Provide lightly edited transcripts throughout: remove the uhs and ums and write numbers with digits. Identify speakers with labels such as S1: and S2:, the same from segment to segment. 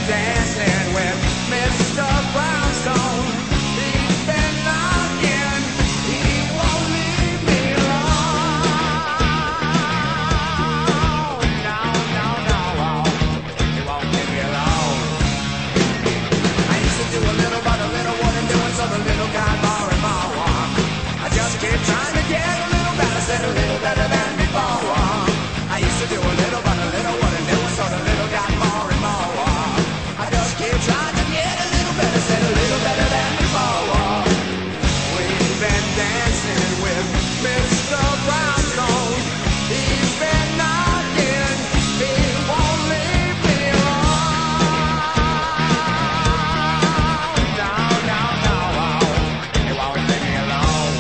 S1: dancing with Mr. Brownstone. He's been knocking, he won't leave me alone. No, no, no, he won't leave me alone. I used to do a little, but a little wasn't doing, so the little got more and more. I just keep trying to get a little better, said a little better than before. I used to do a little, but a little wasn't doing, so the little got more and more. I just keep trying to get a little better, said a little better than before. We've been dancing with Mr. Brownstone. He's been knocking, he won't leave me alone. No, no, no, he won't leave me alone.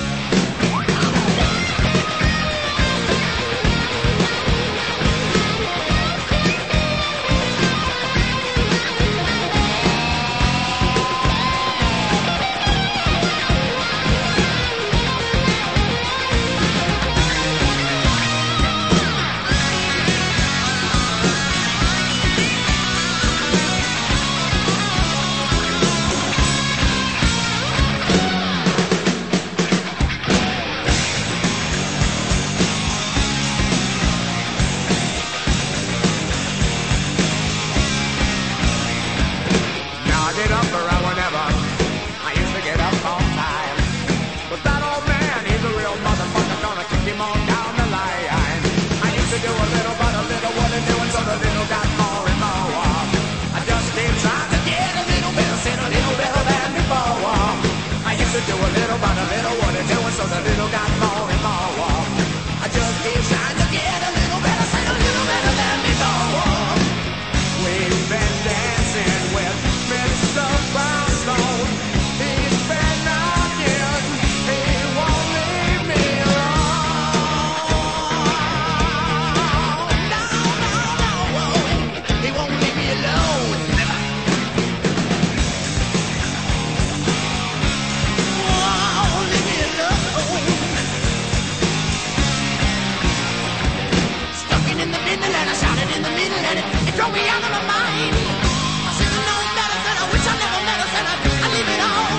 S1: Now I get up around whenever I used to get up on time. But that old man, he's a real motherfucker, gonna kick him on down the line. I used to do a little, but a little wasn't doing, so the little got more and more. I just keep trying to get a little better, said a little better than before. I used to do a little, but a little wasn't doing, so the little got more and more. I just keep trying to get a little better, said a little better than before. We've been dancing with Mr. Brownstone. He's been knocking, he won't leave me alone. No, no, no, he won't leave me alone. Never. Won't leave me alone. Stuck in the middle and I shouted in the middle and it drove me out of my mind. I should have known better, said I wish I never met her, said I leave it all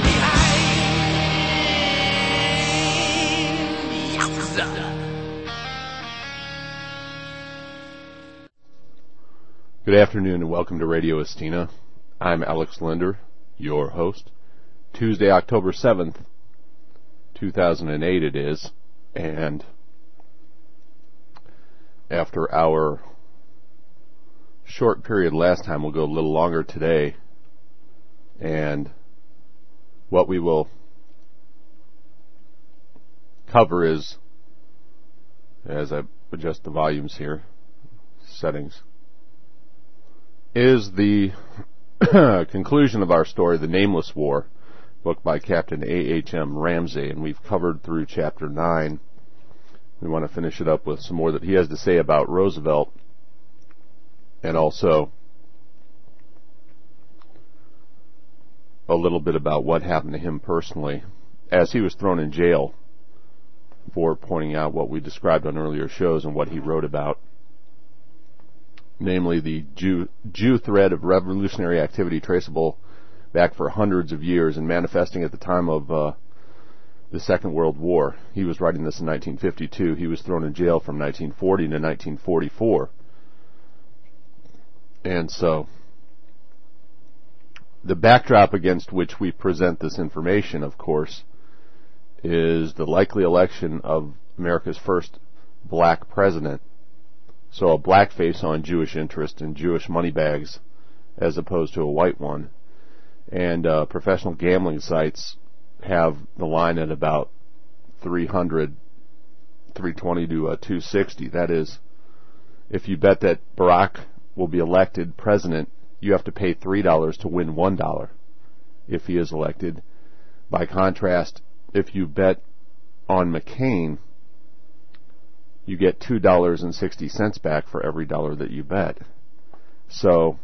S1: behind. Yowza.
S2: Good afternoon and welcome to Radio Estina. I'm Alex Linder, your host. Tuesday, October 7th, 2008 it is, and after our short period last time, we'll go a little longer today, and what we will cover is, as I adjust the volumes here, settings, is the conclusion of our story, The Nameless War, book by Captain A.H.M. Ramsey, and we've covered through Chapter 9. We want to finish it up with some more that he has to say about Roosevelt, and also a little bit about what happened to him personally as he was thrown in jail for pointing out what we described on earlier shows and what he wrote about, namely the Jew thread of revolutionary activity traceable back for hundreds of years and manifesting at the time of the Second World War. He was writing this in 1952. He was thrown in jail from 1940 to 1944. And so, the backdrop against which we present this information, of course, is the likely election of America's first black president. So a black face on Jewish interest and Jewish money bags as opposed to a white one. And professional gambling sites have the line at about 320 to 260. That is, if you bet that Barack will be elected president, you have to pay $3 to win $1 if he is elected. By contrast, if you bet on McCain, you get $2.60 back for every dollar that you bet. So,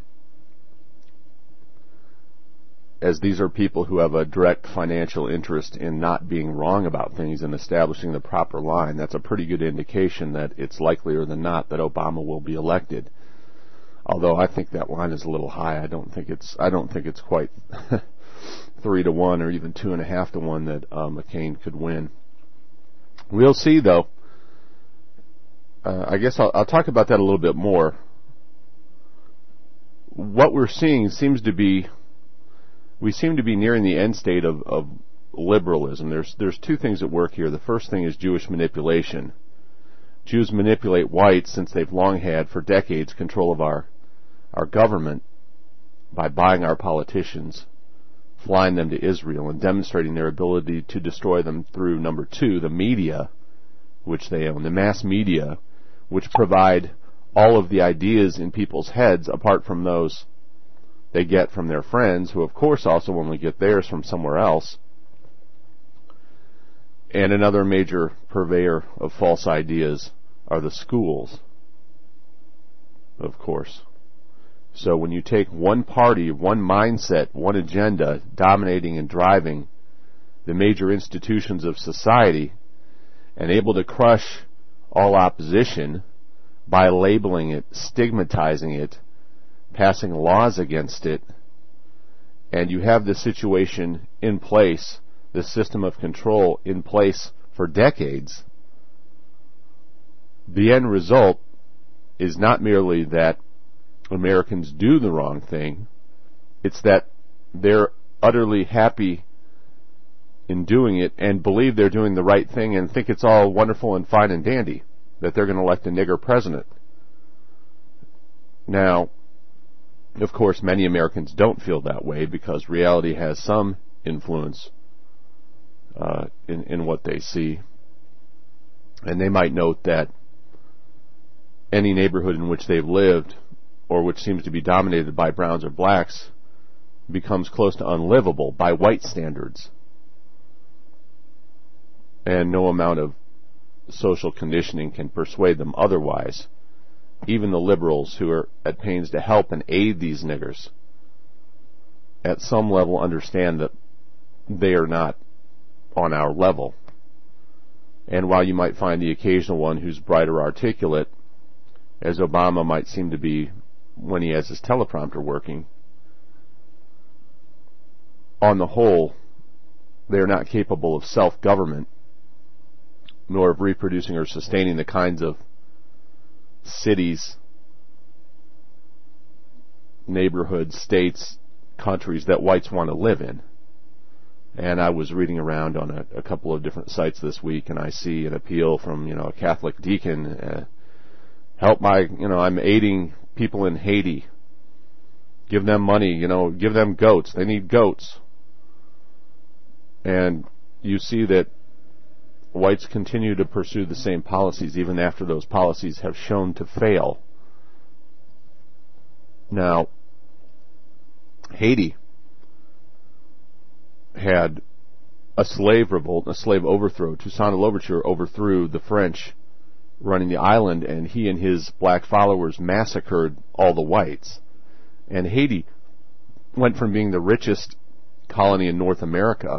S2: as these are people who have a direct financial interest in not being wrong about things and establishing the proper line, that's a pretty good indication that it's likelier than not that Obama will be elected. Although I think that line is a little high. I don't think it's quite 3-1 or even 2.5 to 1 that McCain could win. We'll see, though. I guess I'll talk about that a little bit more. What we're seeing we seem to be nearing the end state of liberalism. There's two things at work here. The first thing is Jewish manipulation. Jews manipulate whites since they've long had, for decades, control of our government by buying our politicians, flying them to Israel, and demonstrating their ability to destroy them through, number two, the media, which they own, the mass media, which provide all of the ideas in people's heads apart from those they get from their friends, who of course also only get theirs from somewhere else. And another major purveyor of false ideas are the schools, of course. So when you take one party, one mindset, one agenda dominating and driving the major institutions of society and able to crush all opposition by labeling it, stigmatizing it, passing laws against it, and you have this situation in place, this system of control in place for decades, the end result is not merely that Americans do the wrong thing, it's that they're utterly happy in doing it and believe they're doing the right thing and think it's all wonderful and fine and dandy, that they're going to elect a nigger president. Now, of course, many Americans don't feel that way because reality has some influence in what they see. And they might note that any neighborhood in which they've lived, or which seems to be dominated by browns or blacks, becomes close to unlivable by white standards. And no amount of social conditioning can persuade them otherwise. Even the liberals who are at pains to help and aid these niggers at some level understand that they are not on our level. And while you might find the occasional one who's bright or articulate, as Obama might seem to be when he has his teleprompter working, on the whole, they are not capable of self-government, nor of reproducing or sustaining the kinds of cities, neighborhoods, states, countries that whites want to live in. And I was reading around on a couple of different sites this week, and I see an appeal from, a Catholic deacon, I'm aiding people in Haiti. Give them money, give them goats. They need goats. And you see that whites continue to pursue the same policies even after those policies have shown to fail. Now, Haiti had a slave revolt, a slave overthrow. Toussaint Louverture overthrew the French running the island, and he and his black followers massacred all the whites. And Haiti went from being the richest colony in North America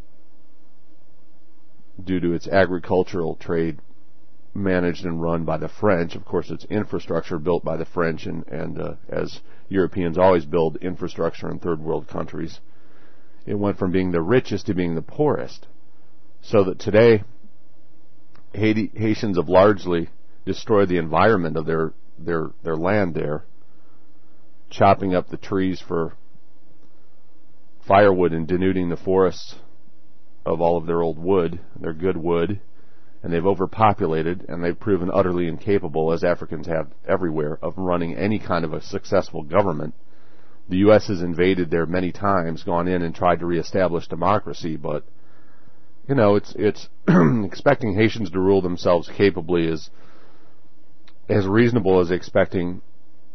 S2: due to its agricultural trade managed and run by the French. Of course, its infrastructure built by the French, and as Europeans always build infrastructure in third world countries, it went from being the richest to being the poorest. So that today, Haitians have largely destroyed the environment of their land there, chopping up the trees for firewood and denuding the forests of all of their old wood, their good wood, and they've overpopulated, and they've proven utterly incapable, as Africans have everywhere, of running any kind of a successful government. The U.S. has invaded there many times, gone in and tried to reestablish democracy, but it's expecting Haitians to rule themselves capably is as reasonable as expecting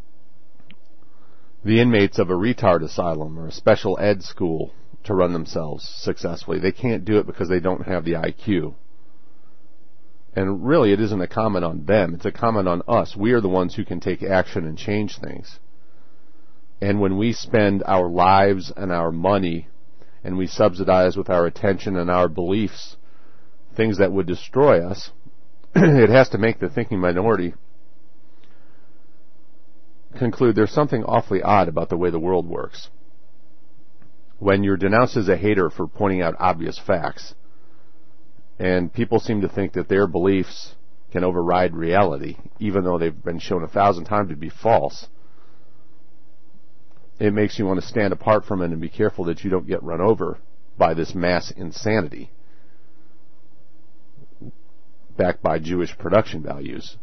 S2: the inmates of a retard asylum or a special ed school to run themselves successfully. They can't do it because they don't have the IQ. And really, it isn't a comment on them. It's a comment on us. We are the ones who can take action and change things. And when we spend our lives and our money, and we subsidize with our attention and our beliefs things that would destroy us, it has to make the thinking minority conclude there's something awfully odd about the way the world works. When you're denounced as a hater for pointing out obvious facts, and people seem to think that their beliefs can override reality, even though they've been shown 1,000 times to be false, it makes you want to stand apart from it and be careful that you don't get run over by this mass insanity backed by Jewish production values.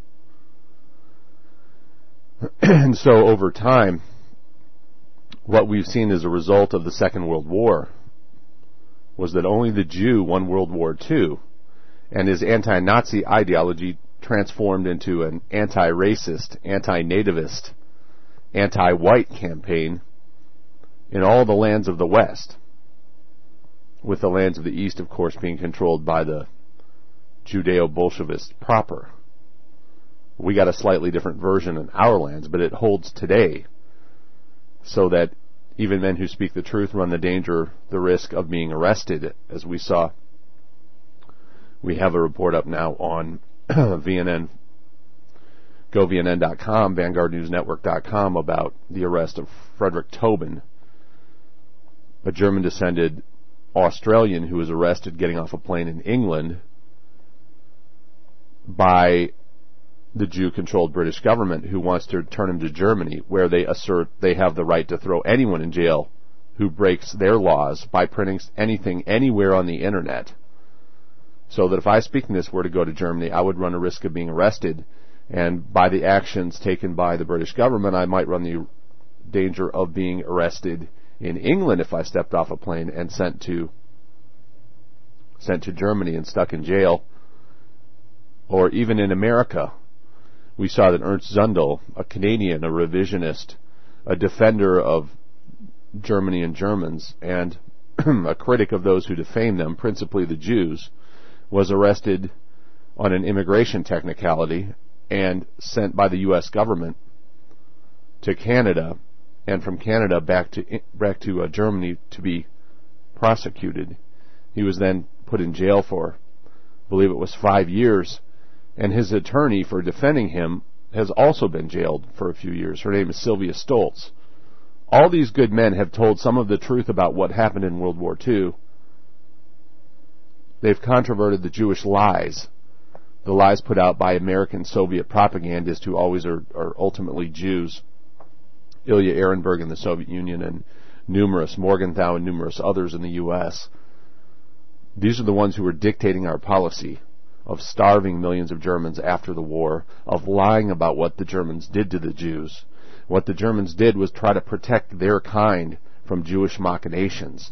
S2: And so over time, what we've seen as a result of the Second World War was that only the Jew won World War II, and his anti-Nazi ideology transformed into an anti-racist, anti-nativist, anti-white campaign in all the lands of the West, with the lands of the East, of course, being controlled by the Judeo-Bolshevists proper. We got a slightly different version in our lands, but it holds today, so that even men who speak the truth run the risk of being arrested, as we saw. We have a report up now on VNN, govnn.com, VanguardNewsNetwork.com, about the arrest of Frederick Tobin, a German-descended Australian who was arrested getting off a plane in England by the Jew-controlled British government, who wants to turn him to Germany, where they assert they have the right to throw anyone in jail who breaks their laws by printing anything anywhere on the internet. So that if I, speaking this, were to go to Germany, I would run a risk of being arrested, and by the actions taken by the British government, I might run the danger of being arrested in England if I stepped off a plane and sent to Germany and stuck in jail. Or even in America, we saw that Ernst Zundel, a Canadian, a revisionist, a defender of Germany and Germans, and a critic of those who defame them, principally the Jews, was arrested on an immigration technicality and sent by the U.S. government to Canada, and from Canada back to Germany to be prosecuted. He was then put in jail for, I believe it was 5 years, and his attorney for defending him has also been jailed for a few years. Her name is Sylvia Stoltz. All these good men have told some of the truth about what happened in World War II. They've controverted the Jewish lies, the lies put out by American Soviet propagandists who always are ultimately Jews. Ilya Ehrenberg in the Soviet Union, and Morgenthau and numerous others in the U.S. These are the ones who were dictating our policy of starving millions of Germans after the war, of lying about what the Germans did to the Jews. What the Germans did was try to protect their kind from Jewish machinations.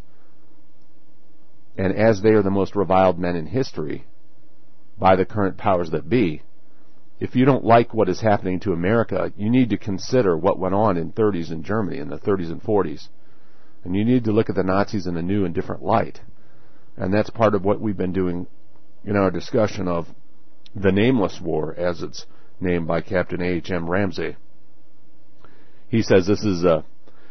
S2: And as they are the most reviled men in history by the current powers that be, if you don't like what is happening to America, you need to consider what went on in 30s in Germany, in the 30s and 40s. And you need to look at the Nazis in a new and different light. And that's part of what we've been doing in our discussion of the Nameless War, as it's named by Captain H.M. Ramsey. He says this is a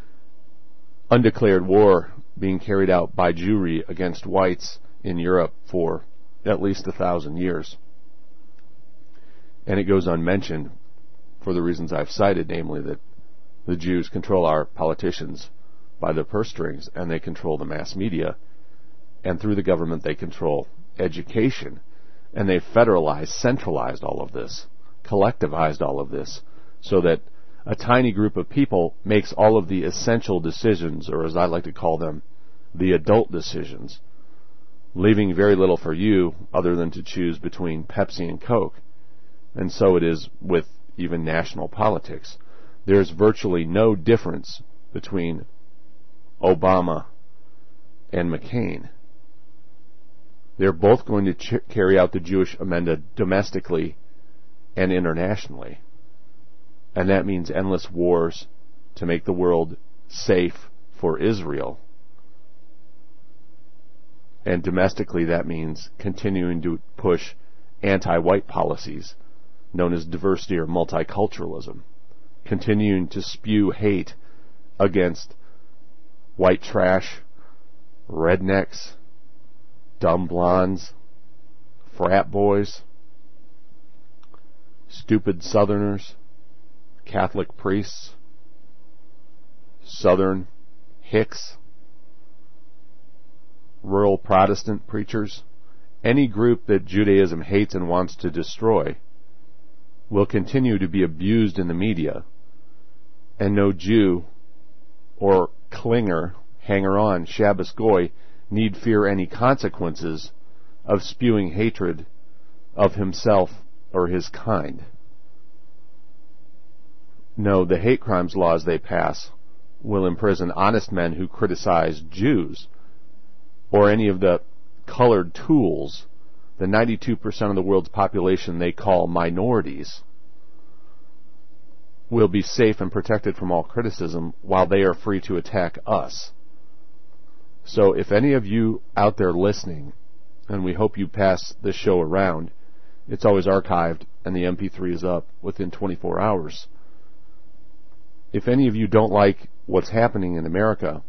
S2: undeclared war being carried out by Jewry against whites in Europe for at least 1,000 years. And it goes unmentioned for the reasons I've cited, namely that the Jews control our politicians by their purse strings, and they control the mass media, and through the government they control education, and they've federalized, centralized all of this, collectivized all of this, so that a tiny group of people makes all of the essential decisions, or as I like to call them, the adult decisions, leaving very little for you other than to choose between Pepsi and Coke. And so it is with even national politics. There's virtually no difference between Obama and McCain. They're both going to carry out the Jewish agenda domestically and internationally. And that means endless wars to make the world safe for Israel. And domestically, that means continuing to push anti-white policies known as diversity or multiculturalism, continuing to spew hate against white trash, rednecks, dumb blondes, frat boys, stupid Southerners, Catholic priests, Southern Hicks, rural Protestant preachers, any group that Judaism hates and wants to destroy will continue to be abused in the media, and no Jew or clinger, hanger-on, Shabbos Goy need fear any consequences of spewing hatred of himself or his kind. No, the hate crimes laws they pass will imprison honest men who criticize Jews or any of the colored tools, the 92% of the world's population they call minorities, will be safe and protected from all criticism while they are free to attack us. So if any of you out there listening, and we hope you pass this show around, it's always archived and the MP3 is up within 24 hours. If any of you don't like what's happening in America,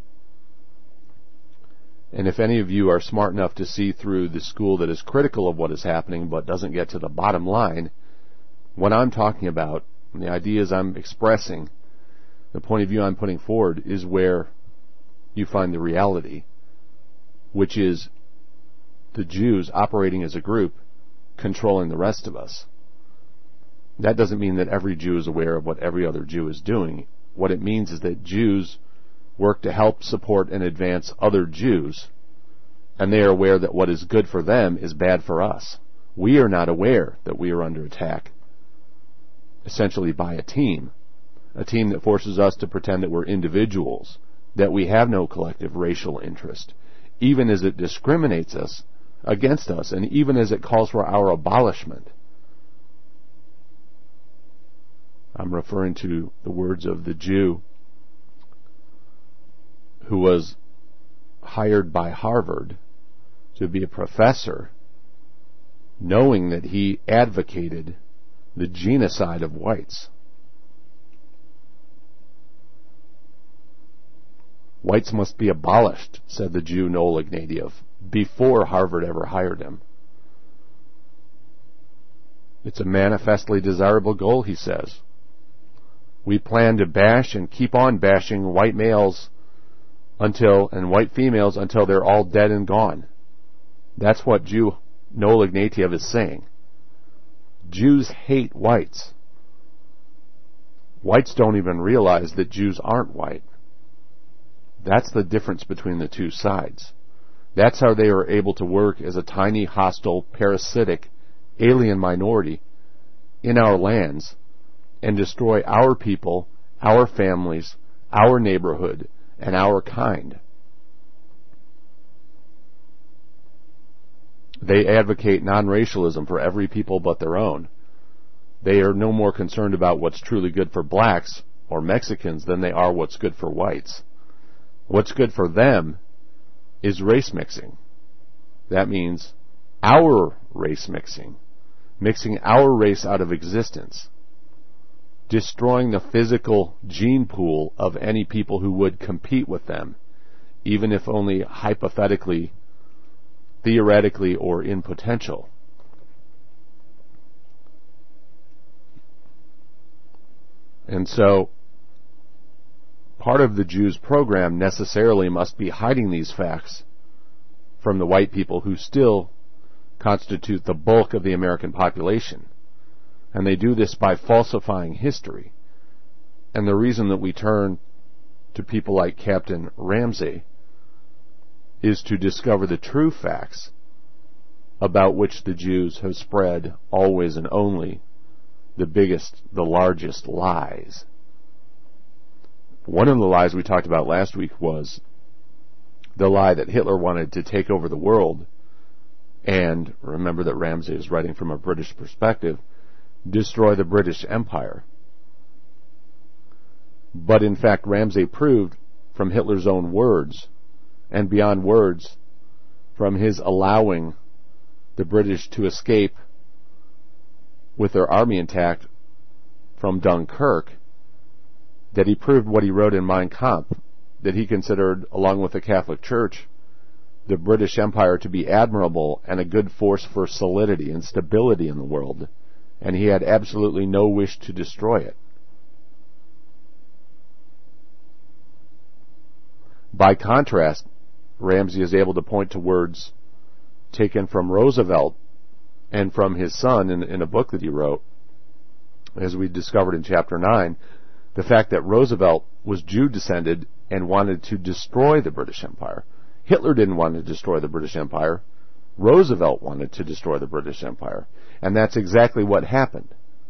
S2: and if any of you are smart enough to see through the school that is critical of what is happening but doesn't get to the bottom line, what I'm talking about, and the ideas I'm expressing, the point of view I'm putting forward, is where you find the reality, which is the Jews operating as a group, controlling the rest of us. That doesn't mean that every Jew is aware of what every other Jew is doing. What it means is that Jews work to help support and advance other Jews, and they are aware that what is good for them is bad for us. We are not aware that we are under attack, essentially by a team that forces us to pretend that we're individuals, that we have no collective racial interest, even as it discriminates us against us, and even as it calls for our abolishment. I'm referring to the words of the Jew who was hired by Harvard to be a professor, knowing that he advocated the genocide of whites. Whites must be abolished, said the Jew Noel Ignatieff, before Harvard ever hired him. It's a manifestly desirable goal, he says. We plan to bash and keep on bashing white males and white females until they're all dead and gone. That's what Jew Noel Ignatieff is saying. Jews hate whites. Whites don't even realize that Jews aren't white. That's the difference between the two sides. That's how they are able to work as a tiny, hostile, parasitic, alien minority in our lands and destroy our people, our families, our neighborhood, and our kind. They advocate non-racialism for every people but their own. They are no more concerned about what's truly good for blacks or Mexicans than they are what's good for whites. What's good for them is race mixing. That means our race mixing our race out of existence, destroying the physical gene pool of any people who would compete with them, even if only hypothetically, theoretically, or in potential. And so, part of the Jews' program necessarily must be hiding these facts from the white people who still constitute the bulk of the American population. And they do this by falsifying history. And the reason that we turn to people like Captain Ramsey is to discover the true facts about which the Jews have spread always and only the biggest, the largest lies. One of the lies we talked about last week was the lie that Hitler wanted to take over the world, and remember that Ramsey is writing from a British perspective, destroy the British Empire. But in fact, Ramsey proved from Hitler's own words, and beyond words, from his allowing the British to escape with their army intact from Dunkirk, that he proved what he wrote in Mein Kampf, that he considered, along with the Catholic Church, the British Empire to be admirable and a good force for solidity and stability in the world, and he had absolutely no wish to destroy it. By contrast, Ramsey is able to point to words taken from Roosevelt and from his son in a book that he wrote, as we discovered in Chapter 9, the fact that Roosevelt was Jew-descended and wanted to destroy the British Empire. Hitler didn't want to destroy the British Empire. Roosevelt wanted to destroy the British Empire. And that's exactly what happened.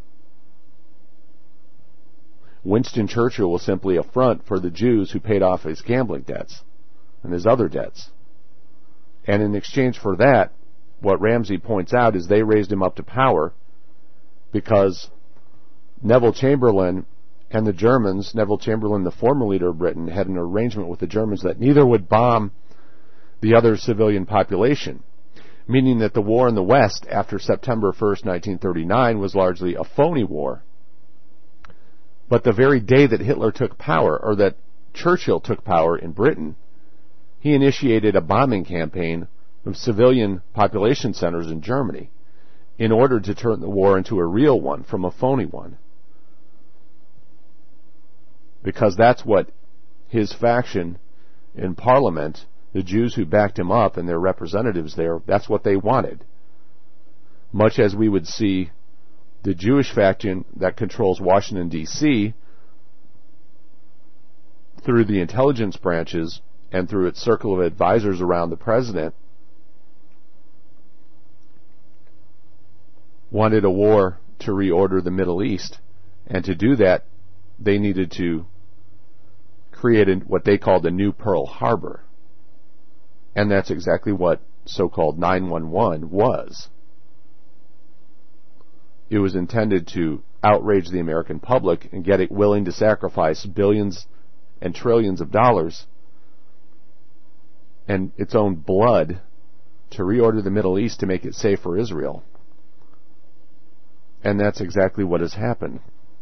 S2: Winston Churchill was simply a front for the Jews who paid off his gambling debts and his other debts. And in exchange for that, what Ramsey points out is they raised him up to power because Neville Chamberlain and the Germans, Neville Chamberlain, the former leader of Britain, had an arrangement with the Germans that neither would bomb the other civilian population, meaning that the war in the West after September 1st, 1939 was largely a phony war. But the very day that Hitler took power, or that Churchill took power in Britain, he initiated a bombing campaign of civilian population centers in Germany in order to turn the war into a real one from a phony one. Because that's what his faction in Parliament, the Jews who backed him up and their representatives there, that's what they wanted. Much as we would see the Jewish faction that controls Washington, D.C., through the intelligence branches and through its circle of advisors around the president, wanted a war to reorder the Middle East. And to do that, they needed to create what they called a new Pearl Harbor. And that's exactly what so-called 9/11 was. It was intended to outrage the American public and get it willing to sacrifice billions and trillions of dollars and its own blood to reorder the Middle East to make it safe for Israel. And that's exactly what has happened.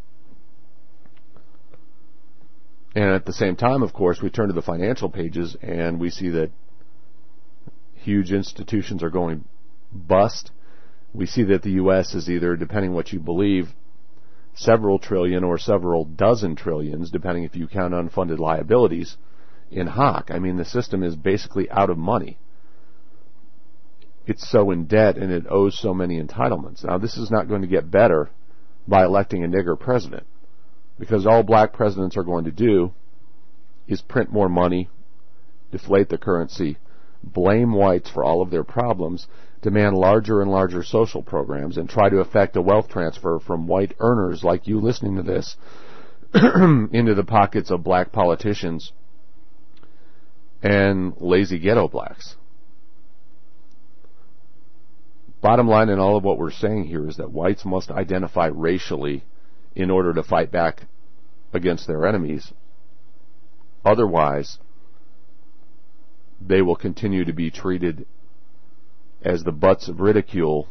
S2: And at the same time, of course, we turn to the financial pages and we see that huge institutions are going bust. We see that the U.S. is either, depending what you believe, several trillion or several dozen trillions, depending if you count unfunded liabilities, in hock. I mean, the system is basically out of money. It's so in debt and it owes so many entitlements. Now, this is not going to get better by electing a nigger president, because all black presidents are going to do is print more money, deflate the currency, blame whites for all of their problems, demand larger and larger social programs, and try to effect a wealth transfer from white earners like you listening to this into the pockets of black politicians and lazy ghetto blacks. Bottom line in all of what we're saying here is that whites must identify racially in order to fight back against their enemies. Otherwise, they will continue to be treated as the butts of ridicule,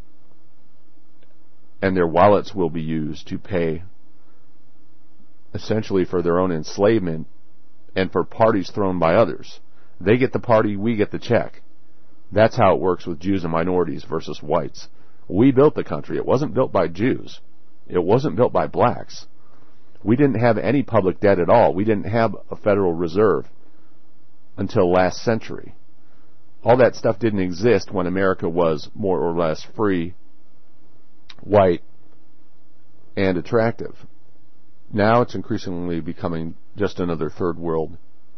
S2: and their wallets will be used to pay essentially for their own enslavement and for parties thrown by others. They get the party, we get the check. That's how it works with Jews and minorities versus whites. We built the country. It wasn't built by Jews. It wasn't built by blacks. We didn't have any public debt at all. We didn't have a Federal Reserve until last century. All that stuff didn't exist when America was more or less free, white, and attractive. Now it's increasingly becoming just another third world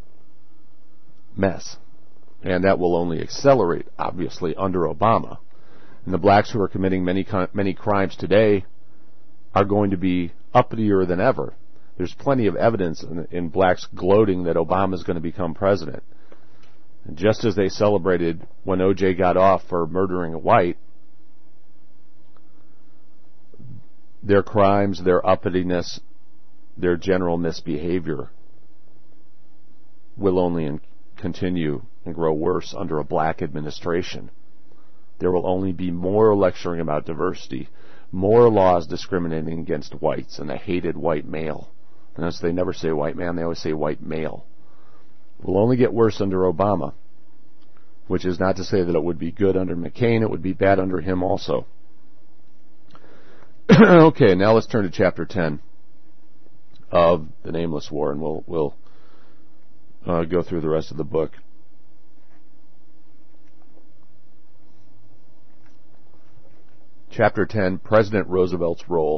S2: mess. And that will only accelerate, obviously, under Obama. And the blacks who are committing many crimes today are going to be uppitier than ever. There's plenty of evidence in blacks gloating that Obama is going to become president. And just as they celebrated when O.J. got off for murdering a white, their crimes, their uppityness, their general misbehavior will only continue and grow worse under a black administration. There will only be more lecturing about diversity, more laws discriminating against whites and the hated white male. Notice they never say white man, they always say white male. It will only get worse under Obama, which is not to say that it would be good under McCain. It would be bad under him also. Okay, now let's turn to Chapter 10 of The Nameless War, and we'll go through the rest of the book. Chapter 10, President Roosevelt's Role.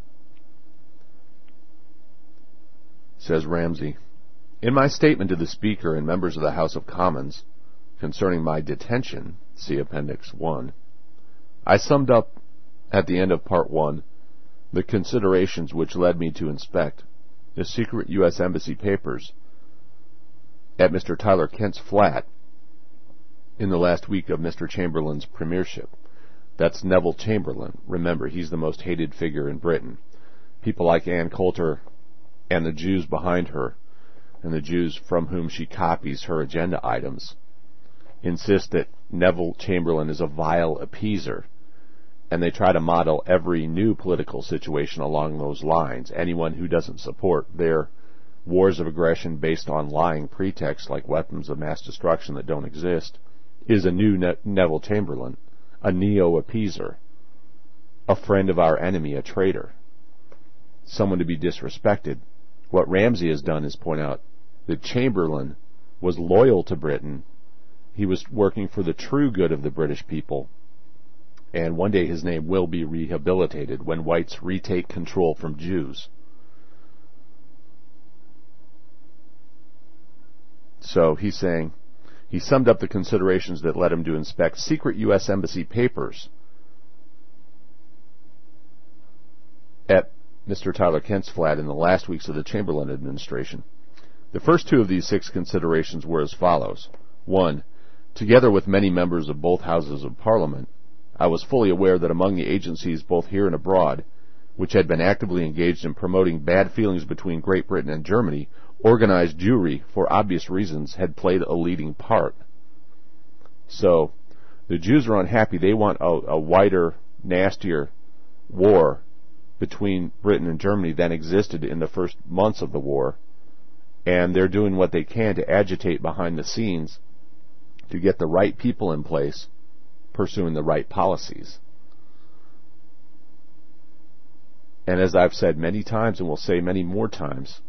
S2: Says Ramsey, in my statement to the Speaker and members of the House of Commons concerning my detention, see Appendix 1, I summed up at the end of Part 1 the considerations which led me to inspect the secret U.S. Embassy papers at Mr. Tyler Kent's flat in the last week of Mr. Chamberlain's premiership. That's Neville Chamberlain. Remember, he's the most hated figure in Britain. People like Ann Coulter and the Jews behind her, and the Jews from whom she copies her agenda items, insist that Neville Chamberlain is a vile appeaser, and they try to model every new political situation along those lines. Anyone who doesn't support their wars of aggression based on lying pretexts like weapons of mass destruction that don't exist is a new Neville Chamberlain, a neo-appeaser, a friend of our enemy, a traitor, someone to be disrespected. What Ramsey has done is point out that Chamberlain was loyal to Britain. He was working for the true good of the British people. And one day his name will be rehabilitated when whites retake control from Jews. So he's saying, he summed up the considerations that led him to inspect secret U.S. Embassy papers at Mr. Tyler Kent's flat in the last weeks of the Chamberlain administration. The first two of these 6 considerations were as follows. 1. Together with many members of both houses of Parliament, I was fully aware that among the agencies both here and abroad, which had been actively engaged in promoting bad feelings between Great Britain and Germany, organized Jewry, for obvious reasons, had played a leading part. So, the Jews are unhappy. They want a wider, nastier war between Britain and Germany than existed in the first months of the war, and they're doing what they can to agitate behind the scenes to get the right people in place, pursuing the right policies. And as I've said many times, and will say many more times,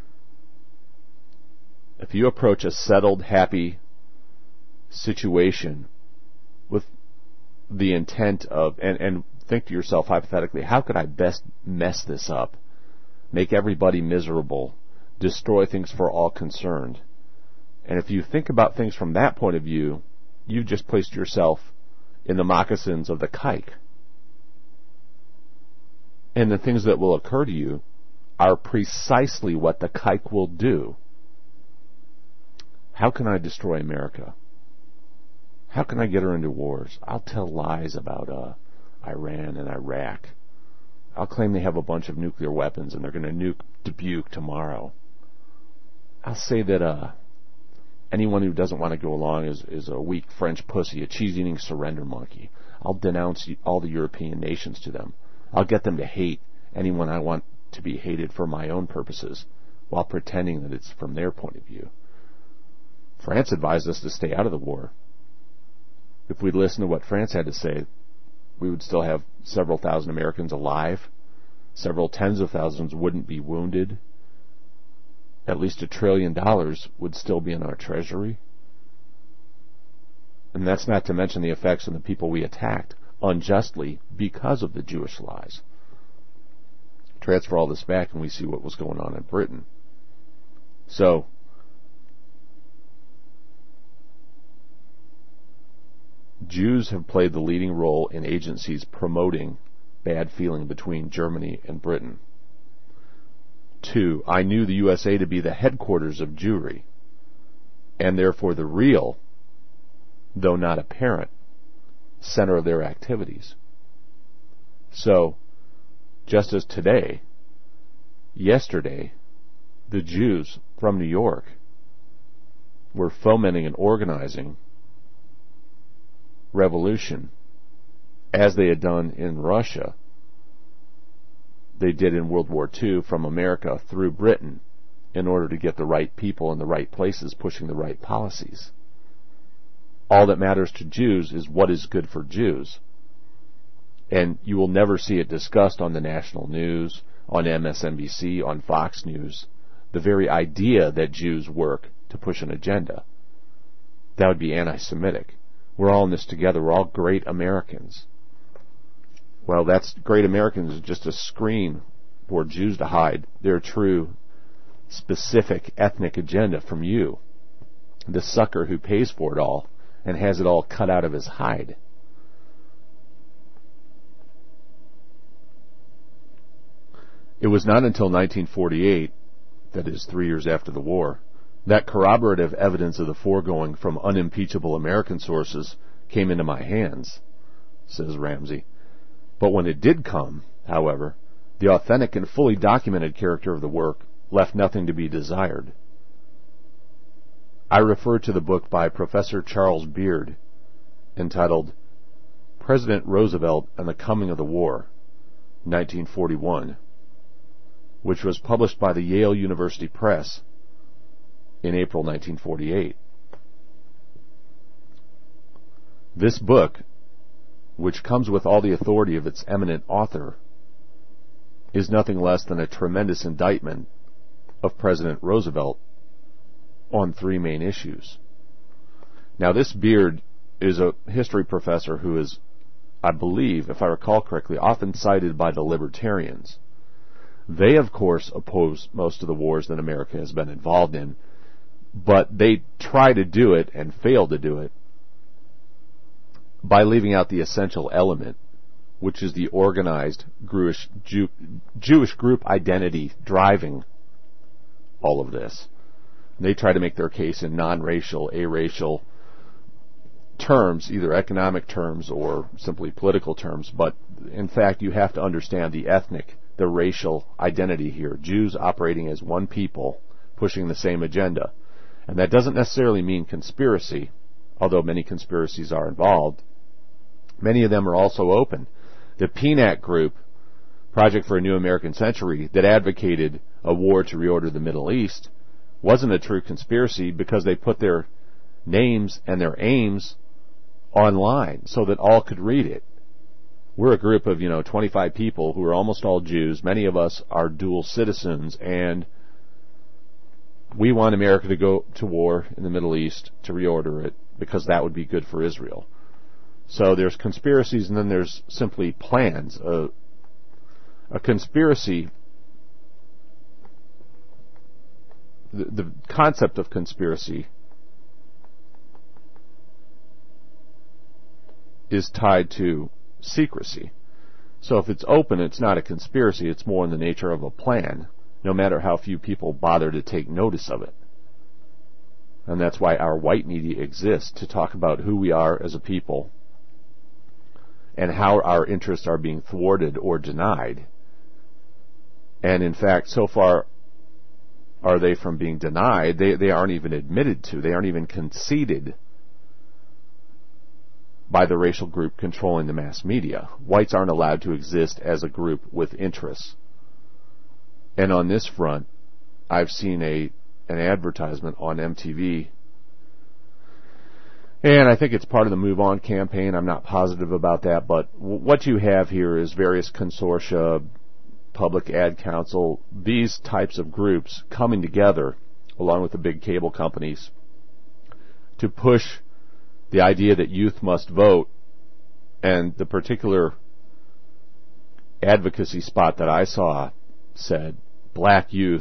S2: if you approach a settled, happy situation with the intent of, and think to yourself hypothetically, how could I best mess this up, make everybody miserable, destroy things for all concerned? And if you think about things from that point of view, you've just placed yourself in the moccasins of the kike. And the things that will occur to you are precisely what the kike will do. How can I destroy America? How can I get her into wars? I'll tell lies about Iran and Iraq. I'll claim they have a bunch of nuclear weapons and they're going to nuke Dubuque tomorrow. I'll say that anyone who doesn't want to go along is a weak French pussy, a cheese-eating surrender monkey. I'll denounce all the European nations to them. I'll get them to hate anyone I want to be hated for my own purposes, while pretending that it's from their point of view. France advised us to stay out of the war. If we'd listened to what France had to say, we would still have several thousand Americans alive. Several tens of thousands wouldn't be wounded. At least $1 trillion would still be in our treasury. And that's not to mention the effects on the people we attacked unjustly because of the Jewish lies. Transfer all this back and we see what was going on in Britain. So, Jews have played the leading role in agencies promoting bad feeling between Germany and Britain. 2, I knew the USA to be the headquarters of Jewry, and therefore the real, though not apparent, center of their activities. So, just as today, yesterday, the Jews from New York were fomenting and organizing revolution, as they had done in Russia, they did in World War II from America through Britain in order to get the right people in the right places pushing the right policies. All that matters to Jews is what is good for Jews. And you will never see it discussed on the national news, on MSNBC, on Fox News, the very idea that Jews work to push an agenda. That would be anti-Semitic. We're all in this together. We're all great Americans. Well, that's great Americans is just a screen for Jews to hide their true, specific ethnic agenda from you, the sucker who pays for it all and has it all cut out of his hide. It was not until 1948, that is 3 years after the war, that corroborative evidence of the foregoing from unimpeachable American sources came into my hands, says Ramsey. But when it did come, however, the authentic and fully documented character of the work left nothing to be desired. I refer to the book by Professor Charles Beard, entitled President Roosevelt and the Coming of the War, 1941, which was published by the Yale University Press in April 1948. This book, which comes with all the authority of its eminent author, is nothing less than a tremendous indictment of President Roosevelt on three main issues. Now, this Beard is a history professor who is, I believe, if I recall correctly, often cited by the libertarians. They, of course, oppose most of the wars that America has been involved in, but they try to do it and fail to do it by leaving out the essential element, which is the organized Jewish group identity driving all of this. They try to make their case in non-racial, aracial terms, either economic terms or simply political terms, but in fact you have to understand the ethnic, the racial identity here. Jews operating as one people, pushing the same agenda. And that doesn't necessarily mean conspiracy, although many conspiracies are involved. Many of them are also open. The PNAC group, Project for a New American Century, that advocated a war to reorder the Middle East, wasn't a true conspiracy because they put their names and their aims online so that all could read it. We're a group of, 25 people who are almost all Jews. Many of us are dual citizens, and we want America to go to war in the Middle East to reorder it because that would be good for Israel. So there's conspiracies, and then there's simply plans. A conspiracy, the concept of conspiracy is tied to secrecy. So if it's open, it's not a conspiracy, it's more in the nature of a plan, no matter how few people bother to take notice of it. And that's why our white media exists, to talk about who we are as a people and how our interests are being thwarted or denied. And in fact, so far are they from being denied, they aren't even admitted to, they aren't even conceded by the racial group controlling the mass media. Whites aren't allowed to exist as a group with interests. And on this front, I've seen an advertisement on MTV, and I think it's part of the Move On campaign. I'm not positive about that, but what you have here is various consortia, public ad council, these types of groups coming together along with the big cable companies to push the idea that youth must vote. And the particular advocacy spot that I saw said black youth,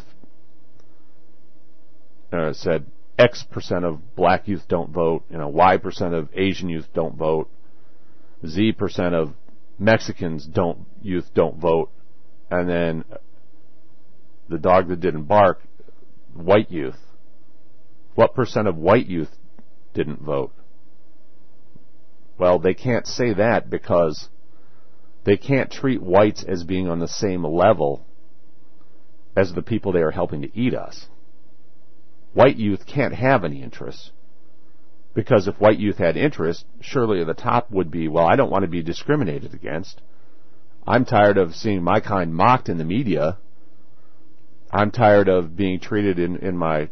S2: said X% of black youth don't vote, Y% of Asian youth don't vote, Z% of Mexicans youth don't vote, and then the dog that didn't bark, white youth. What percent of white youth didn't vote? Well, they can't say that because they can't treat whites as being on the same level as the people they are helping to eat us. White youth can't have any interests, because if white youth had interest, surely the top would be, well, I don't want to be discriminated against. I'm tired of seeing my kind mocked in the media. I'm tired of being treated in my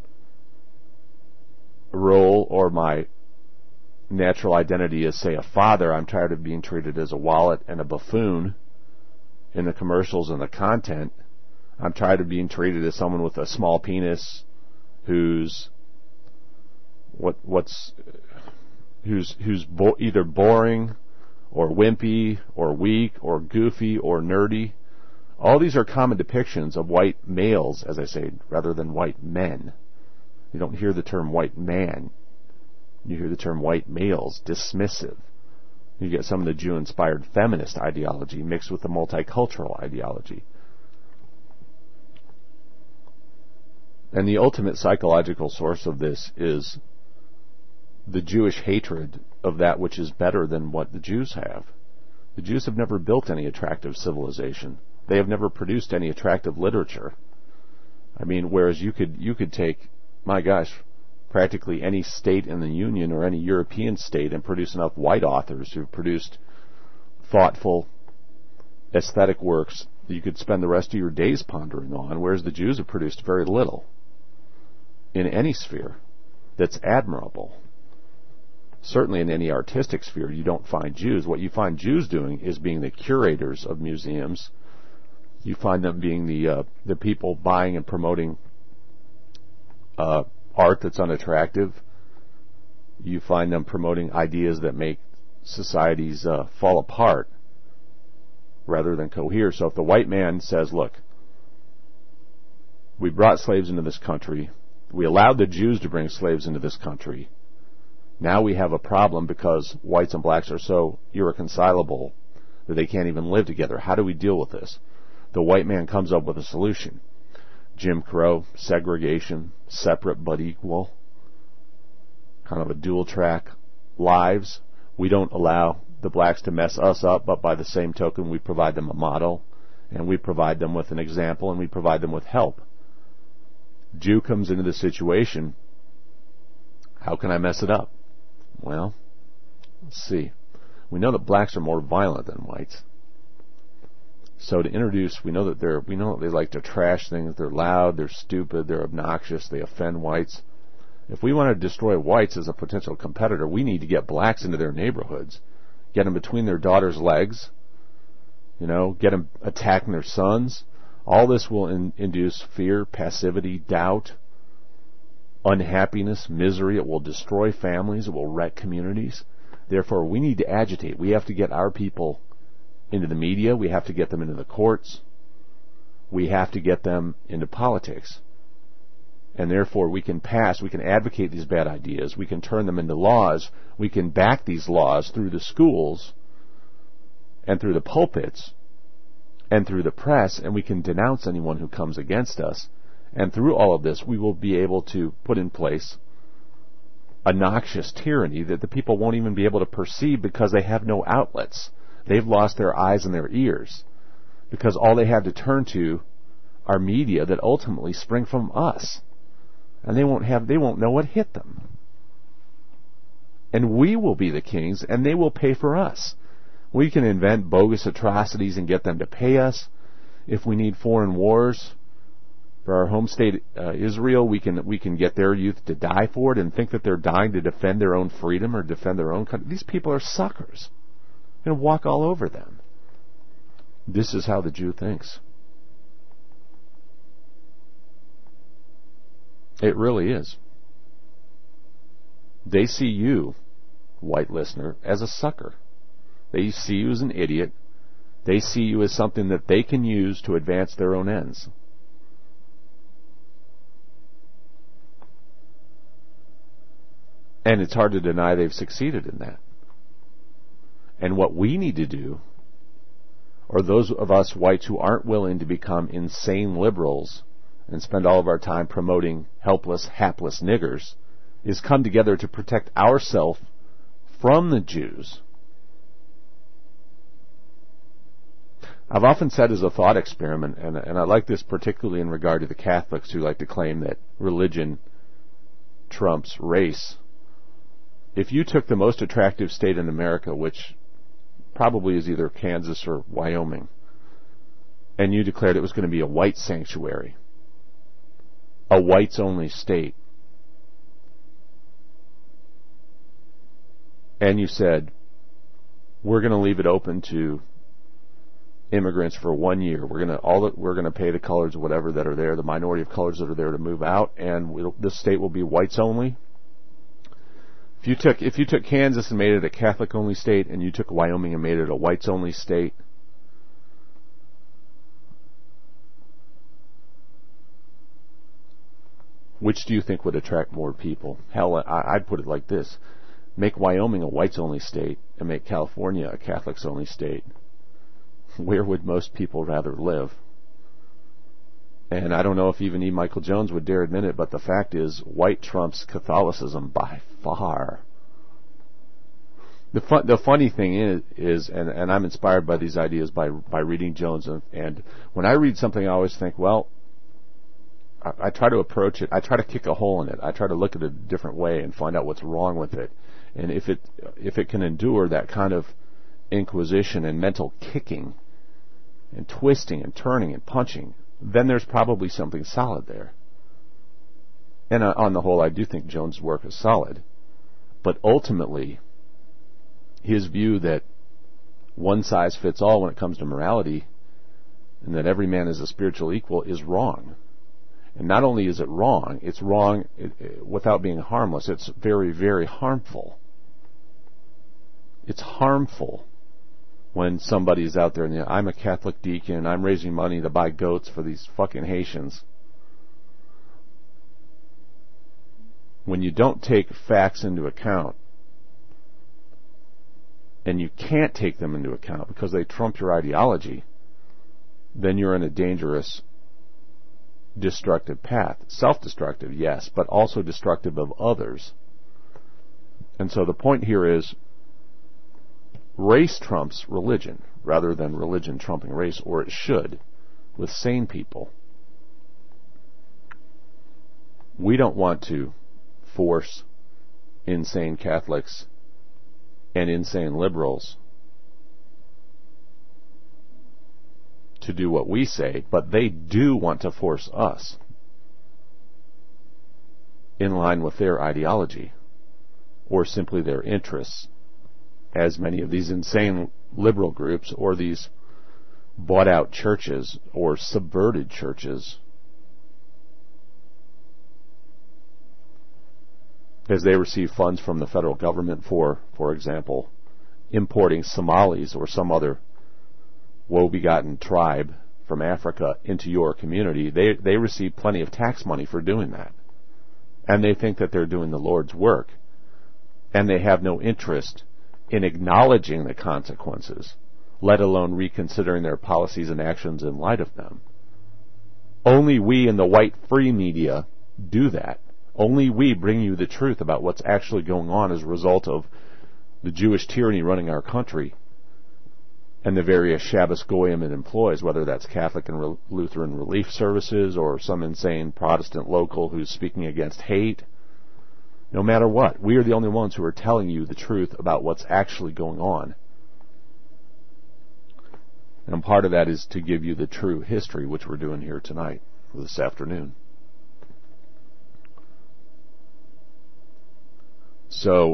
S2: role or my natural identity as, say, a father. I'm tired of being treated as a wallet and a buffoon in the commercials and the content. I'm tired of being treated as someone with a small penis who's either boring or wimpy or weak or goofy or nerdy. All these are common depictions of white males, as I say, rather than white men. You don't hear the term white man. You hear the term white males, dismissive. You get some of the Jew-inspired feminist ideology mixed with the multicultural ideology. And the ultimate psychological source of this is the Jewish hatred of that which is better than what the Jews have. The Jews have never built any attractive civilization. They have never produced any attractive literature. I mean, whereas you could take, my gosh, practically any state in the Union or any European state and produce enough white authors who've produced thoughtful, aesthetic works that you could spend the rest of your days pondering on, whereas the Jews have produced very little in any sphere that's admirable. Certainly in any artistic sphere, you don't find Jews. What you find Jews doing is being the curators of museums. You find them being the people buying and promoting art that's unattractive. You find them promoting ideas that make societies fall apart rather than cohere. So if the white man says, look, we brought slaves into this country, we allowed the Jews to bring slaves into this country, now we have a problem because whites and blacks are so irreconcilable that they can't even live together. How do we deal with this? The white man comes up with a solution. Jim Crow, segregation, separate but equal, kind of a dual track lives. We don't allow the blacks to mess us up, but by the same token we provide them a model, and we provide them with an example, and we provide them with help. Jew comes into the situation, how can I mess it up? Well, let's see. We know that blacks are more violent than whites. So to introduce, we know that they like to trash things. They're loud, they're stupid, they're obnoxious, they offend whites. If we want to destroy whites as a potential competitor, we need to get blacks into their neighborhoods, get them between their daughters' legs, get them attacking their sons. All this will induce fear, passivity, doubt, unhappiness, misery. It will destroy families. It will wreck communities. Therefore, we need to agitate. We have to get our people into the media. We have to get them into the courts. We have to get them into politics. And therefore, we can advocate these bad ideas. We can turn them into laws. We can back these laws through the schools and through the pulpits and through the press, and we can denounce anyone who comes against us. And through all of this, we will be able to put in place a noxious tyranny that the people won't even be able to perceive because they have no outlets. They've lost their eyes and their ears because all they have to turn to are media that ultimately spring from us. And they won't know what hit them. And we will be the kings, and they will pay for us. We can invent bogus atrocities and get them to pay us. If we need foreign wars for our home state, Israel, we can get their youth to die for it and think that they're dying to defend their own freedom or defend their own country. These people are suckers. We're going to walk all over them. This is how the Jew thinks. It really is. They see you, white listener, as a sucker. They see you as an idiot. They see you as something that they can use to advance their own ends. And it's hard to deny they've succeeded in that. And what we need to do, or those of us whites who aren't willing to become insane liberals and spend all of our time promoting helpless, hapless niggers, is come together to protect ourselves from the Jews. I've often said as a thought experiment, and I like this particularly in regard to the Catholics who like to claim that religion trumps race. If you took the most attractive state in America, which probably is either Kansas or Wyoming, and you declared it was going to be a white sanctuary, a whites-only state, and you said, we're going to leave it open to immigrants for 1 year. We're gonna pay the colors, whatever, that are there, the minority of colors that are there, to move out, and this state will be whites only. If you took Kansas and made it a Catholic only state, and you took Wyoming and made it a whites only state, which do you think would attract more people? Hell, I'd put it like this: make Wyoming a whites only state and make California a Catholics only state. Where would most people rather live? And I don't know if even E. Michael Jones would dare admit it, but the fact is, white trumps Catholicism by far. The funny thing is, and I'm inspired by these ideas by reading Jones, and when I read something, I always think, well, I try to approach it. I try to kick a hole in it. I try to look at it a different way and find out what's wrong with it. And if it can endure that kind of inquisition and mental kicking and twisting and turning and punching, then there's probably something solid there. And on the whole, I do think Jones' work is solid. But ultimately, his view that one size fits all when it comes to morality, and that every man is a spiritual equal, is wrong. And not only is it wrong, it's wrong without being harmless. It's very, very harmful. It's harmful when somebody's out there and, I'm a Catholic deacon and I'm raising money to buy goats for these fucking Haitians. When you don't take facts into account, and you can't take them into account because they trump your ideology, then you're in a dangerous, destructive path. Self-destructive, yes, but also destructive of others. And so the point here is, race trumps religion rather than religion trumping race, or it should, with sane people. We don't want to force insane Catholics and insane liberals to do what we say, but they do want to force us in line with their ideology or simply their interests, as many of these insane liberal groups or these bought-out churches or subverted churches, as they receive funds from the federal government for example, importing Somalis or some other woe-begotten tribe from Africa into your community. They receive plenty of tax money for doing that. And they think that they're doing the Lord's work. And they have no interest in acknowledging the consequences, let alone reconsidering their policies and actions in light of them. Only we in the white free media do that. Only we bring you the truth about what's actually going on as a result of the Jewish tyranny running our country and the various Shabbos Goyim it employs, whether that's Catholic and Lutheran relief services or some insane Protestant local who's speaking against hate. No matter what, we are the only ones who are telling you the truth about what's actually going on. And part of that is to give you the true history, which we're doing here tonight, or this afternoon. So,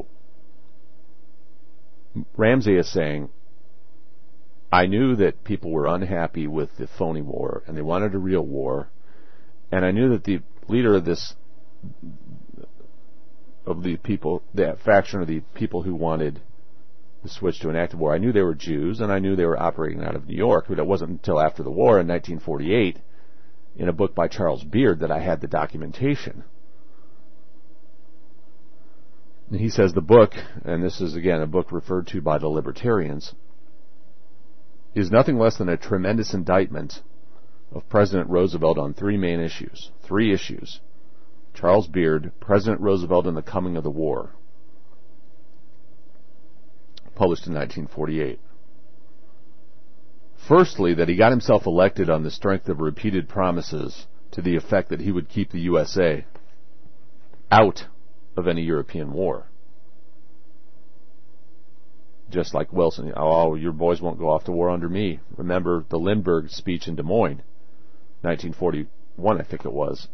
S2: Ramsey is saying, I knew that people were unhappy with the phony war, and they wanted a real war, and I knew that the leader of this, of the people, that faction of the people who wanted the switch to an active war, I knew they were Jews, and I knew they were operating out of New York, but it wasn't until after the war in 1948, in a book by Charles Beard, that I had the documentation. And he says the book, and this is again a book referred to by the libertarians, is nothing less than a tremendous indictment of President Roosevelt on three main issues. Three issues. Charles Beard, President Roosevelt and the Coming of the War. Published in 1948. Firstly, that he got himself elected on the strength of repeated promises to the effect that he would keep the USA out of any European war. Just like Wilson, oh, your boys won't go off to war under me. Remember the Lindbergh speech in Des Moines, 1941, I think it was.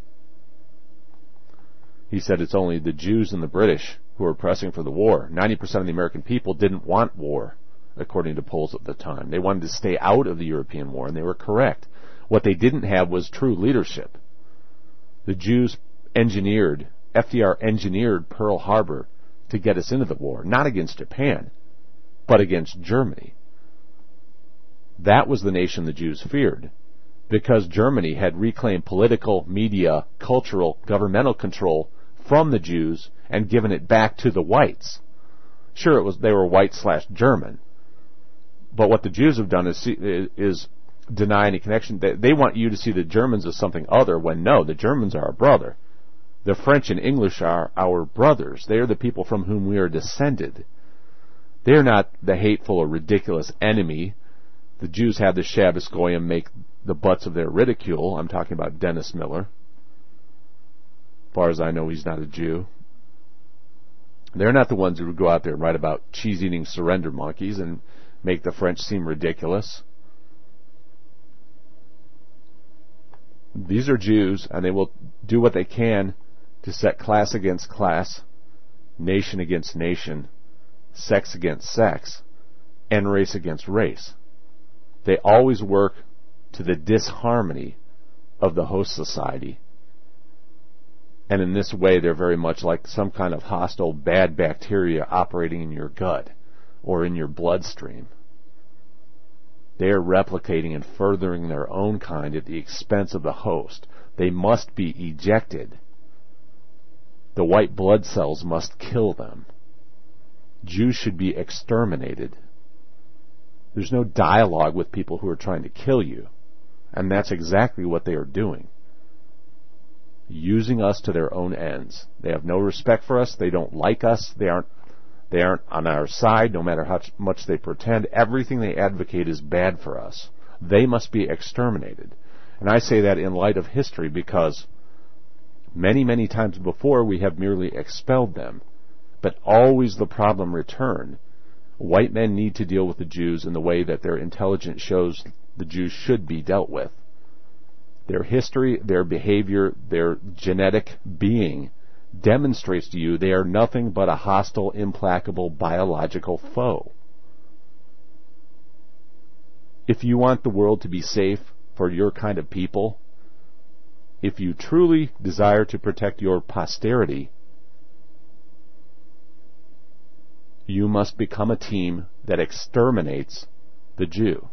S2: He said it's only the Jews and the British who are pressing for the war. 90% of the American people didn't want war. according to polls at the time. They wanted to stay out of the European war, and they were correct. What they didn't have was true leadership. The Jews FDR engineered Pearl Harbor to get us into the war, not against Japan, but against Germany. That was the nation the Jews feared, because Germany had reclaimed political, media, cultural, governmental control from the Jews and given it back to the whites. Sure, they were white/German, but what the Jews have done is deny any connection. They want you to see the Germans as something other, when no, the Germans are our brother. The French and English are our brothers. They are the people from whom we are descended. They are not the hateful or ridiculous enemy. The Jews have the Shabbos Goyim make the butts of their ridicule. I'm talking about Dennis Miller. As far as I know, he's not a Jew. They're not the ones who would go out there and write about cheese-eating surrender monkeys and make the French seem ridiculous. These are Jews, and they will do what they can to set class against class, nation against nation, sex against sex, and race against race. They always work to the disharmony of the host society. And in this way, they're very much like some kind of hostile bad bacteria operating in your gut or in your bloodstream. They are replicating and furthering their own kind at the expense of the host. They must be ejected. The white blood cells must kill them. Jews should be exterminated. There's no dialogue with people who are trying to kill you. And that's exactly what they are doing. Using us to their own ends. They have no respect for us. They don't like us. They aren't on our side, no matter how much they pretend. Everything they advocate is bad for us. They must be exterminated. And I say that in light of history because many, many times before we have merely expelled them. But always the problem returned. White men need to deal with the Jews in the way that their intelligence shows the Jews should be dealt with. Their history, their behavior, their genetic being demonstrates to you they are nothing but a hostile, implacable, biological foe. If you want the world to be safe for your kind of people, if you truly desire to protect your posterity, you must become a team that exterminates the Jew.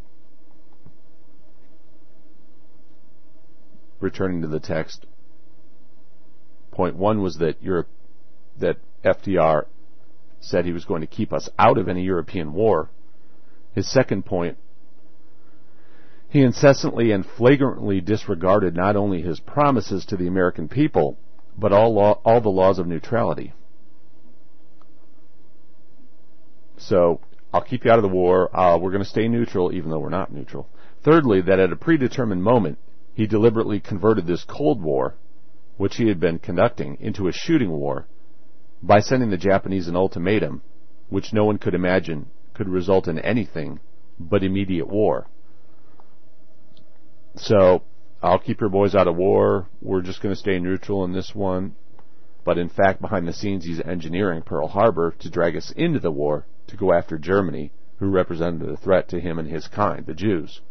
S2: Returning to the text, point one was that FDR said he was going to keep us out of any European war. His second point, he incessantly and flagrantly disregarded not only his promises to the American people, but all the laws of neutrality. So, I'll keep you out of the war. We're going to stay neutral, even though we're not neutral. Thirdly, that at a predetermined moment, he deliberately converted this Cold War, which he had been conducting, into a shooting war by sending the Japanese an ultimatum, which no one could imagine could result in anything but immediate war. So, I'll keep your boys out of war. We're just going to stay neutral in this one. But in fact, behind the scenes, he's engineering Pearl Harbor to drag us into the war to go after Germany, who represented a threat to him and his kind, the Jews.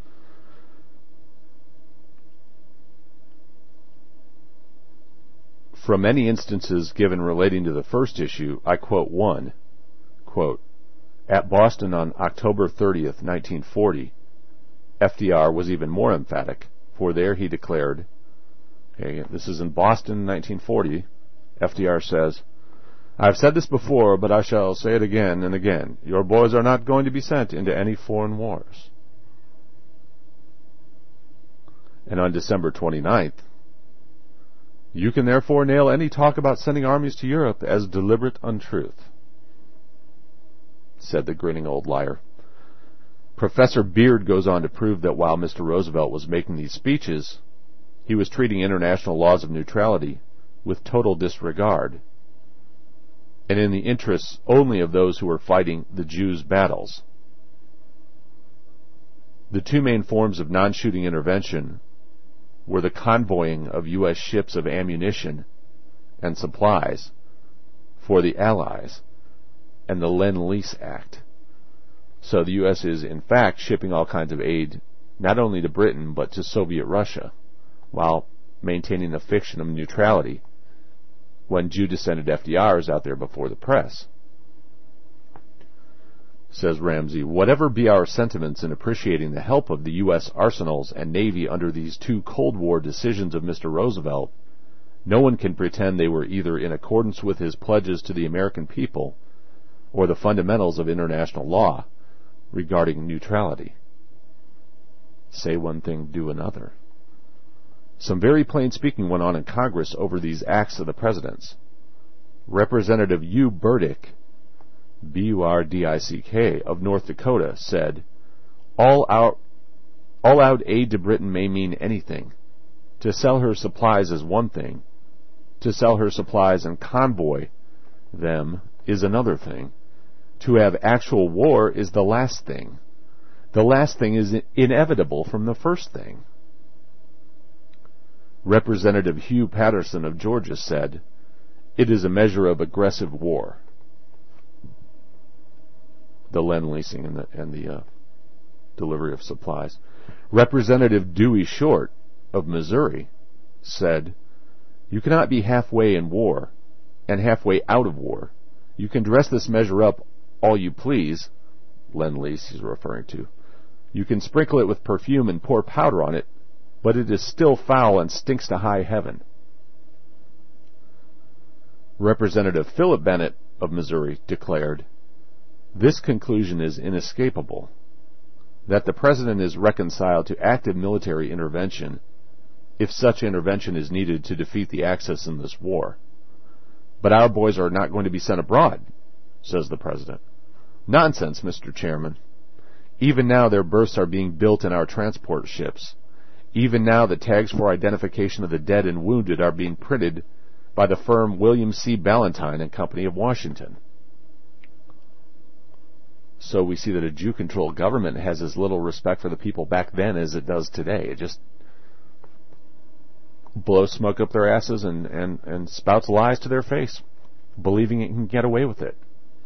S2: From many instances given relating to the first issue, I quote one, quote, at Boston on October 30th, 1940, FDR was even more emphatic, for there he declared, okay, this is in Boston, 1940, FDR says, I've said this before, but I shall say it again and again. Your boys are not going to be sent into any foreign wars. And on December 29th, you can therefore nail any talk about sending armies to Europe as deliberate untruth, said the grinning old liar. Professor Beard goes on to prove that while Mr. Roosevelt was making these speeches, he was treating international laws of neutrality with total disregard, and in the interests only of those who were fighting the Jews' battles. The two main forms of non-shooting intervention were the convoying of U.S. ships of ammunition and supplies for the Allies and the Lend-Lease Act. So the U.S. is, in fact, shipping all kinds of aid not only to Britain but to Soviet Russia, while maintaining the fiction of neutrality when Jew-descended FDR is out there before the press. Says Ramsey, whatever be our sentiments in appreciating the help of the U.S. arsenals and Navy under these two Cold War decisions of Mr. Roosevelt, no one can pretend they were either in accordance with his pledges to the American people or the fundamentals of international law regarding neutrality. Say one thing, do another. Some very plain speaking went on in Congress over these acts of the president's. Representative Hugh Burdick, B-U-R-D-I-C-K, of North Dakota, said, all out aid to Britain may mean anything. To sell her supplies is one thing. To sell her supplies and convoy them is another thing. To have actual war is the last thing. The last thing is inevitable from the first thing. Representative Hugh Patterson of Georgia said, it is a measure of aggressive war. The lend-leasing and the delivery of supplies. Representative Dewey Short of Missouri said, you cannot be halfway in war and halfway out of war. You can dress this measure up all you please, lend-lease he's referring to. You can sprinkle it with perfume and pour powder on it, but it is still foul and stinks to high heaven. Representative Philip Bennett of Missouri declared, this conclusion is inescapable, that the President is reconciled to active military intervention if such intervention is needed to defeat the Axis in this war. But our boys are not going to be sent abroad, says the President. Nonsense, Mr. Chairman. Even now their berths are being built in our transport ships. Even now the tags for identification of the dead and wounded are being printed by the firm William C. Ballantyne and Company of Washington. So we see that a Jew-controlled government has as little respect for the people back then as it does today. It just blows smoke up their asses and spouts lies to their face, believing it can get away with it.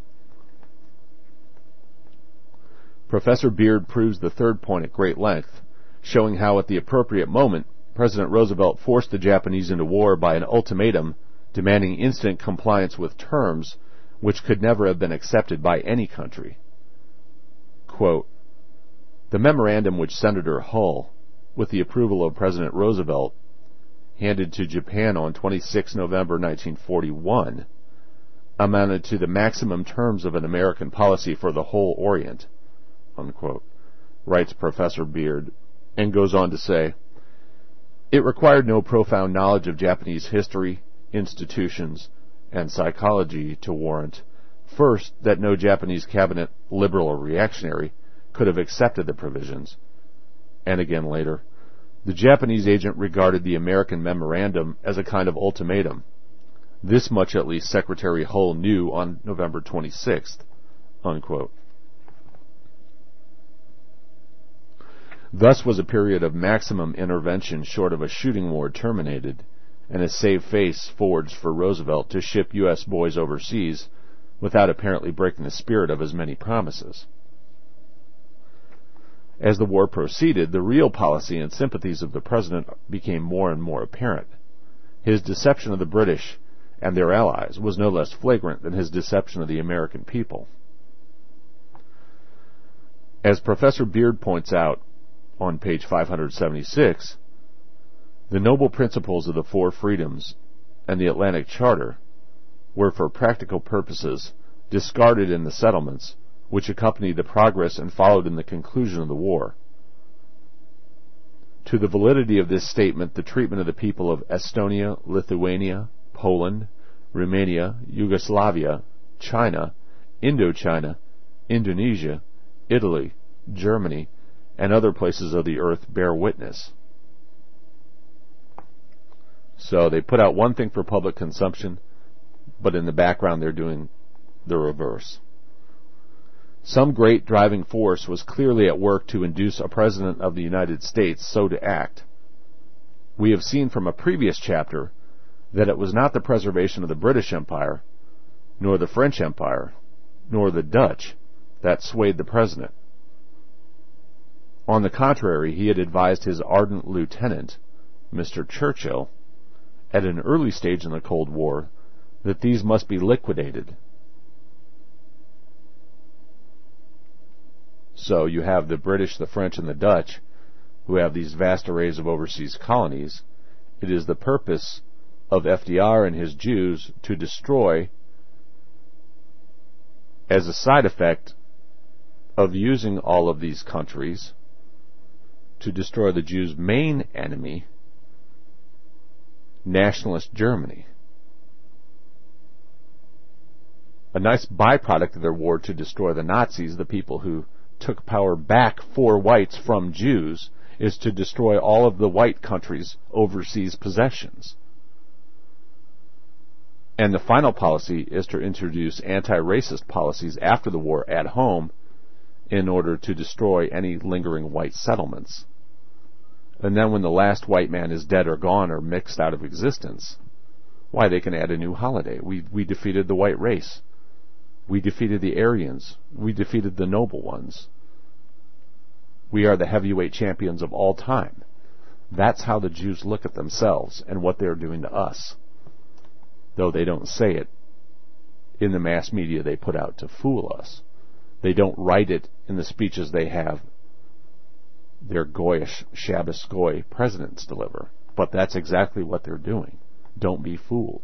S2: Professor Beard proves the third point at great length, showing how at the appropriate moment President Roosevelt forced the Japanese into war by an ultimatum demanding instant compliance with terms which could never have been accepted by any country. Quote, the memorandum which Senator Hull, with the approval of President Roosevelt, handed to Japan on 26 November 1941, amounted to the maximum terms of an American policy for the whole Orient, unquote, writes Professor Beard, and goes on to say, it required no profound knowledge of Japanese history, institutions, and psychology to warrant, first, that no Japanese cabinet, liberal or reactionary, could have accepted the provisions, and again later, the Japanese agent regarded the American memorandum as a kind of ultimatum. This much at least Secretary Hull knew on November 26th, unquote. Thus was a period of maximum intervention short of a shooting war terminated, and a save face forged for Roosevelt to ship U.S. boys overseas without apparently breaking the spirit of his many promises. As the war proceeded, the real policy and sympathies of the President became more and more apparent. His deception of the British and their allies was no less flagrant than his deception of the American people. As Professor Beard points out on page 576, the noble principles of the Four Freedoms and the Atlantic Charter were for practical purposes discarded in the settlements which accompanied the progress and followed in the conclusion of the war. To the validity of this statement, the treatment of the people of Estonia, Lithuania, Poland, Romania, Yugoslavia, China, Indochina, Indonesia, Italy, Germany, and other places of the earth bear witness. So they put out one thing for public consumption, but in the background they're doing the reverse. Some great driving force was clearly at work to induce a President of the United States so to act. We have seen from a previous chapter that it was not the preservation of the British Empire, nor the French Empire, nor the Dutch, that swayed the president. On the contrary, he had advised his ardent lieutenant, Mr. Churchill, at an early stage in the Cold War, that these must be liquidated. So you have the British, the French, and the Dutch, who have these vast arrays of overseas colonies. It is the purpose of FDR and his Jews to destroy, as a side effect of using all of these countries, to destroy the Jews' main enemy, nationalist Germany. A nice byproduct of their war to destroy the Nazis, the people who took power back for whites from Jews, is to destroy all of the white countries' overseas possessions. And the final policy is to introduce anti-racist policies after the war at home in order to destroy any lingering white settlements. And then when the last white man is dead or gone or mixed out of existence, why, they can add a new holiday. We defeated the white race. We defeated the Aryans. We defeated the noble ones. We are the heavyweight champions of all time. That's how the Jews look at themselves and what they're doing to us. Though they don't say it in the mass media they put out to fool us. They don't write it in the speeches they have their Goyish Shabbos Goy presidents deliver. But that's exactly what they're doing. Don't be fooled.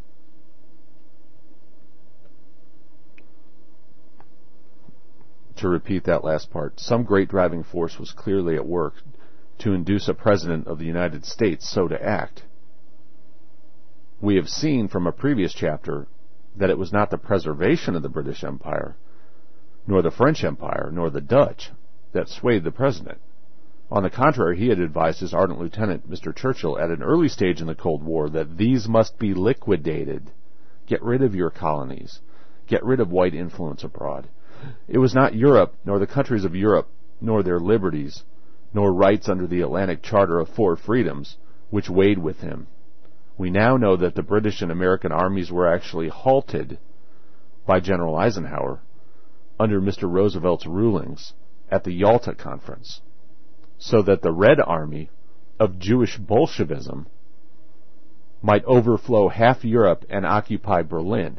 S2: To repeat that last part, some great driving force was clearly at work to induce a president of the United States so to act. We have seen from a previous chapter that it was not the preservation of the British Empire, nor the French Empire, nor the Dutch that swayed the president. On the contrary, he had advised his ardent lieutenant, Mr. Churchill, at an early stage in the Cold War that these must be liquidated. Get rid of your colonies. Get rid of white influence abroad. It was not Europe, nor the countries of Europe, nor their liberties, nor rights under the Atlantic Charter of Four Freedoms, which weighed with him. We now know that the British and American armies were actually halted by General Eisenhower under Mr. Roosevelt's rulings at the Yalta Conference, so that the Red Army of Jewish Bolshevism might overflow half Europe and occupy Berlin.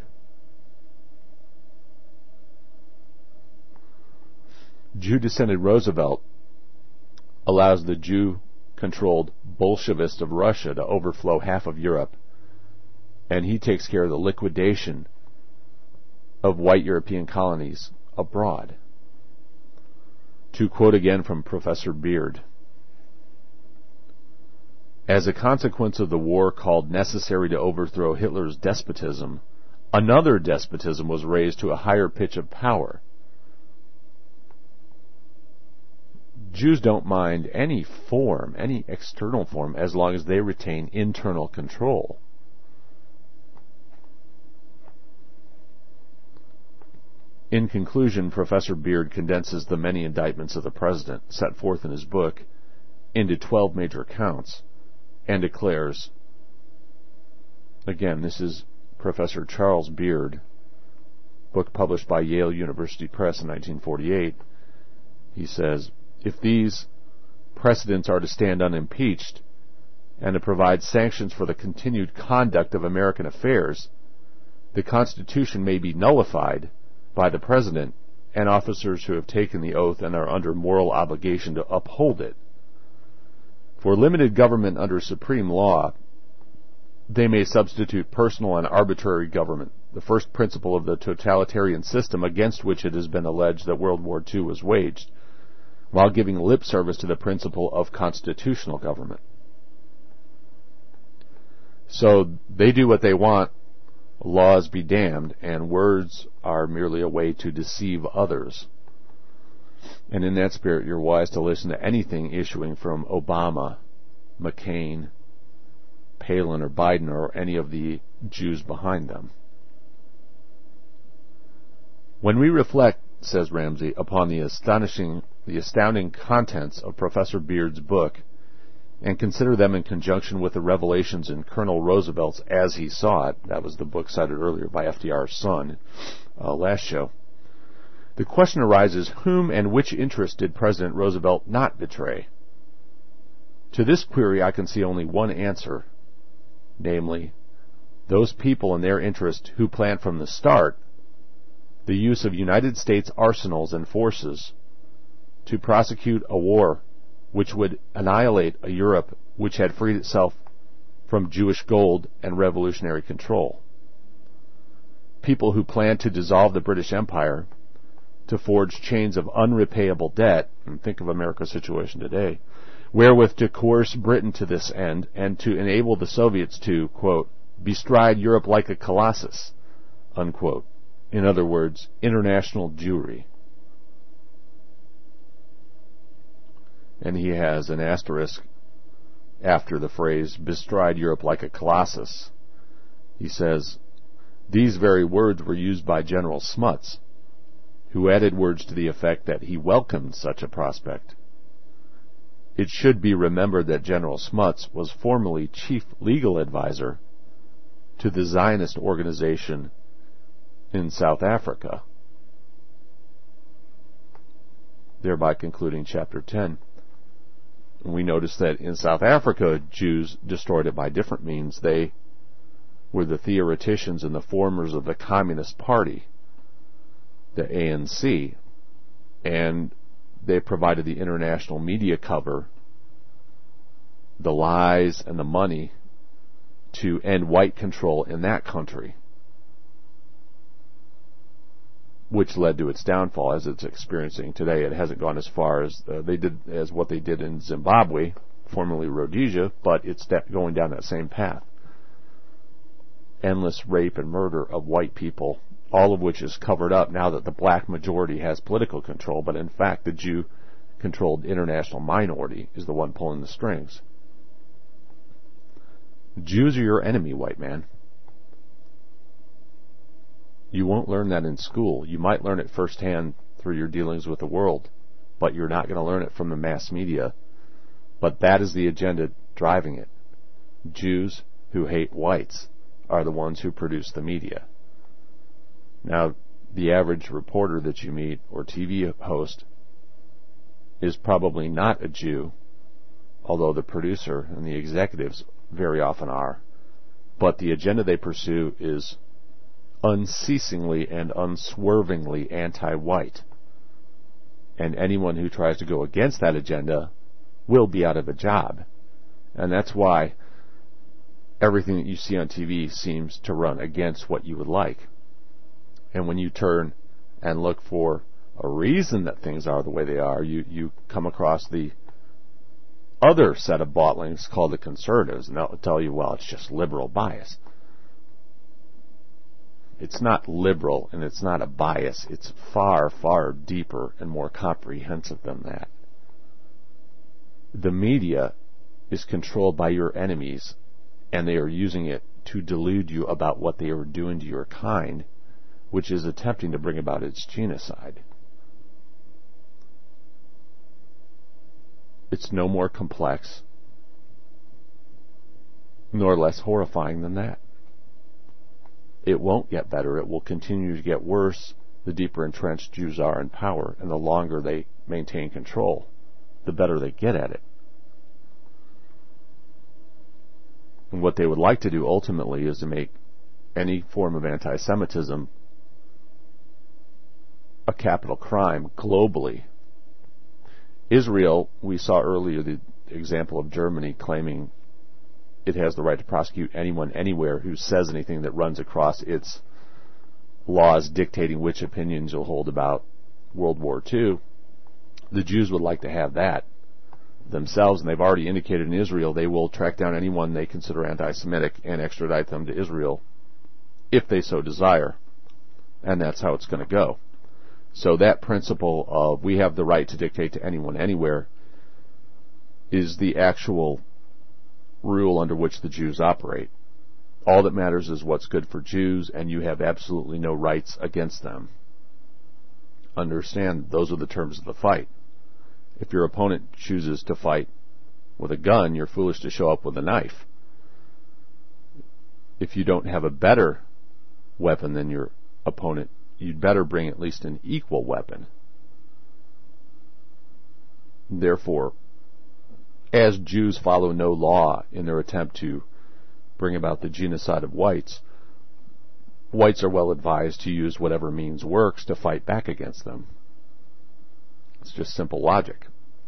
S2: Jew-descended Roosevelt allows the Jew-controlled Bolshevists of Russia to overflow half of Europe, and he takes care of the liquidation of white European colonies abroad. To quote again from Professor Beard, as a consequence of the war called necessary to overthrow Hitler's despotism, another despotism was raised to a higher pitch of power. Jews don't mind any form, any external form, as long as they retain internal control. In conclusion, Professor Beard condenses the many indictments of the president set forth in his book into 12 major counts and declares, again, this is Professor Charles Beard, book published by Yale University Press in 1948. He says, if these precedents are to stand unimpeached and to provide sanctions for the continued conduct of American affairs, the Constitution may be nullified by the President and officers who have taken the oath and are under moral obligation to uphold it. For limited government under supreme law, they may substitute personal and arbitrary government, the first principle of the totalitarian system against which it has been alleged that World War II was waged, while giving lip service to the principle of constitutional government. So they do what they want, laws be damned, and words are merely a way to deceive others. And in that spirit, you're wise to listen to anything issuing from Obama, McCain, Palin, or Biden, or any of the Jews behind them. When we reflect, says Ramsey, upon the astounding contents of Professor Beard's book, and consider them in conjunction with the revelations in Colonel Roosevelt's As He Saw It, that was the book cited earlier by FDR's son, last show, The question arises, whom and which interest did President Roosevelt not betray? To this query I can see only one answer, namely, those people and their interest who planned from the start the use of United States arsenals and forces to prosecute a war which would annihilate a Europe which had freed itself from Jewish gold and revolutionary control. People who planned to dissolve the British Empire, to forge chains of unrepayable debt, and think of America's situation today, wherewith to coerce Britain to this end, and to enable the Soviets to, quote, bestride Europe like a colossus, unquote. In other words, international Jewry. And he has an asterisk after the phrase, bestride Europe like a colossus. He says, these very words were used by General Smuts, who added words to the effect that he welcomed such a prospect. It should be remembered that General Smuts was formerly chief legal advisor to the Zionist organization in South Africa, thereby concluding chapter 10. We notice that in South Africa, Jews destroyed it by different means. They were the theoreticians and the formers of the Communist Party, the ANC, and they provided the international media cover, the lies and the money to end white control in that country, which led to its downfall as it's experiencing today. It hasn't gone as far as what they did in Zimbabwe, formerly Rhodesia, but it's going down that same path. Endless rape and murder of white people, all of which is covered up now that the black majority has political control, but in fact the Jew-controlled international minority is the one pulling the strings. Jews are your enemy, white man. You won't learn that in school. You might learn it firsthand through your dealings with the world, but you're not going to learn it from the mass media. But that is the agenda driving it. Jews who hate whites are the ones who produce the media. Now, the average reporter that you meet or TV host is probably not a Jew, although the producer and the executives very often are. But the agenda they pursue is unceasingly and unswervingly anti-white. And anyone who tries to go against that agenda will be out of a job. And that's why everything that you see on TV seems to run against what you would like. And when you turn and look for a reason that things are the way they are, you come across the other set of boutlings called the conservatives, and they'll tell you, well, it's just liberal bias. It's not liberal, and it's not a bias. It's far, far deeper and more comprehensive than that. The media is controlled by your enemies, and they are using it to delude you about what they are doing to your kind, which is attempting to bring about its genocide. It's no more complex, nor less horrifying than that. It won't get better. It will continue to get worse the deeper entrenched Jews are in power, and the longer they maintain control, the better they get at it. And what they would like to do ultimately is to make any form of anti-Semitism a capital crime globally. Israel, we saw earlier the example of Germany claiming it has the right to prosecute anyone anywhere who says anything that runs across its laws dictating which opinions you'll hold about World War II. The Jews would like to have that themselves, and they've already indicated in Israel they will track down anyone they consider anti-Semitic and extradite them to Israel if they so desire. And that's how it's going to go. So that principle of we have the right to dictate to anyone anywhere is the actual rule under which the Jews operate. All that matters is what's good for Jews, and you have absolutely no rights against them. Understand, those are the terms of the fight. If your opponent chooses to fight with a gun, you're foolish to show up with a knife. If you don't have a better weapon than your opponent, you'd better bring at least an equal weapon. Therefore, as Jews follow no law in their attempt to bring about the genocide of whites, whites are well advised to use whatever means works to fight back against them. It's just simple logic.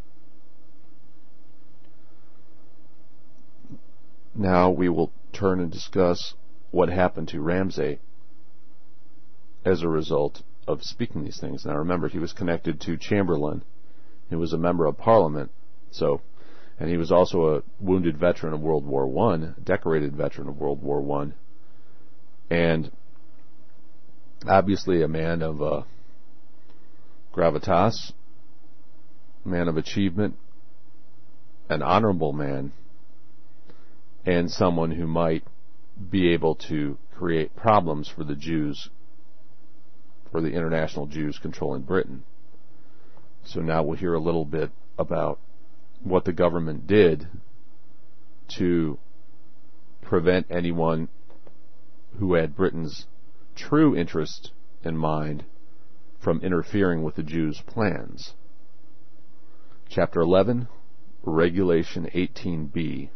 S2: Now we will turn and discuss what happened to Ramsay as a result of speaking these things. Now remember, he was connected to Chamberlain. He was a member of Parliament, and he was also a wounded veteran of World War I, decorated veteran of World War I, and obviously a man of gravitas, man of achievement, an honorable man, and someone who might be able to create problems for the Jews, for the international Jews controlling Britain. So now we'll hear a little bit about what the government did to prevent anyone who had Britain's true interest in mind from interfering with the Jews' plans. Chapter 11, Regulation 18B.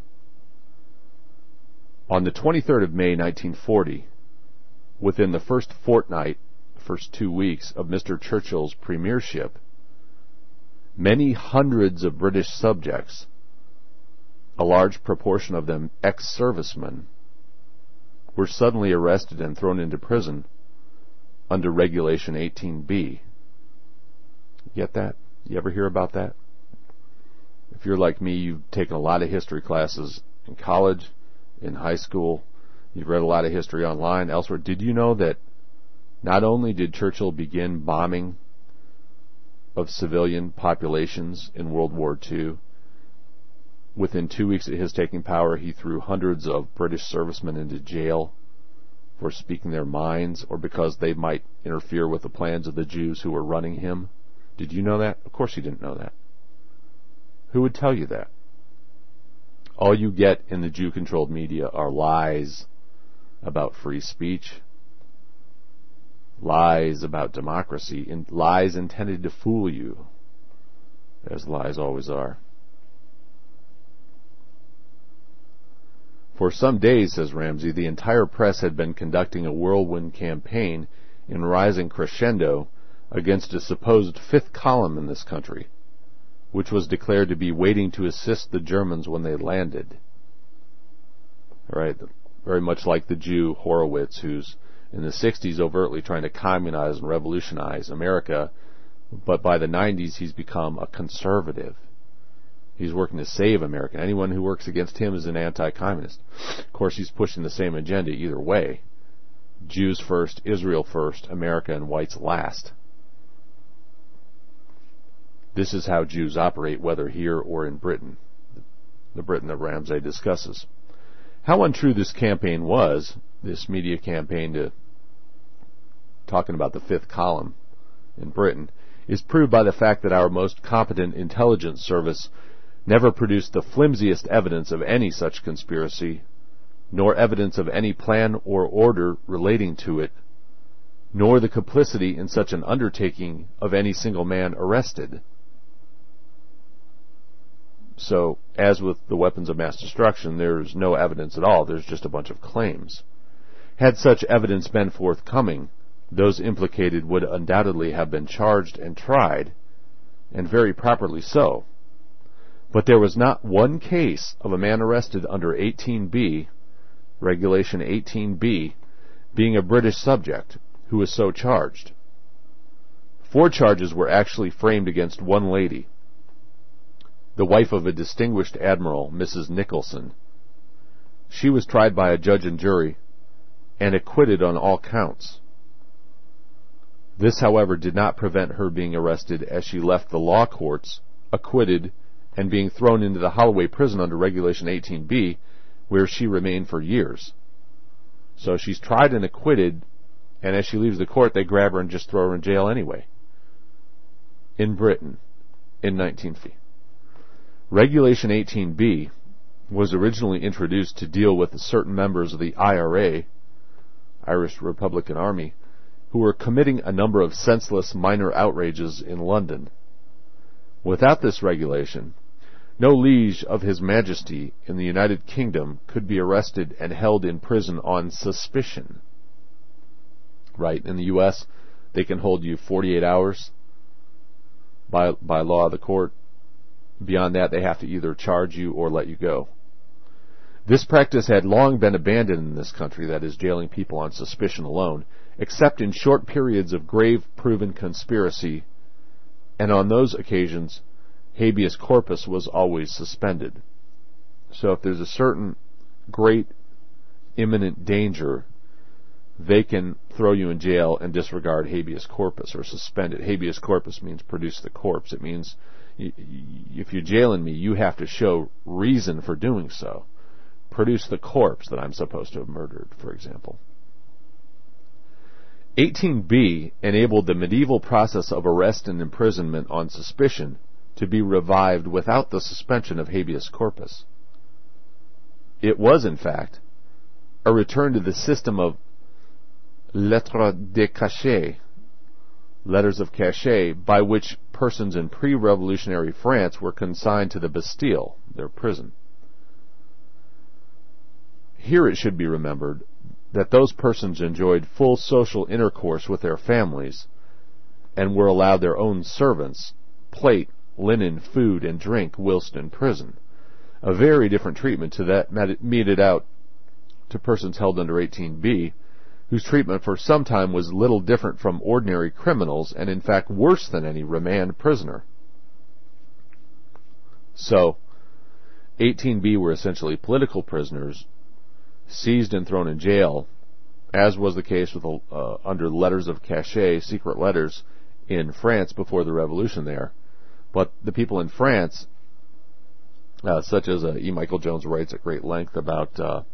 S2: On the 23rd of May 1940, within the first 2 weeks of Mr. Churchill's premiership, many hundreds of British subjects, a large proportion of them ex-servicemen, were suddenly arrested and thrown into prison under Regulation 18B. Get that? You ever hear about that? If you're like me, you've taken a lot of history classes in college, in high school, you've read a lot of history online, elsewhere. Did you know that not only did Churchill begin bombing of civilian populations in World War II, within 2 weeks of his taking power, he threw hundreds of British servicemen into jail for speaking their minds or because they might interfere with the plans of the Jews who were running him? Did you know that? Of course you didn't know that. Who would tell you that? All you get in the Jew-controlled media are lies about free speech, lies about democracy, and lies intended to fool you, as lies always are. For some days, says Ramsay, the entire press had been conducting a whirlwind campaign in rising crescendo against a supposed fifth column in this country, which was declared to be waiting to assist the Germans when they landed. All right, very much like the Jew Horowitz, who's in the 60s overtly trying to communize and revolutionize America, but by the 90s he's become a conservative. He's working to save America. Anyone who works against him is an anti-communist. Of course, he's pushing the same agenda either way. Jews first, Israel first, America and whites last. This is how Jews operate, whether here or in Britain, the Britain that Ramsay discusses. How untrue this campaign was, this media campaign talking about the fifth column in Britain, is proved by the fact that our most competent intelligence service never produced the flimsiest evidence of any such conspiracy, nor evidence of any plan or order relating to it, nor the complicity in such an undertaking of any single man arrested. So, as with the weapons of mass destruction, there's no evidence at all. There's just a bunch of claims. Had such evidence been forthcoming, those implicated would undoubtedly have been charged and tried, and very properly so. But there was not one case of a man arrested under 18B, Regulation 18B, being a British subject, who was so charged. 4 charges were actually framed against one lady, the wife of a distinguished admiral, Mrs. Nicholson. She was tried by a judge and jury and acquitted on all counts. This, however, did not prevent her being arrested as she left the law courts, acquitted, and being thrown into the Holloway prison under Regulation 18B, where she remained for years. So she's tried and acquitted, and as she leaves the court, they grab her and just throw her in jail anyway. In Britain, in 1950. Regulation 18B was originally introduced to deal with certain members of the IRA, Irish Republican Army, who were committing a number of senseless minor outrages in London. Without this regulation, no liege of His Majesty in the United Kingdom could be arrested and held in prison on suspicion. Right? In the U.S., they can hold you 48 hours by law of the court. Beyond that, they have to either charge you or let you go. This practice had long been abandoned in this country, that is, jailing people on suspicion alone, except in short periods of grave proven conspiracy, and on those occasions, habeas corpus was always suspended. So if there's a certain great imminent danger, they can throw you in jail and disregard habeas corpus or suspend it. Habeas corpus means produce the corpse. It means if you're jailing me, you have to show reason for doing so. Produce the corpse that I'm supposed to have murdered, for example. 18b enabled the medieval process of arrest and imprisonment on suspicion to be revived without the suspension of habeas corpus. It was, in fact, a return to the system of lettres de cachet, letters of cachet, by which persons in pre-revolutionary France were consigned to the Bastille, their prison. Here it should be remembered that those persons enjoyed full social intercourse with their families and were allowed their own servants, plate, linen, food, and drink whilst in prison. A very different treatment to that meted out to persons held under 18b, whose treatment for some time was little different from ordinary criminals, and in fact worse than any remand prisoner. So, 18b were essentially political prisoners, seized and thrown in jail, as was the case with under letters of cachet, secret letters, in France before the revolution there. But the people in France, such as E. Michael Jones writes at great length about,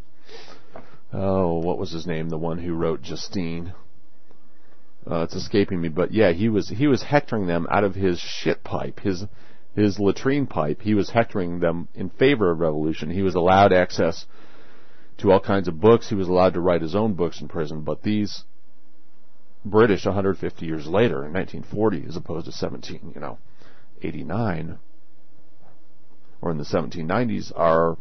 S2: what was his name? The one who wrote Justine. It's escaping me, but yeah, he was hectoring them out of his shit pipe, his latrine pipe. He was hectoring them in favor of revolution. He was allowed access to all kinds of books. He was allowed to write his own books in prison, but these British 150 years later, in 1940, as opposed to 1789, or in the 1790s, are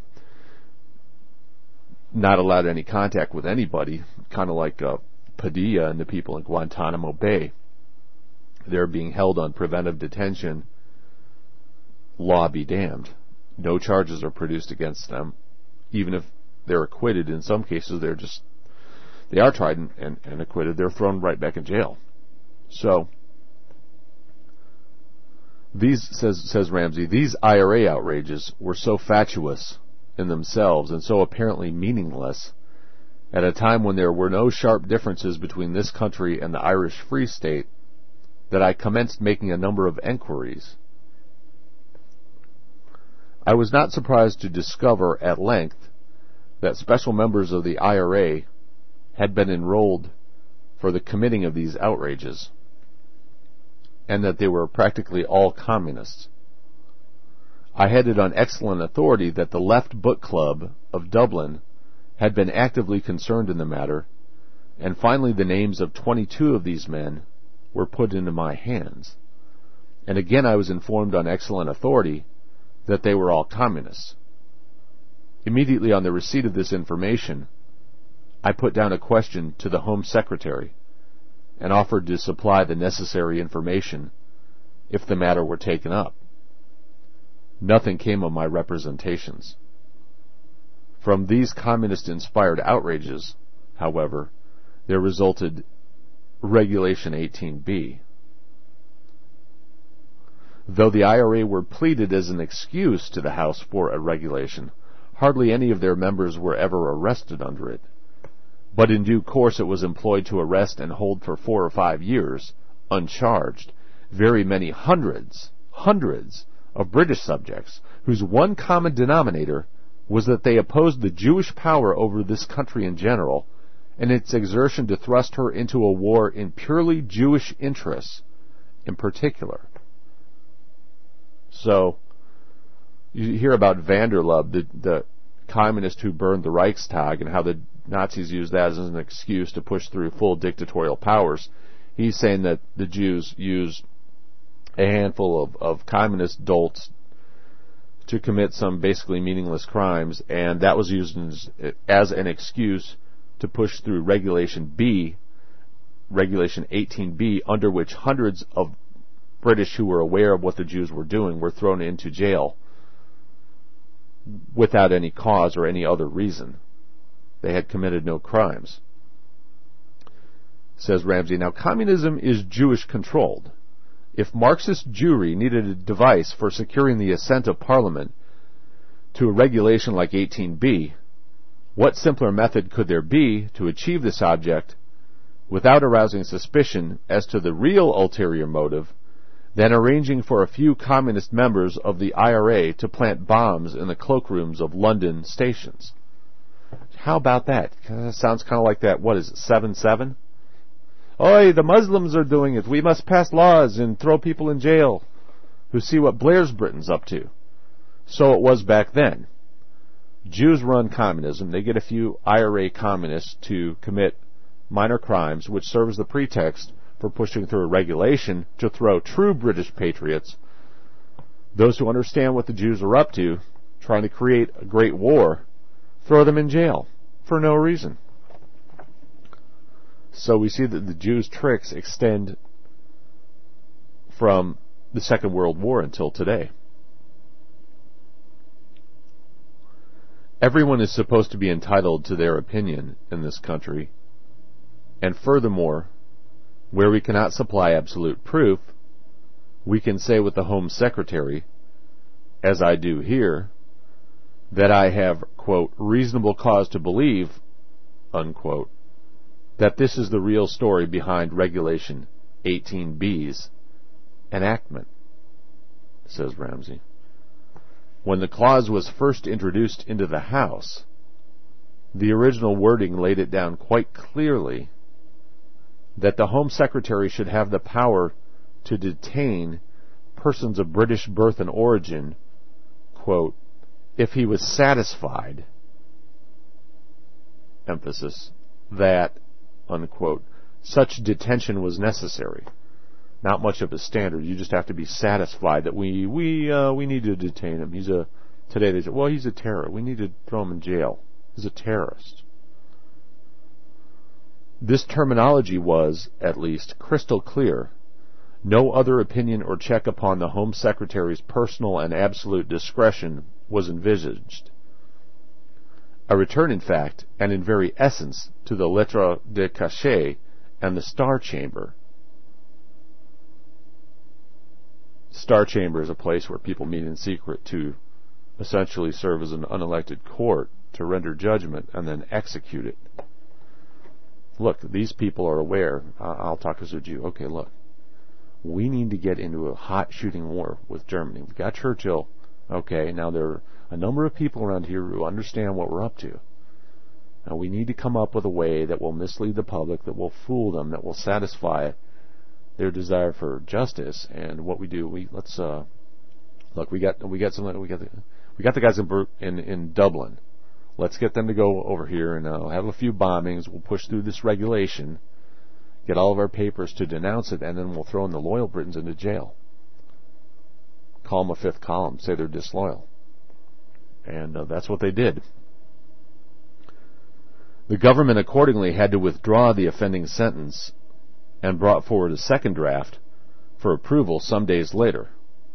S2: not allowed any contact with anybody, kind of like Padilla and the people in Guantanamo Bay. They're being held on preventive detention, law be damned. No charges are produced against them, even if they're acquitted. In some cases, they are tried and acquitted. They're thrown right back in jail. So, says Ramsey, these IRA outrages were so fatuous in themselves and so apparently meaningless at a time when there were no sharp differences between this country and the Irish Free State that I commenced making a number of enquiries. I was not surprised to discover at length that special members of the IRA had been enrolled for the committing of these outrages, and that they were practically all communists. I had it on excellent authority that the Left Book Club of Dublin had been actively concerned in the matter, and finally the names of 22 of these men were put into my hands. And again I was informed on excellent authority that they were all communists. Immediately on the receipt of this information, I put down a question to the Home Secretary and offered to supply the necessary information if the matter were taken up. Nothing came of my representations. From these communist-inspired outrages, however, there resulted Regulation 18b. Though the IRA were pleaded as an excuse to the House for a regulation, hardly any of their members were ever arrested under it. But in due course it was employed to arrest and hold for 4 or 5 years, uncharged, very many hundreds of British subjects, whose one common denominator was that they opposed the Jewish power over this country in general, and its exertion to thrust her into a war in purely Jewish interests in particular. So, you hear about Vanderlub, the communist who burned the Reichstag, and how the Nazis used that as an excuse to push through full dictatorial powers. He's saying that the Jews used a handful of communist dolts to commit some basically meaningless crimes, and that was used as an excuse to push through Regulation 18B, under which hundreds of British who were aware of what the Jews were doing were thrown into jail without any cause or any other reason. They had committed no crimes. Says Ramsey, now communism is Jewish-controlled. If Marxist Jewry needed a device for securing the assent of Parliament to a regulation like 18B, what simpler method could there be to achieve this object without arousing suspicion as to the real ulterior motive than arranging for a few communist members of the IRA to plant bombs in the cloakrooms of London stations? How about that? Sounds kind of like that, what is it, 7-7? Oi, the Muslims are doing it. We must pass laws and throw people in jail who see what Blair's Britain's up to. So it was back then. Jews run communism. They get a few IRA communists to commit minor crimes, which serves the pretext for pushing through a regulation to throw true British patriots, those who understand what the Jews are up to, trying to create a great war, throw them in jail for no reason. So we see that the Jews' tricks extend from the Second World War until today. Everyone is supposed to be entitled to their opinion in this country, and furthermore, where we cannot supply absolute proof, we can say with the Home Secretary, as I do here, that I have, quote, reasonable cause to believe, unquote, that this is the real story behind Regulation 18B's enactment, says Ramsey. When the clause was first introduced into the House, the original wording laid it down quite clearly that the Home Secretary should have the power to detain persons of British birth and origin, quote, if he was satisfied, emphasis, that, unquote, such detention was necessary. Not much of a standard. You just have to be satisfied that we need to detain him. Today they say, well, he's a terrorist. We need to throw him in jail. He's a terrorist. This terminology was, at least, crystal clear. No other opinion or check upon the Home Secretary's personal and absolute discretion was envisaged. A return, in fact, and in very essence, to the lettre de cachet and the Star Chamber. Star Chamber is a place where people meet in secret to essentially serve as an unelected court to render judgment and then execute it. Look, these people are aware. I'll talk as a Jew. Okay, look. We need to get into a hot shooting war with Germany. We've got Churchill. Okay, now there are a number of people around here who understand what we're up to. Now we need to come up with a way that will mislead the public, that will fool them, that will satisfy their desire for justice. And what we do, we got the guys in Dublin. Let's get them to go over here and have a few bombings. We'll push through this regulation, get all of our papers to denounce it, and then we'll throw in the loyal Britons into jail. Call them a fifth column, say they're disloyal. And that's what they did. The government accordingly had to withdraw the offending sentence and brought forward a second draft for approval some days later.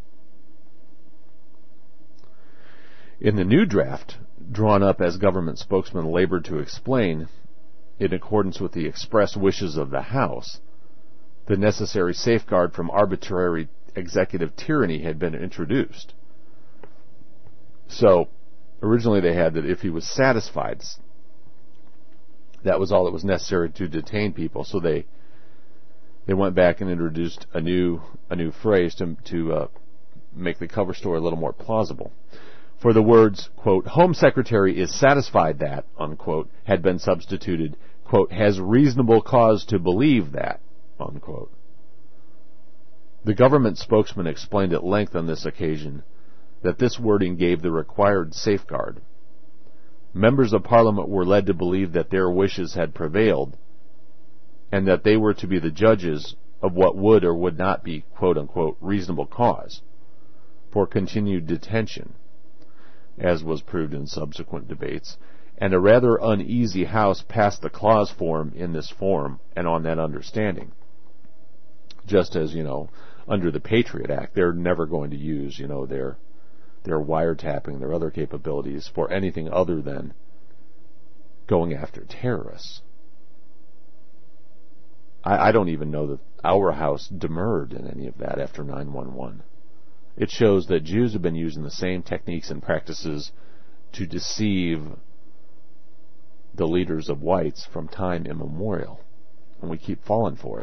S2: In the new draft, drawn up as government spokesman labored to explain, in accordance with the express wishes of the House, the necessary safeguard from arbitrary executive tyranny had been introduced. So, originally they had that if he was satisfied, that was all that was necessary to detain people. So they went back and introduced a new phrase to make the cover story a little more plausible. For the words, quote, Home Secretary is satisfied that, unquote, had been substituted, quote, has reasonable cause to believe that, unquote. The government spokesman explained at length on this occasion that this wording gave the required safeguard. members of Parliament were led to believe that their wishes had prevailed and that they were to be the judges of what would or would not be, quote-unquote, reasonable cause for continued detention, as was proved in subsequent debates, and a rather uneasy House passed the clause form in this form and on that understanding. Just as, under the Patriot Act, they're never going to use, their wiretapping, their other capabilities for anything other than going after terrorists. I don't even know that our House demurred in any of that after 9/11. It shows that Jews have been using the same techniques and practices to deceive the leaders of whites from time immemorial, and we keep falling for it.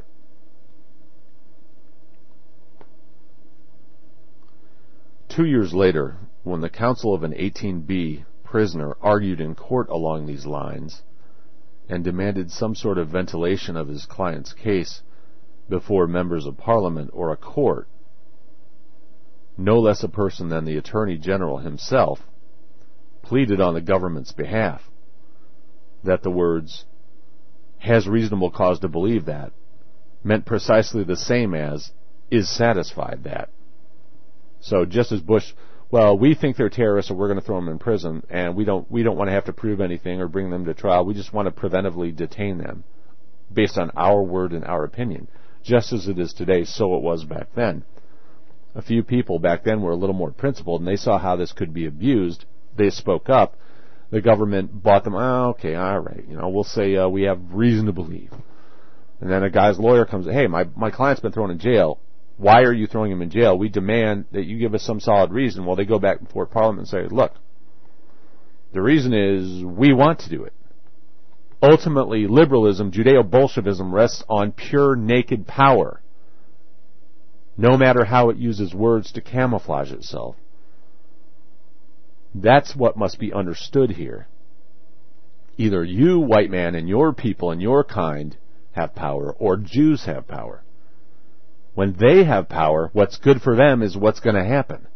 S2: Two years later, when the counsel of an 18B prisoner argued in court along these lines and demanded some sort of ventilation of his client's case before members of Parliament or a court, no less a person than the Attorney General himself pleaded on the government's behalf that the words, "has reasonable cause to believe that," meant precisely the same as, "is satisfied that." So just as Bush, well, we think they're terrorists, so we're going to throw them in prison, and we don't want to have to prove anything or bring them to trial. We just want to preventively detain them based on our word and our opinion. Just as it is today, so it was back then. A few people back then were a little more principled, and they saw how this could be abused. They spoke up. The government bought them. Oh, okay, all right. We'll say we have reason to believe. And then a guy's lawyer comes, hey, my client's been thrown in jail. Why are you throwing him in jail? We demand that you give us some solid reason. Well, they go back before Parliament and say, look, the reason is we want to do it. Ultimately, liberalism, Judeo-Bolshevism, rests on pure naked power, no matter how it uses words to camouflage itself. That's what must be understood here. Either you, white man, and your people and your kind have power, or Jews have power. When they have power, what's good for them is what's going to happen.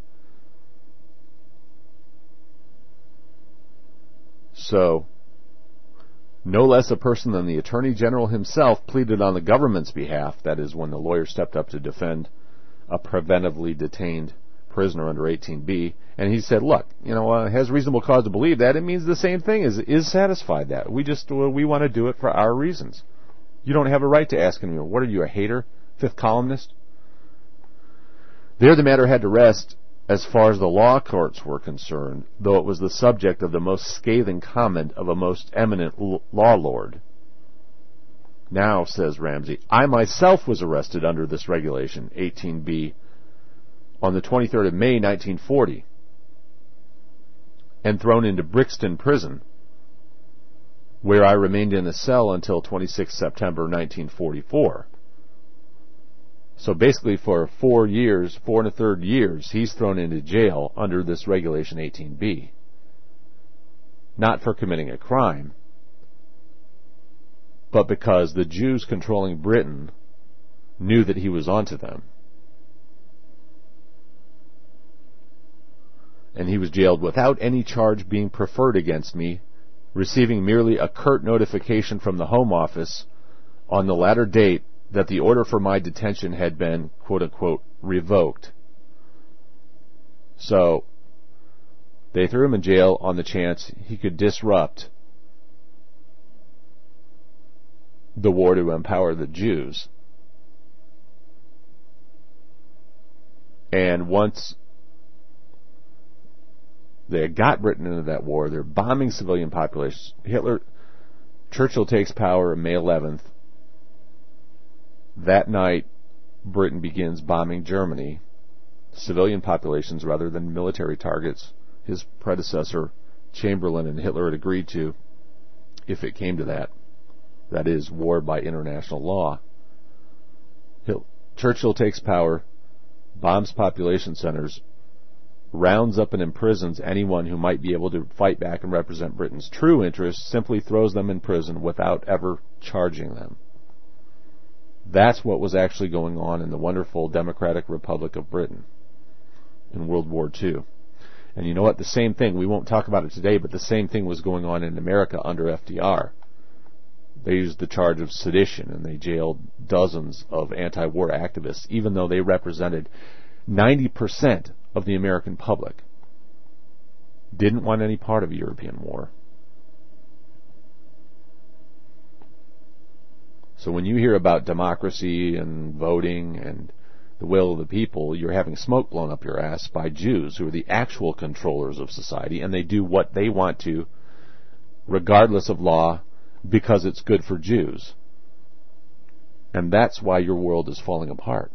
S2: So, no less a person than the Attorney General himself pleaded on the government's behalf, that is, when the lawyer stepped up to defend a preventively detained prisoner under 18B, and he said, look, has reasonable cause to believe that, it means the same thing as is satisfied that. We want to do it for our reasons. You don't have a right to ask him, what are you, a hater? Fifth columnist? There the matter had to rest as far as the law courts were concerned, though it was the subject of the most scathing comment of a most eminent law lord. Now, says Ramsey, I myself was arrested under this regulation, 18B, on the 23rd of May, 1940, and thrown into Brixton Prison, where I remained in a cell until 26 September 1944. So basically for 4 1/3 years, he's thrown into jail under this regulation 18B. Not for committing a crime, but because the Jews controlling Britain knew that he was onto them. And he was jailed without any charge being preferred against me, receiving merely a curt notification from the Home Office on the latter date that the order for my detention had been, quote-unquote, revoked. So, they threw him in jail on the chance he could disrupt the war to empower the Jews. And once they had got Britain into that war, they're bombing civilian populations. Churchill takes power on May 11th. That night, Britain begins bombing Germany, civilian populations rather than military targets. His predecessor, Chamberlain, and Hitler had agreed to, if it came to that. That is, war by international law. Churchill takes power, bombs population centers, rounds up and imprisons anyone who might be able to fight back and represent Britain's true interests, simply throws them in prison without ever charging them. That's what was actually going on in the wonderful Democratic Republic of Britain in World War II. And you know what? The same thing, we won't talk about it today, but the same thing was going on in America under FDR. They used the charge of sedition, and they jailed dozens of anti-war activists, even though they represented 90% of the American public. Didn't want any part of a European war. So when you hear about democracy and voting and the will of the people, you're having smoke blown up your ass by Jews who are the actual controllers of society, and they do what they want to, regardless of law, because it's good for Jews. And that's why your world is falling apart.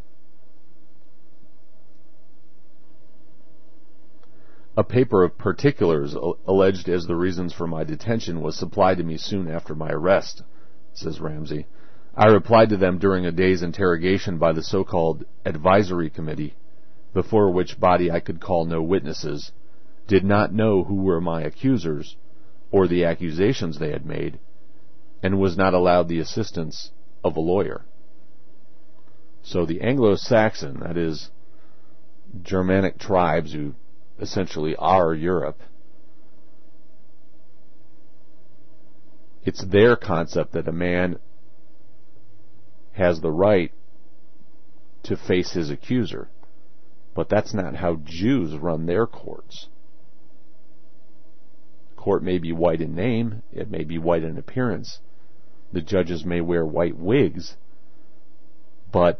S2: A paper of particulars alleged as the reasons for my detention was supplied to me soon after my arrest, says Ramsey. I replied to them during a day's interrogation by the so-called advisory committee, before which body I could call no witnesses, did not know who were my accusers, or the accusations they had made, and was not allowed the assistance of a lawyer. So the Anglo-Saxon, that is, Germanic tribes who essentially are Europe, it's their concept that a man has the right to face his accuser. But that's not how Jews run their courts. Court may be white in name, it may be white in appearance. The judges may wear white wigs, but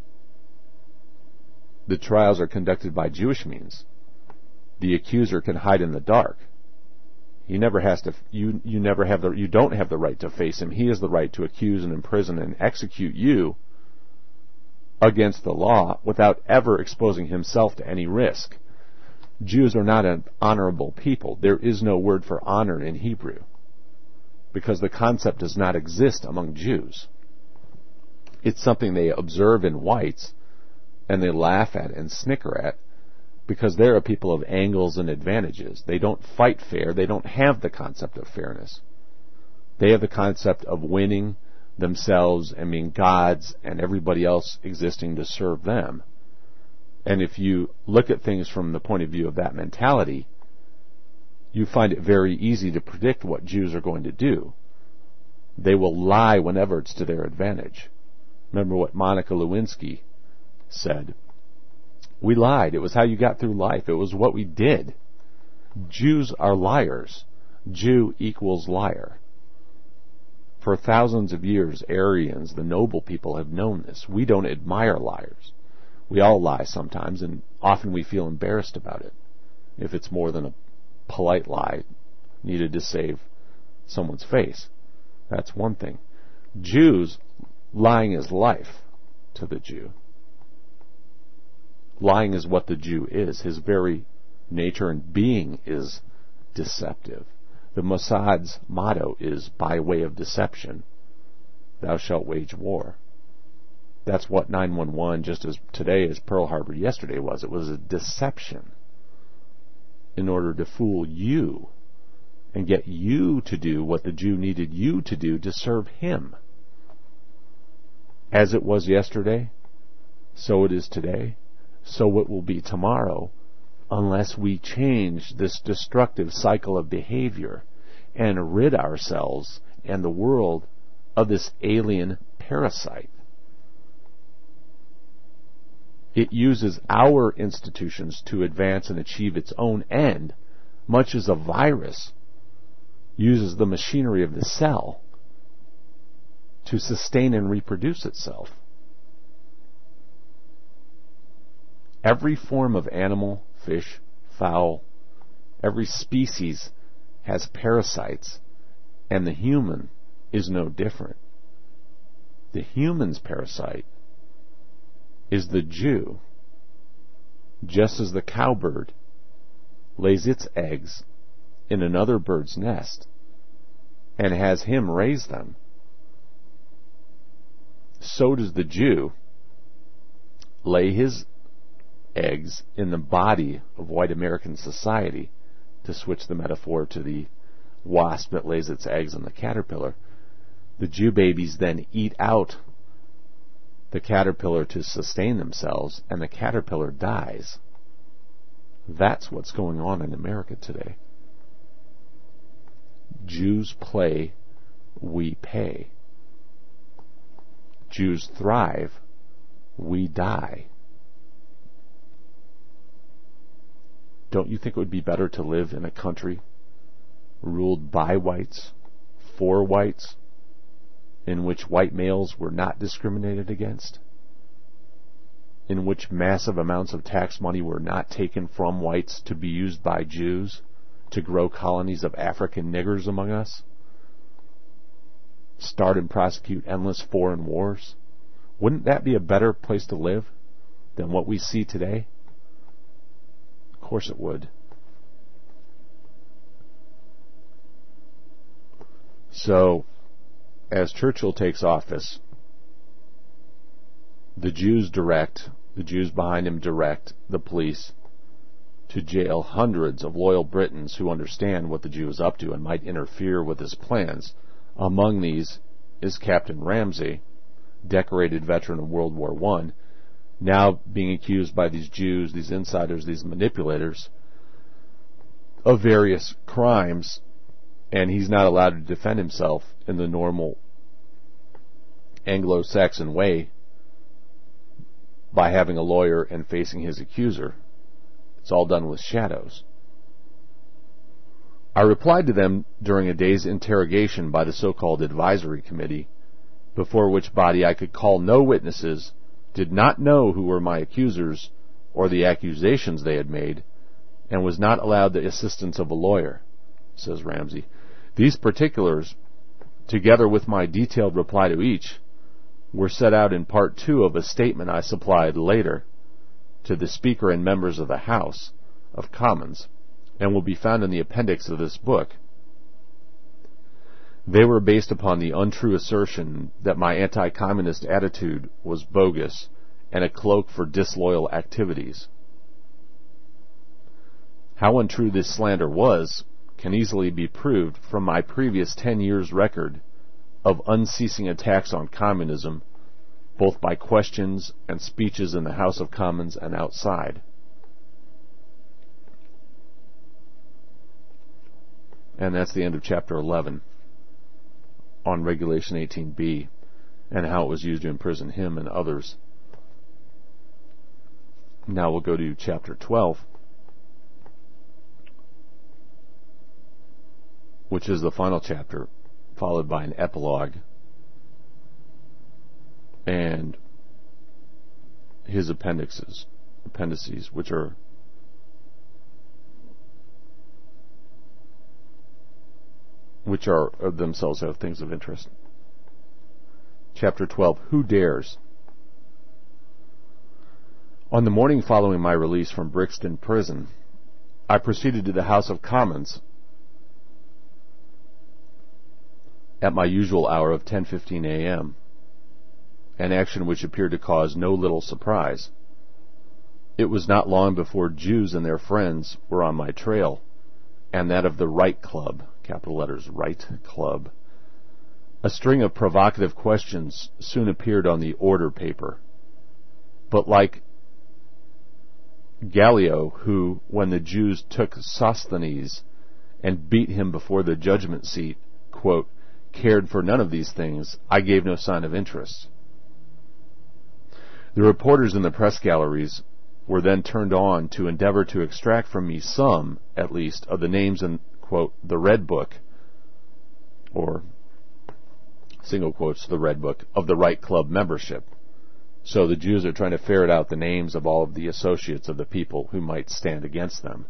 S2: the trials are conducted by Jewish means. The accuser can hide in the dark. He never has to. You don't have the right to face him. He has the right to accuse and imprison and execute you against the law without ever exposing himself to any risk. Jews are not an honorable people. There is no word for honor in Hebrew, because the concept does not exist among Jews. It's something they observe in whites, and they laugh at and snicker at, because they're a people of angles and advantages. They don't fight fair. They don't have the concept of fairness. They have the concept of winning themselves and being gods and everybody else existing to serve them. And if you look at things from the point of view of that mentality, you find it very easy to predict what Jews are going to do. They will lie whenever it's to their advantage. Remember what Monica Lewinsky said. We lied. It was how you got through life. It was what we did. Jews are liars. Jew equals liar. For thousands of years, Aryans, the noble people, have known this. We don't admire liars. We all lie sometimes, and often we feel embarrassed about it, if it's more than a polite lie needed to save someone's face. That's one thing. Jews, lying is life to the Jew. Lying is what the Jew is. His very nature and being is deceptive. The Mossad's motto is, by way of deception, thou shalt wage war. That's what 9/11, just as today as Pearl Harbor yesterday was. It was a deception in order to fool you and get you to do what the Jew needed you to do to serve him. As it was yesterday, so it is today. So it will be tomorrow, unless we change this destructive cycle of behavior and rid ourselves and the world of this alien parasite. It uses our institutions to advance and achieve its own end, much as a virus uses the machinery of the cell to sustain and reproduce itself. Every form of animal, fish, fowl, every species has parasites, and the human is no different. The human's parasite is the Jew, just as the cowbird lays its eggs in another bird's nest and has him raise them. So does the Jew lay his eggs in the body of white American society, to switch the metaphor to the wasp that lays its eggs in the caterpillar. The Jew babies then eat out the caterpillar to sustain themselves, and the caterpillar dies. That's what's going on in America today. Jews play, we pay. Jews thrive, we die. Don't you think it would be better to live in a country ruled by whites, for whites, in which white males were not discriminated against, in which massive amounts of tax money were not taken from whites to be used by Jews to grow colonies of African niggers among us, start and prosecute endless foreign wars? Wouldn't that be a better place to live than what we see today? Of course it would. So, as Churchill takes office, the Jews behind him direct the police to jail hundreds of loyal Britons who understand what the Jew is up to and might interfere with his plans. Among these is Captain Ramsey, decorated veteran of World War I, now being accused by these Jews, these insiders, these manipulators, of various crimes, and he's not allowed to defend himself in the normal Anglo-Saxon way by having a lawyer and facing his accuser. It's all done with shadows. I replied to them during a day's interrogation by the so-called advisory committee, before which body I could call no witnesses, did not know who were my accusers or the accusations they had made, and was not allowed the assistance of a lawyer, says Ramsey. These particulars, together with my detailed reply to each, were set out in part 2 of a statement I supplied later to the Speaker and members of the House of Commons, and will be found in the appendix of this book. They were based upon the untrue assertion that my anti-communist attitude was bogus and a cloak for disloyal activities. How untrue this slander was can easily be proved from my previous 10 years' record of unceasing attacks on communism, both by questions and speeches in the House of Commons and outside. And that's the end of Chapter 11 on Regulation 18B and how it was used to imprison him and others. Now we'll go to Chapter 12, which is the final chapter, followed by an epilogue and his appendices, which are of themselves have things of interest. Chapter 12, Who Dares? On the morning following my release from Brixton Prison, I proceeded to the House of Commons at my usual hour of 10:15 a.m., an action which appeared to cause no little surprise. It was not long before Jews and their friends were on my trail, and that of the Right Club, capital letters Right Club. A string of provocative questions soon appeared on the order paper. But like Gallio, who, when the Jews took Sosthenes and beat him before the judgment seat, quote, cared for none of these things, I gave no sign of interest. The reporters in the press galleries were then turned on to endeavor to extract from me some, at least, of the names in, quote, the Red Book, or, single quotes, the Red Book, of the Right Club membership. So the Jews are trying to ferret out the names of all of the associates of the people who might stand against them.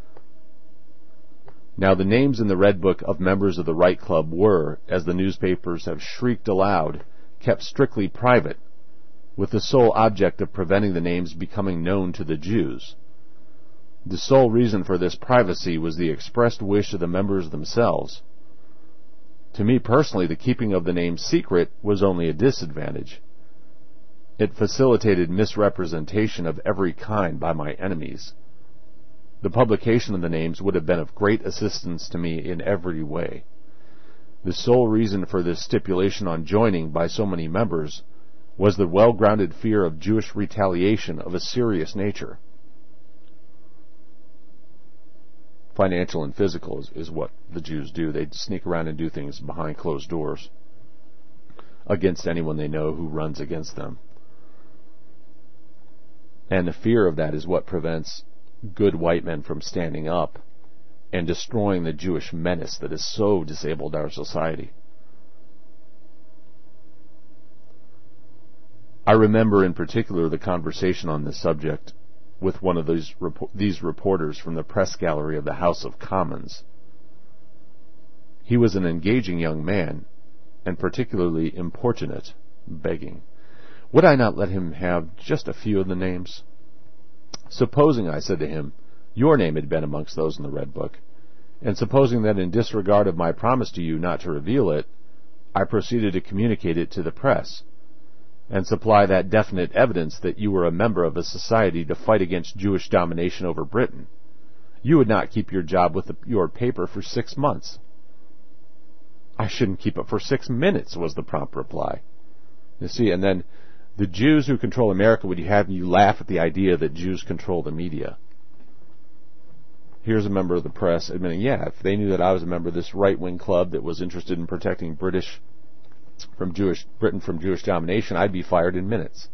S2: Now the names in the Red Book of members of the Right Club were, as the newspapers have shrieked aloud, kept strictly private, with the sole object of preventing the names becoming known to the Jews. The sole reason for this privacy was the expressed wish of the members themselves. To me personally, the keeping of the names secret was only a disadvantage. It facilitated misrepresentation of every kind by my enemies. The publication of the names would have been of great assistance to me in every way. The sole reason for this stipulation on joining by so many members was the well-grounded fear of Jewish retaliation of a serious nature. financial and physical is what the Jews do. They sneak around and do things behind closed doors against anyone they know who runs against them. And the fear of that is what prevents good white men from standing up and destroying the Jewish menace that has so disabled our society. I remember in particular the conversation on this subject with one of these reporters from the press gallery of the House of Commons. He was an engaging young man, and particularly importunate, begging, would I not let him have just a few of the names? Supposing, I said to him, your name had been amongst those in the Red Book, and supposing that in disregard of my promise to you not to reveal it, I proceeded to communicate it to the press, and supply that definite evidence that you were a member of a society to fight against Jewish domination over Britain, you would not keep your job with your paper for 6 months. I shouldn't keep it for 6 minutes, was the prompt reply. You see, and then the Jews who control America would have you laugh at the idea that Jews control the media. Here's a member of the press admitting, yeah, if they knew that I was a member of this right-wing club that was interested in protecting Britain from Jewish domination, I'd be fired in minutes.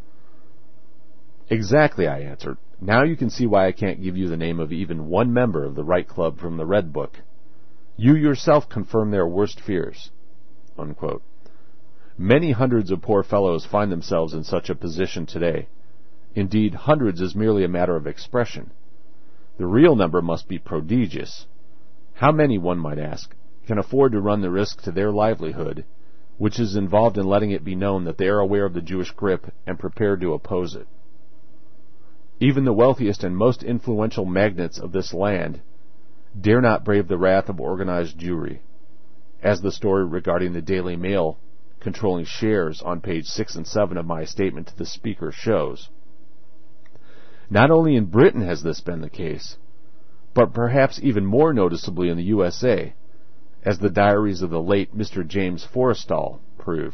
S2: Exactly, I answered. Now you can see why I can't give you the name of even one member of the right club from the Red Book. You yourself confirm their worst fears. Unquote. Many hundreds of poor fellows find themselves in such a position today. Indeed, hundreds is merely a matter of expression. The real number must be prodigious. How many, one might ask, can afford to run the risk to their livelihood, which is involved in letting it be known that they are aware of the Jewish grip and prepared to oppose it? Even the wealthiest and most influential magnates of this land dare not brave the wrath of organized Jewry, as the story regarding the Daily Mail controlling shares on page 6 and 7 of my statement to the Speaker shows. Not only in Britain has this been the case, but perhaps even more noticeably in the USA, as the diaries of the late Mr. James Forrestal prove.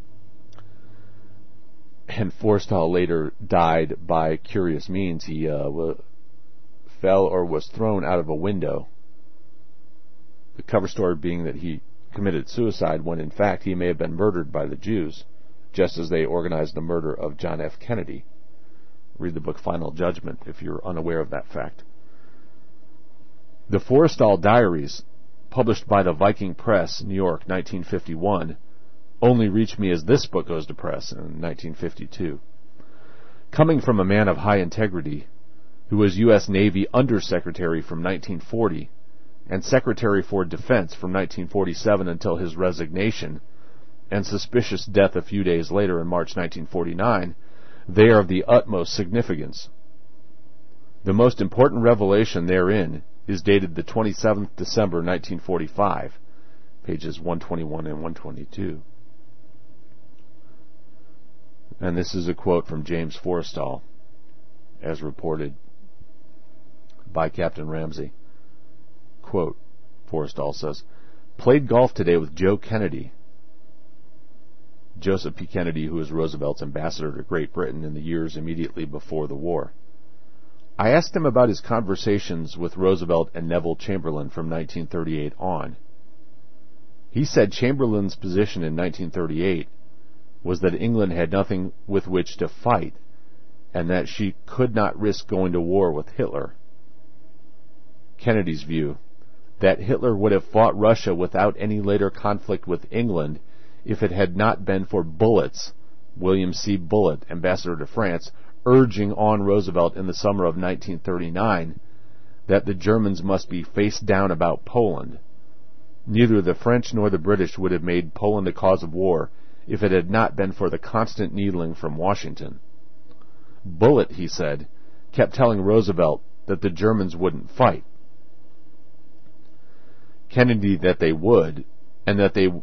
S2: And Forrestal later died by curious means. He fell or was thrown out of a window. The cover story being that he committed suicide when in fact he may have been murdered by the Jews, just as they organized the murder of John F. Kennedy. Read the book Final Judgment if you're unaware of that fact. The Forrestal Diaries, published by the Viking Press, New York, 1951, only reached me as this book goes to press in 1952. Coming from a man of high integrity, who was U.S. Navy Undersecretary from 1940 and Secretary for Defense from 1947 until his resignation and suspicious death a few days later in March 1949, they are of the utmost significance. The most important revelation therein is dated the 27th December 1945, pages 121 and 122. And this is a quote from James Forrestal, as reported by Captain Ramsey. Quote, Forrestal says, played golf today with Joe Kennedy. Joseph P. Kennedy, who was Roosevelt's ambassador to Great Britain in the years immediately before the war. I asked him about his conversations with Roosevelt and Neville Chamberlain from 1938 on. He said Chamberlain's position in 1938 was that England had nothing with which to fight and that she could not risk going to war with Hitler. Kennedy's view, that Hitler would have fought Russia without any later conflict with England if it had not been for Bullitt's, William C. Bullitt, ambassador to France, urging on Roosevelt in the summer of 1939 that the Germans must be face down about Poland. Neither the French nor the British would have made Poland a cause of war if it had not been for the constant needling from Washington. Bullitt, he said, kept telling Roosevelt that the Germans wouldn't fight. Kennedy that they would, and that they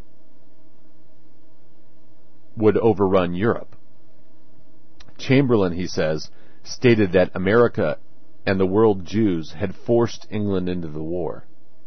S2: would overrun Europe. Chamberlain, he says, stated that America and the world Jews had forced England into the war.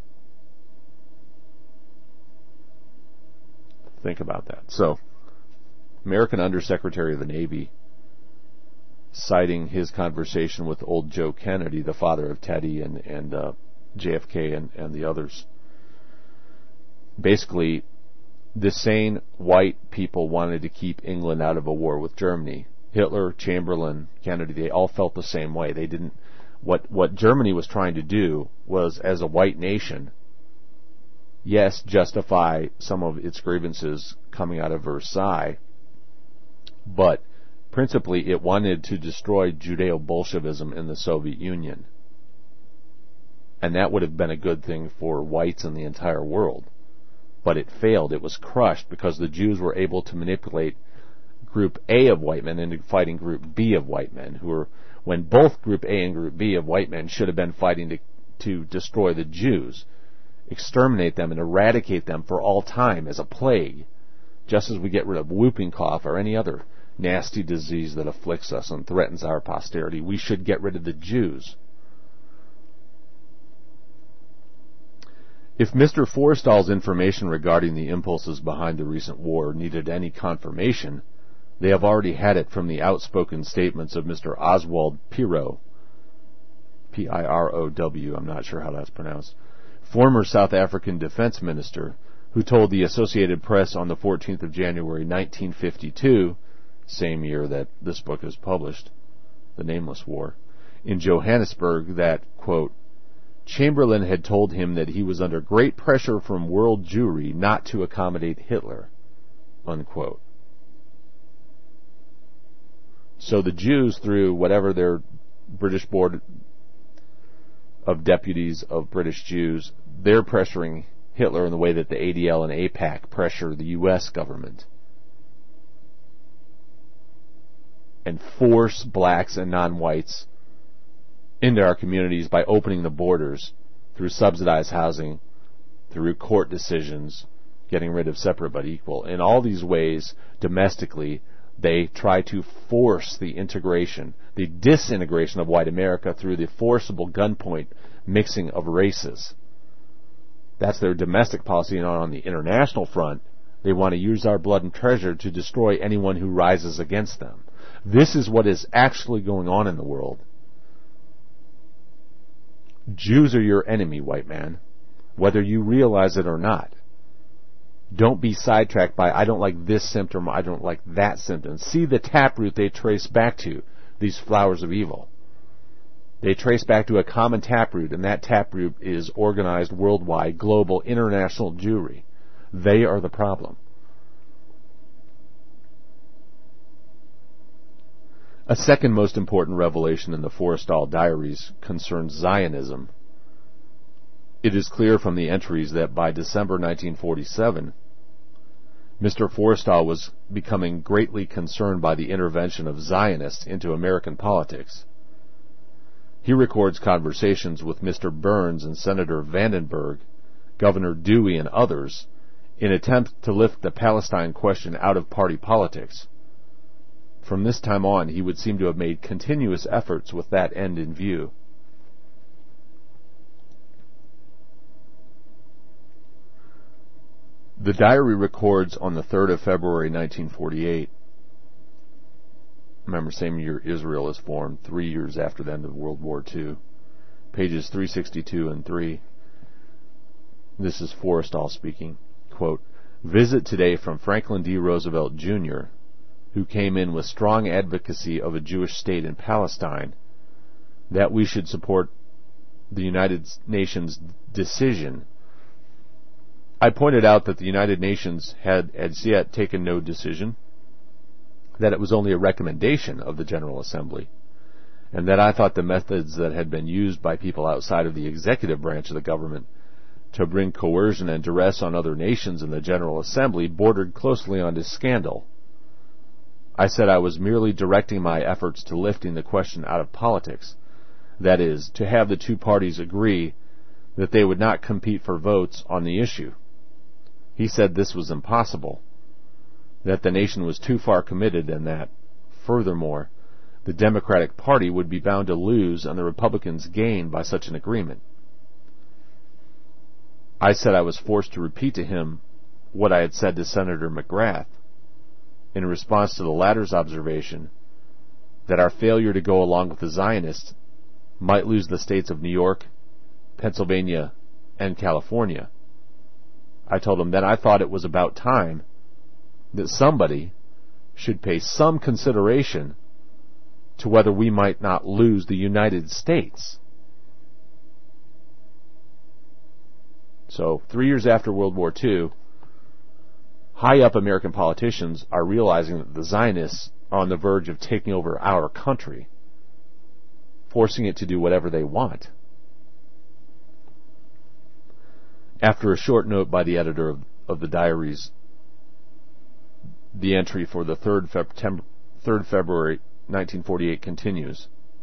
S2: Think about that. So, American Undersecretary of the Navy, citing his conversation with old Joe Kennedy, the father of Teddy and JFK and the others. Basically, the sane white people wanted to keep England out of a war with Germany. Hitler, Chamberlain, Kennedy, they all felt the same way. They didn't. What Germany was trying to do was, as a white nation, yes, justify some of its grievances coming out of Versailles, but principally it wanted to destroy Judeo-Bolshevism in the Soviet Union. And that would have been a good thing for whites in the entire world. But it failed. It was crushed because the Jews were able to manipulate Group A of white men into fighting Group B of white men, who were, when both Group A and Group B of white men should have been fighting to destroy the Jews, exterminate them and eradicate them for all time as a plague, just as we get rid of whooping cough or any other nasty disease that afflicts us and threatens our posterity. We should get rid of the Jews. If Mr. Forrestal's information regarding the impulses behind the recent war needed any confirmation, they have already had it from the outspoken statements of Mr. Oswald Pirow, P-I-R-O-W, I'm not sure how that's pronounced, former South African defense minister, who told the Associated Press on the 14th of January 1952, same year that this book is published, The Nameless War, in Johannesburg that, quote, Chamberlain had told him that he was under great pressure from world Jewry not to accommodate Hitler, unquote. So the Jews, through whatever their British Board of Deputies of British Jews, they're pressuring Hitler in the way that the ADL and AIPAC pressure the U.S. government and force blacks and non-whites into our communities by opening the borders through subsidized housing, through court decisions, getting rid of separate but equal. In all these ways, domestically, they try to force the integration, the disintegration of white America through the forcible gunpoint mixing of races. That's their domestic policy, and on the international front, they want to use our blood and treasure to destroy anyone who rises against them. This is what is actually going on in the world. Jews are your enemy, white man, whether you realize it or not. Don't be sidetracked by, I don't like this symptom, I don't like that symptom. See the taproot they trace back to, these flowers of evil. They trace back to a common taproot, and that taproot is organized worldwide, global, international Jewry. They are the problem. A second most important revelation in the Forrestal diaries concerns Zionism. It is clear from the entries that by December 1947, Mr. Forrestal was becoming greatly concerned by the intervention of Zionists into American politics. He records conversations with Mr. Burns and Senator Vandenberg, Governor Dewey, and others in attempt to lift the Palestine question out of party politics. From this time on, he would seem to have made continuous efforts with that end in view. The diary records on the 3rd of February 1948, remember, same year Israel is formed, 3 years after the end of World War II, pages 362 and 3. This is Forrestal speaking, quote, visit today from Franklin D. Roosevelt, Jr., who came in with strong advocacy of a Jewish state in Palestine, that we should support the United Nations decision. I pointed out that the United Nations had as yet taken no decision, that it was only a recommendation of the General Assembly, and that I thought the methods that had been used by people outside of the executive branch of the government to bring coercion and duress on other nations in the General Assembly bordered closely on scandal. I said I was merely directing my efforts to lifting the question out of politics, that is, to have the two parties agree that they would not compete for votes on the issue. He said this was impossible, that the nation was too far committed, and that, furthermore, the Democratic Party would be bound to lose and the Republicans gain by such an agreement. I said I was forced to repeat to him what I had said to Senator McGrath, in response to the latter's observation that our failure to go along with the Zionists might lose the states of New York, Pennsylvania and California. I told him that I thought it was about time that somebody should pay some consideration to whether we might not lose the United States. So, 3 years after World War II, high-up American politicians are realizing that the Zionists are on the verge of taking over our country, forcing it to do whatever they want. After a short note by the editor of the diaries, the entry for the 3rd February 1948 continues.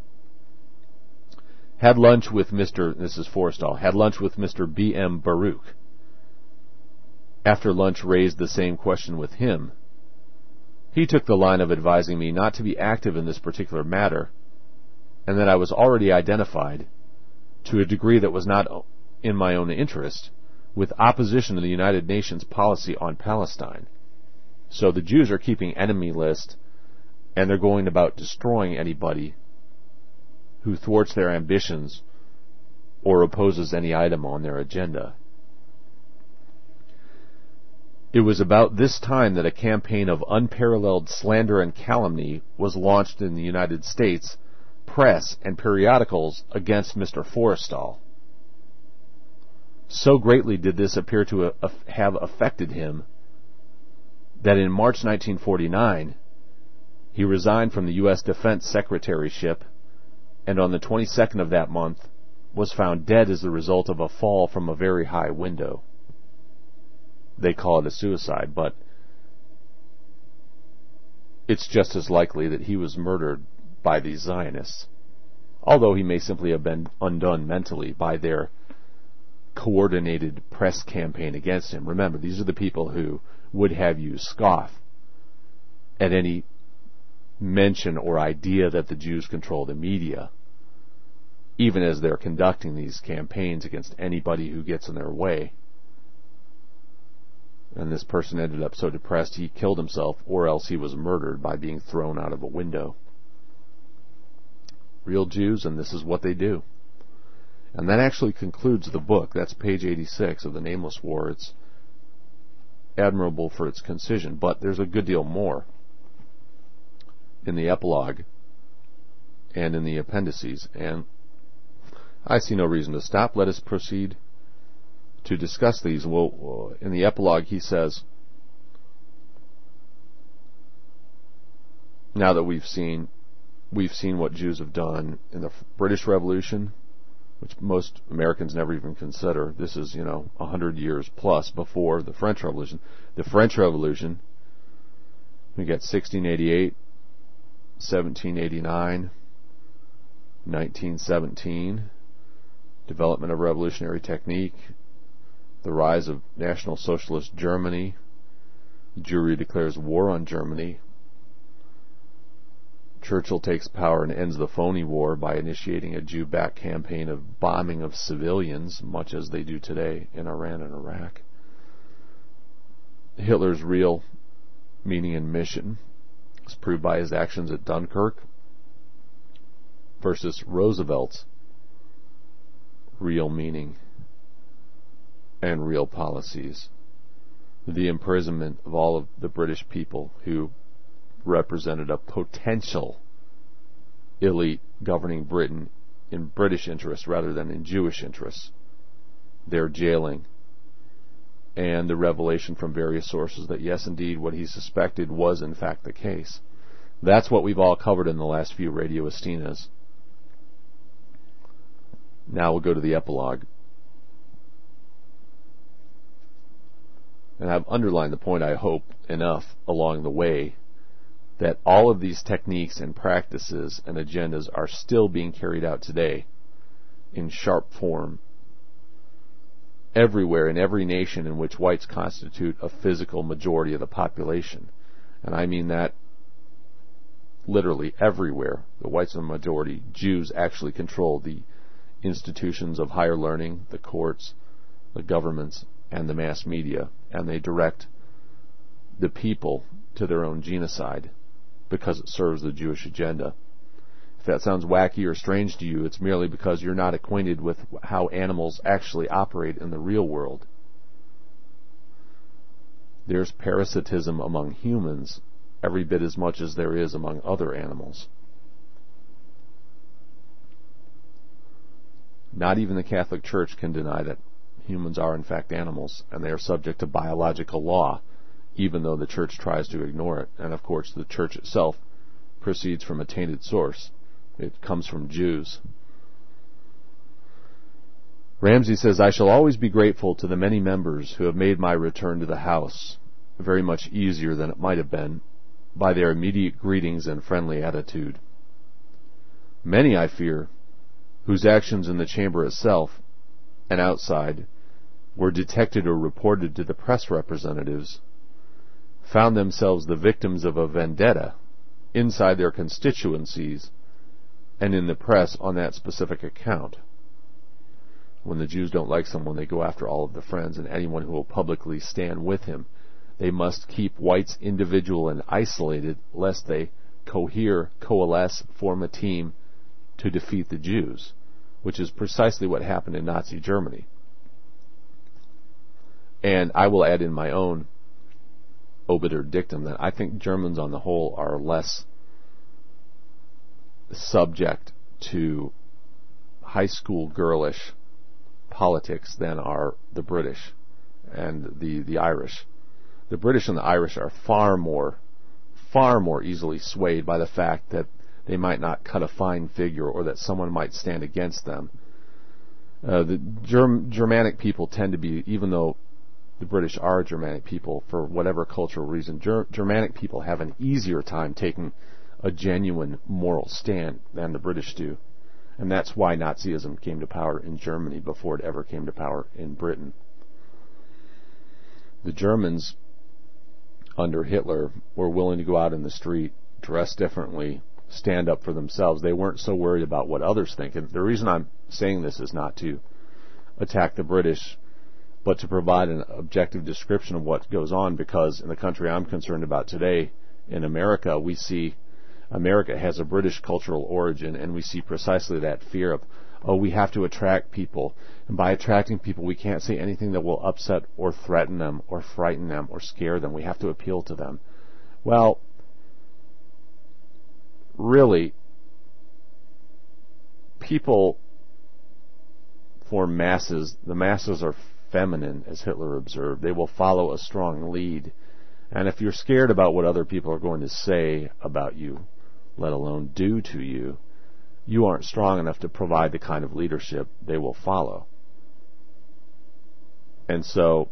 S2: Had lunch with Mr. This is Forrestal. Had lunch with Mr. B.M. Baruch. After lunch, raised the same question with him. He took the line of advising me not to be active in this particular matter, and that I was already identified, to a degree that was not in my own interest, with opposition to the United Nations policy on Palestine. So the Jews are keeping enemy list, and they're going about destroying anybody who thwarts their ambitions or opposes any item on their agenda. It was about this time that a campaign of unparalleled slander and calumny was launched in the United States press and periodicals against Mr. Forrestal. So greatly did this appear to have affected him that in March 1949 he resigned from the U.S. Defense Secretaryship, and on the 22nd of that month was found dead as the result of a fall from a very high window. They call it a suicide, but it's just as likely that he was murdered by these Zionists, although he may simply have been undone mentally by their coordinated press campaign against him. Remember, these are the people who would have you scoff at any mention or idea that the Jews control the media, even as they're conducting these campaigns against anybody who gets in their way. And this person ended up so depressed he killed himself, or else he was murdered by being thrown out of a window. Real Jews, and this is what they do. And that actually concludes the book. That's page 86 of The Nameless War. It's admirable for its concision, but there's a good deal more in the epilogue and in the appendices, and I see no reason to stop. Let us proceed to discuss these. Well, in the epilogue he says, now that we've seen what Jews have done in the British Revolution, which most Americans never even consider. This is, 100 years plus before the French Revolution. The French Revolution, we get 1688, 1789, 1917, development of revolutionary technique, the rise of National Socialist Germany, Jewry declares war on Germany, Churchill takes power and ends the phony war by initiating a Jew-backed campaign of bombing of civilians, much as they do today in Iran and Iraq. Hitler's real meaning and mission is proved by his actions at Dunkirk versus Roosevelt's real meaning and real policies. The imprisonment of all of the British people who represented a potential elite governing Britain in British interests rather than in Jewish interests. Their jailing, and the revelation from various sources that yes, indeed, what he suspected was in fact the case. That's what we've all covered in the last few Radio Estinas. Now we'll go to the epilogue. And I've underlined the point, I hope, enough along the way that all of these techniques and practices and agendas are still being carried out today in sharp form everywhere in every nation in which whites constitute a physical majority of the population. And I mean that literally everywhere. The whites are the majority. Jews actually control the institutions of higher learning, the courts, the governments, and the mass media, and they direct the people to their own genocide because it serves the Jewish agenda. that sounds wacky or strange to you, it's merely because you're not acquainted with how animals actually operate in the real world. There's parasitism among humans every bit as much as there is among other animals. Not even the Catholic Church can deny that humans are in fact animals, and they are subject to biological law, even though the Church tries to ignore it. And of course the Church itself proceeds from a tainted source. It comes from Jews. Ramsey says, I shall always be grateful to the many members who have made my return to the house very much easier than it might have been by their immediate greetings and friendly attitude. Many, I fear, whose actions in the chamber itself and outside were detected or reported to the press representatives, found themselves the victims of a vendetta inside their constituencies and in the press on that specific account. When the Jews don't like someone, they go after all of the friends and anyone who will publicly stand with him. They must keep whites individual and isolated, lest they coalesce, form a team to defeat the Jews, which is precisely what happened in Nazi Germany. And I will add in my own obiter dictum that I think Germans on the whole are less subject to high school girlish politics than are the British and the Irish. The British and the Irish are far more easily swayed by the fact that they might not cut a fine figure or that someone might stand against them. The Germanic people tend to be, even though the British are Germanic people, for whatever cultural reason, Germanic people have an easier time taking a genuine moral stand than the British do. And that's why Nazism came to power in Germany before it ever came to power in Britain. The Germans, under Hitler, were willing to go out in the street, dress differently, stand up for themselves. They weren't so worried about what others think. And the reason I'm saying this is not to attack the British, but to provide an objective description of what goes on, because in the country I'm concerned about today, in America, we see America has a British cultural origin, and we see precisely that fear of, we have to attract people, and by attracting people we can't say anything that will upset or threaten them or frighten them or scare them. We have to appeal to them. Well, really, people form masses. The masses are feminine, as Hitler observed. They will follow a strong lead. And if you're scared about what other people are going to say about you, let alone do to you, you aren't strong enough to provide the kind of leadership they will follow. And so,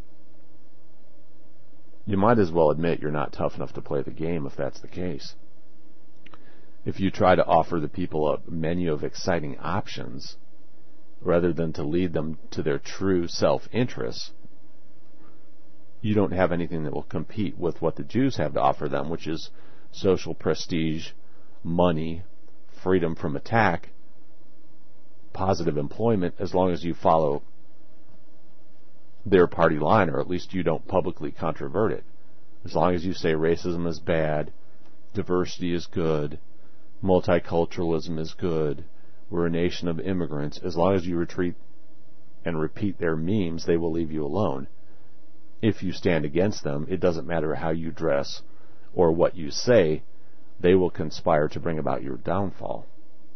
S2: you might as well admit you're not tough enough to play the game if that's the case. If you try to offer the people a menu of exciting options, rather than to lead them to their true self-interests, you don't have anything that will compete with what the Jews have to offer them, which is social prestige, money, freedom from attack, positive employment, as long as you follow their party line, or at least you don't publicly controvert it. As long as you say racism is bad, diversity is good, multiculturalism is good, we're a nation of immigrants, as long as you retreat and repeat their memes, they will leave you alone. If you stand against them, it doesn't matter how you dress or what you say, they will conspire to bring about your downfall.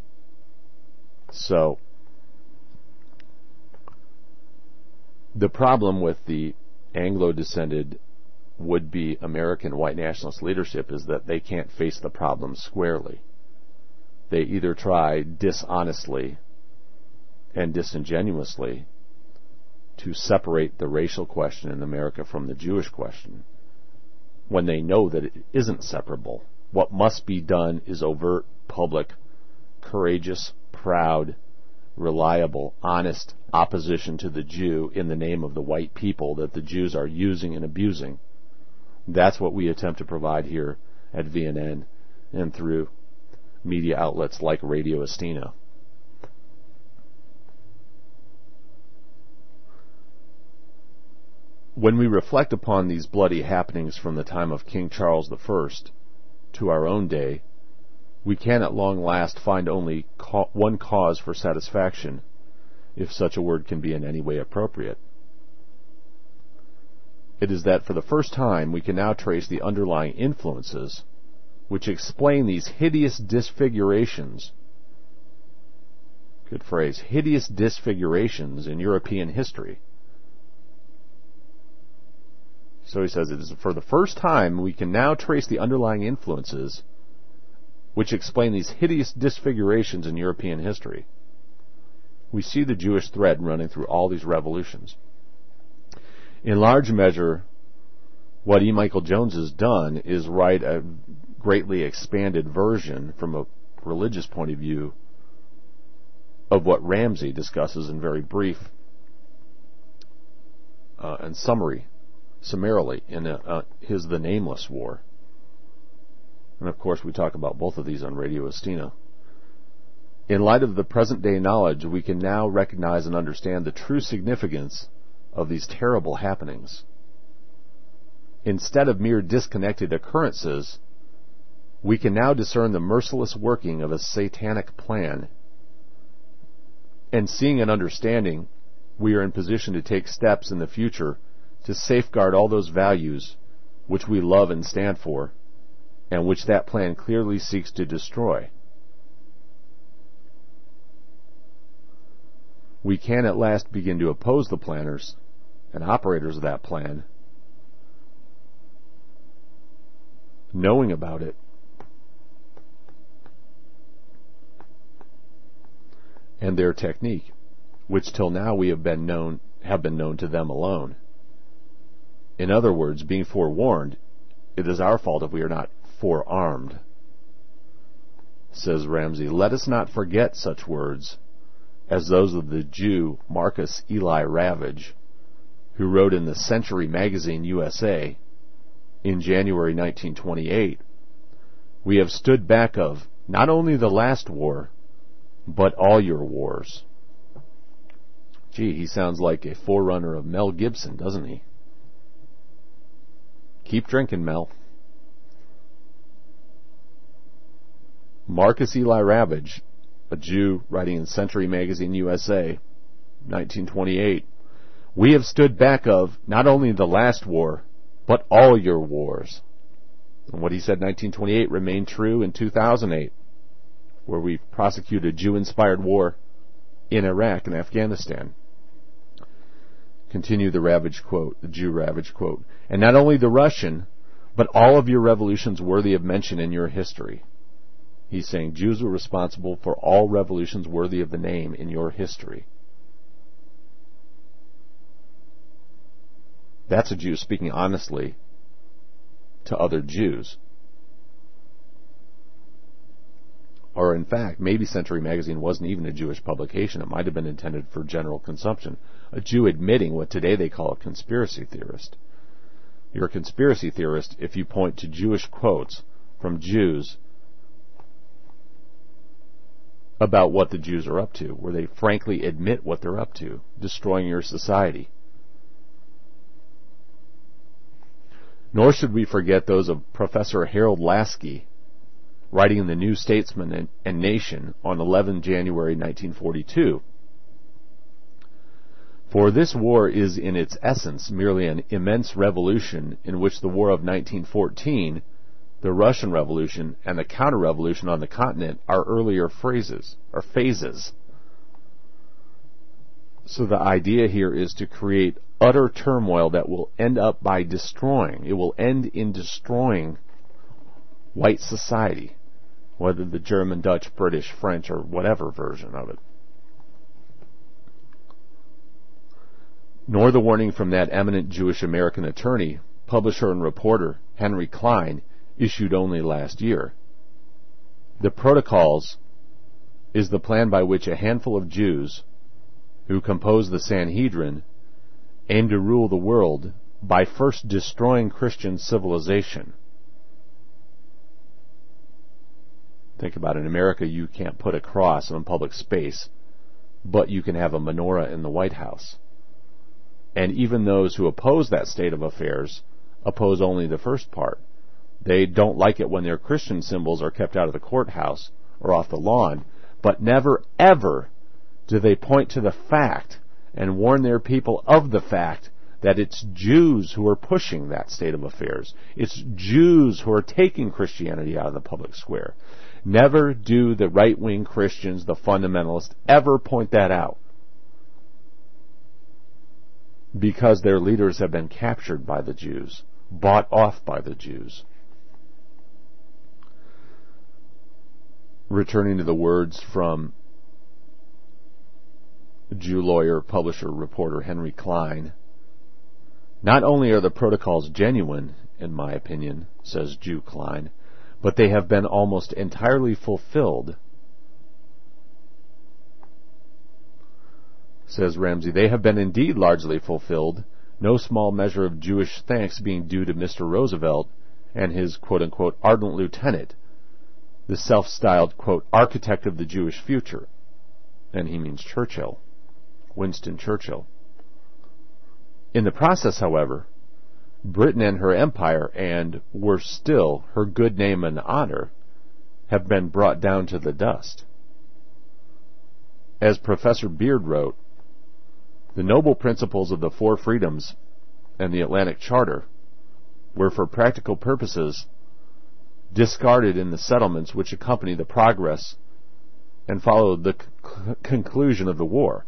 S2: So, the problem with the Anglo-descended would-be American white nationalist leadership is that they can't face the problem squarely. They either try dishonestly and disingenuously to separate the racial question in America from the Jewish question, when they know that it isn't separable. What must be done is overt, public, courageous, proud, reliable, honest opposition to the Jew in the name of the white people that the Jews are using and abusing. That's what we attempt to provide here at VNN and through media outlets like Radio Estina. When we reflect upon these bloody happenings from the time of King Charles I to our own day, we can at long last find only one cause for satisfaction, if such a word can be in any way appropriate. It is that for the first time we can now trace the underlying influences which explain these hideous disfigurations, good phrase, hideous disfigurations in European history. So he says it is for the first time we can now trace the underlying influences which explain these hideous disfigurations in European history. We see the Jewish thread running through all these revolutions. In large measure, what E. Michael Jones has done is write a greatly expanded version from a religious point of view of what Ramsey discusses in very brief and summarily in his The Nameless War. And of course we talk about both of these on Radio Estina. In light of the present-day knowledge, we can now recognize and understand the true significance of these terrible happenings. Instead of mere disconnected occurrences, we can now discern the merciless working of a satanic plan. And seeing and understanding, we are in position to take steps in the future to safeguard all those values which we love and stand for, and which that plan clearly seeks to destroy. We can at last begin to oppose the planners and operators of that plan, knowing about it, and their technique, which till now we have been known to them alone. In other words, being forewarned, it is our fault if we are not forearmed. Says Ramsey, let us not forget such words as those of the Jew Marcus Eli Ravage, who wrote in the Century Magazine USA in January 1928, "We have stood back of not only the last war, but all your wars." Gee, he sounds like a forerunner of Mel Gibson, doesn't he? Keep drinking, Mel. Marcus Eli Ravage, a Jew writing in Century Magazine USA, 1928, "We have stood back of not only the last war, but all your wars." And what he said in 1928 remained true in 2008, where we prosecuted a Jew-inspired war in Iraq and Afghanistan. Continue the Ravage quote, the Jew Ravage quote, "And not only the Russian, but all of your revolutions worthy of mention in your history." He's saying Jews were responsible for all revolutions worthy of the name in your history. That's a Jew speaking honestly to other Jews. Or in fact, maybe Century Magazine wasn't even a Jewish publication. It might have been intended for general consumption. A Jew admitting what today they call a conspiracy theorist. You're a conspiracy theorist if you point to Jewish quotes from Jews about what the Jews are up to, where they frankly admit what they're up to, destroying your society. Nor should we forget those of Professor Harold Laski, writing in the New Statesman and Nation on 11 January 1942. "For this war is in its essence merely an immense revolution in which the war of 1914, the Russian Revolution, and the counter-revolution on the continent are earlier phases. So the idea here is to create utter turmoil that will end up by destroying. It will end in destroying white society, whether the German, Dutch, British, French, or whatever version of it. Nor the warning from that eminent Jewish American attorney, publisher and reporter Henry Klein, issued only last year. The Protocols is the plan by which a handful of Jews, who compose the Sanhedrin, aim to rule the world by first destroying Christian civilization." Think about it. In America, you can't put a cross on public space, but you can have a menorah in the White House. And even those who oppose that state of affairs oppose only the first part, They don't like it when their Christian symbols are kept out of the courthouse or off the lawn, but never ever do they point to the fact and warn their people of the fact that it's Jews who are pushing that state of affairs. It's Jews who are taking Christianity out of the public square. Never do the right-wing Christians, the fundamentalists, ever point that out, because their leaders have been captured by the Jews, bought off by the Jews. Returning to the words from Jew lawyer, publisher, reporter Henry Klein, not only are the protocols genuine, in my opinion, says Jew Klein, but they have been almost entirely fulfilled. Says Ramsey, they have been indeed largely fulfilled, no small measure of Jewish thanks being due to Mr. Roosevelt and his quote-unquote ardent lieutenant, the self-styled, quote, architect of the Jewish future. And he means Churchill, Winston Churchill. In the process, however, Britain and her empire, and worse still, her good name and honor, have been brought down to the dust. As Professor Beard wrote, the noble principles of the Four Freedoms and the Atlantic Charter were for practical purposes discarded in the settlements which accompanied the progress and followed the conclusion of the war.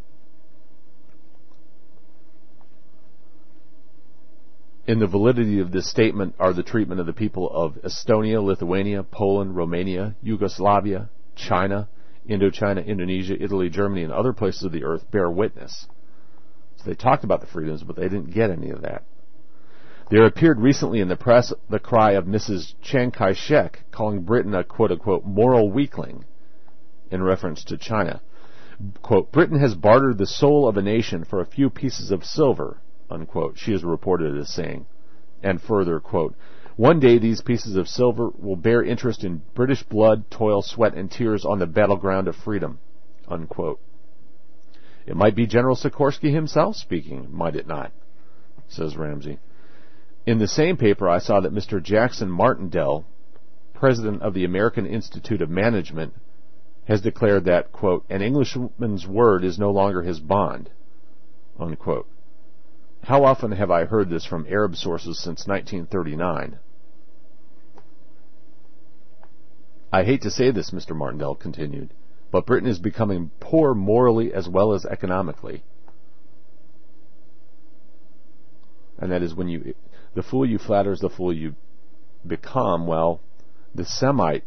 S2: In the validity of this statement are the treatment of the people of Estonia, Lithuania, Poland, Romania, Yugoslavia, China, Indochina, Indonesia, Italy, Germany, and other places of the earth bear witness. So they talked about the freedoms, but they didn't get any of that. There appeared recently in the press the cry of Mrs. Chiang Kai-shek calling Britain a quote-unquote moral weakling in reference to China. Quote, Britain has bartered the soul of a nation for a few pieces of silver, unquote, she is reported as saying. And further, quote, one day these pieces of silver will bear interest in British blood, toil, sweat, and tears on the battleground of freedom, unquote. It might be General Sikorsky himself speaking, might it not, says Ramsey. In the same paper, I saw that Mr. Jackson Martindale, president of the American Institute of Management, has declared that, quote, an Englishman's word is no longer his bond, unquote. How often have I heard this from Arab sources since 1939? I hate to say this, Mr. Martindale continued, but Britain is becoming poor morally as well as economically. And that is when the fool you flatter is the fool you become. Well, the Semite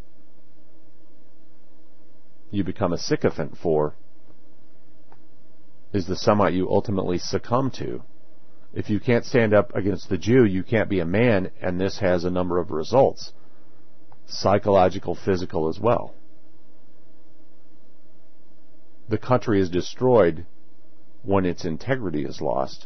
S2: you become a sycophant for is the Semite you ultimately succumb to. If you can't stand up against the Jew, you can't be a man, and this has a number of results, psychological, physical as well. The country is destroyed when its integrity is lost,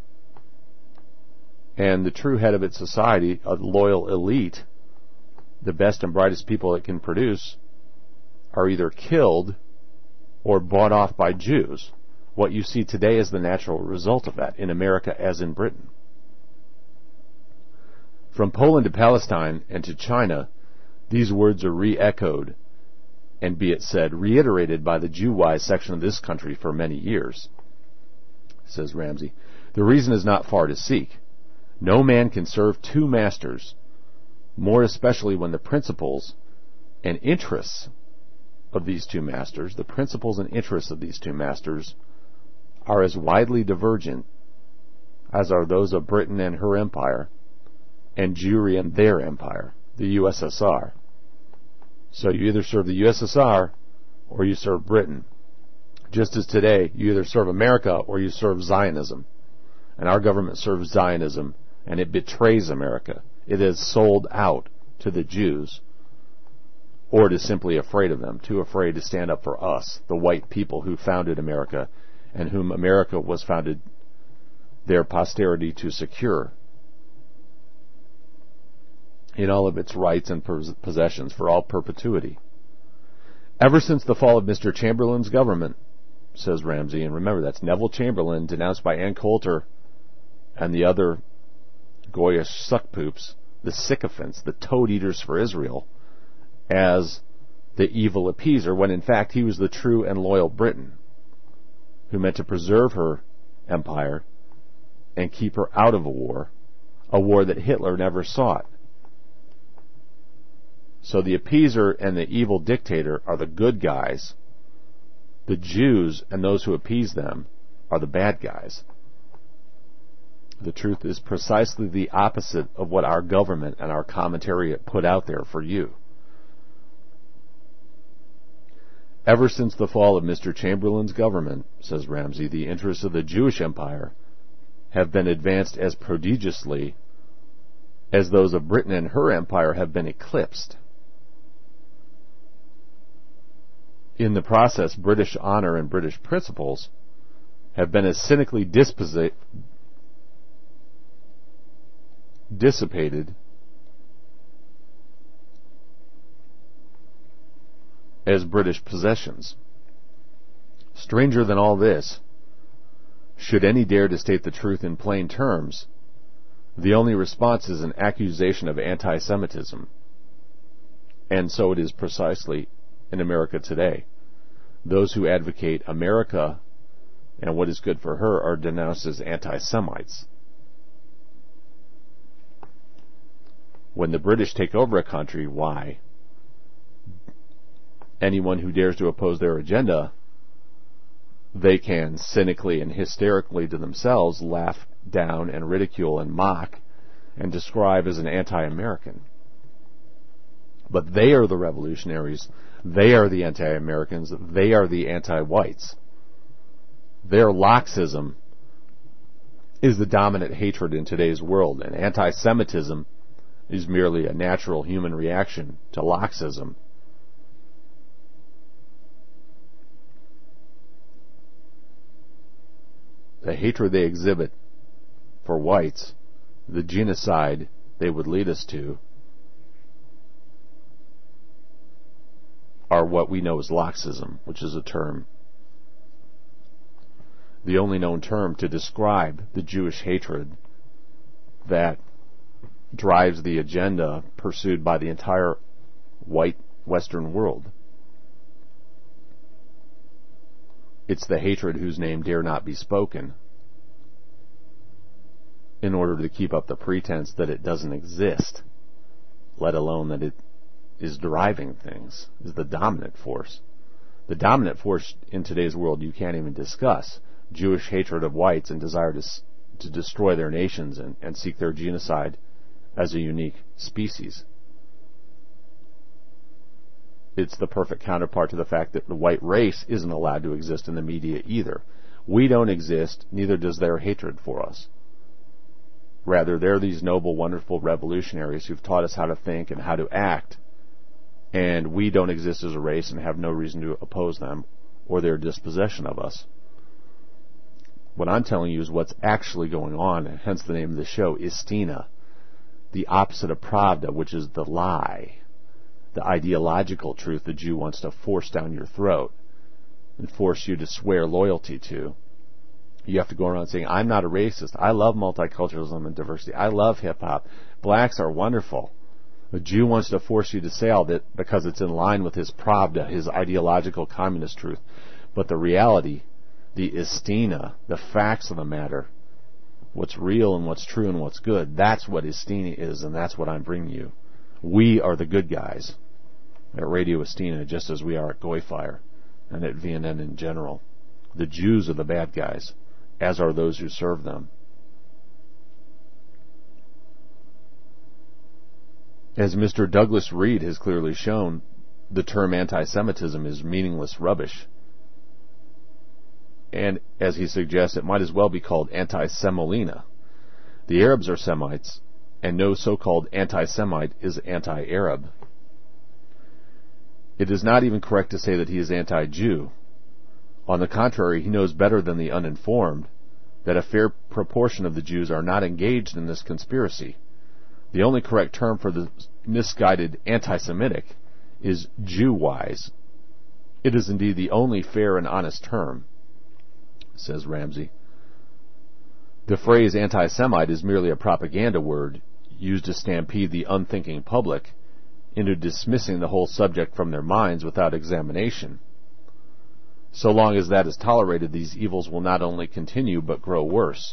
S2: and the true head of its society, a loyal elite, the best and brightest people it can produce, are either killed or bought off by Jews. What you see today is the natural result of that in America as in Britain. From Poland to Palestine and to China, these words are re-echoed and, be it said, reiterated by the Jew-wise section of this country for many years, says Ramsey. The reason is not far to seek. No man can serve two masters, more especially when the principles and interests of these two masters, are as widely divergent as are those of Britain and her empire, and Jewry and their empire, the USSR. So you either serve the USSR or you serve Britain. Just as today, you either serve America or you serve Zionism. And our government serves Zionism, and it betrays America. It is sold out to the Jews, or it is simply afraid of them, too afraid to stand up for us, the white people who founded America, and whom America was founded their posterity to secure in all of its rights and possessions for all perpetuity. Ever since the fall of Mr. Chamberlain's government, says Ramsey, and remember that's Neville Chamberlain, denounced by Ann Coulter and the other Goyish suckpoops, the sycophants, the toad-eaters for Israel, as the evil appeaser, when in fact he was the true and loyal Britain, who meant to preserve her empire and keep her out of a war that Hitler never sought. So the appeaser and the evil dictator are the good guys. The Jews and those who appease them are the bad guys. The truth is precisely the opposite of what our government and our commentariat put out there for you. Ever since the fall of Mr. Chamberlain's government, says Ramsey, the interests of the Jewish empire have been advanced as prodigiously as those of Britain and her empire have been eclipsed. In the process, British honor and British principles have been as cynically dissipated as British possessions. Stranger than all this, should any dare to state the truth in plain terms, the only response is an accusation of anti-Semitism. And so it is precisely in America today. Those who advocate America and what is good for her are denounced as anti-Semites. When the British take over a country, why? Anyone who dares to oppose their agenda, they can cynically and hysterically to themselves laugh down and ridicule and mock and describe as an anti-American. But they are the revolutionaries. They are the anti-Americans. They are the anti-whites. Their Lockeism is the dominant hatred in today's world, and anti-Semitism is merely a natural human reaction to Lockeism. The hatred they exhibit for whites, the genocide they would lead us to, are what we know as Lockeism, which is a term, the only known term to describe the Jewish hatred that drives the agenda pursued by the entire white Western world. It's the hatred whose name dare not be spoken in order to keep up the pretense that it doesn't exist, let alone that it is driving things, is the dominant force. The dominant force in today's world you can't even discuss. Jewish hatred of whites and desire to destroy their nations and seek their genocide as a unique species. It's the perfect counterpart to the fact that the white race isn't allowed to exist in the media either. We don't exist, neither does their hatred for us. Rather, they're these noble, wonderful revolutionaries who've taught us how to think and how to act, and we don't exist as a race and have no reason to oppose them or their dispossession of us. What I'm telling you is what's actually going on, and hence the name of the show, Istina, the opposite of Pravda, which is the lie, the ideological truth the Jew wants to force down your throat and force you to swear loyalty to. You have to go around saying, I'm not a racist. I love multiculturalism and diversity. I love hip-hop. Blacks are wonderful. The Jew wants to force you to say all that because it's in line with his Pravda, his ideological communist truth. But the reality, the Istina, the facts of the matter, what's real and what's true and what's good, that's what Istina is, and that's what I'm bringing you. We are the good guys at Radio Istina, just as we are at Goyfire and at VNN in general. The Jews are the bad guys, as are those who serve them. As Mr. Douglas Reed has clearly shown, the term anti-Semitism is meaningless rubbish. And, as he suggests, it might as well be called anti-Semolina. The Arabs are Semites, and no so-called anti-Semite is anti-Arab. It is not even correct to say that he is anti-Jew. On the contrary, he knows better than the uninformed that a fair proportion of the Jews are not engaged in this conspiracy. The only correct term for the misguided anti-Semitic is Jew-wise. It is indeed the only fair and honest term, says Ramsey. The phrase anti-Semite is merely a propaganda word used to stampede the unthinking public into dismissing the whole subject from their minds without examination. So long as that is tolerated, these evils will not only continue but grow worse.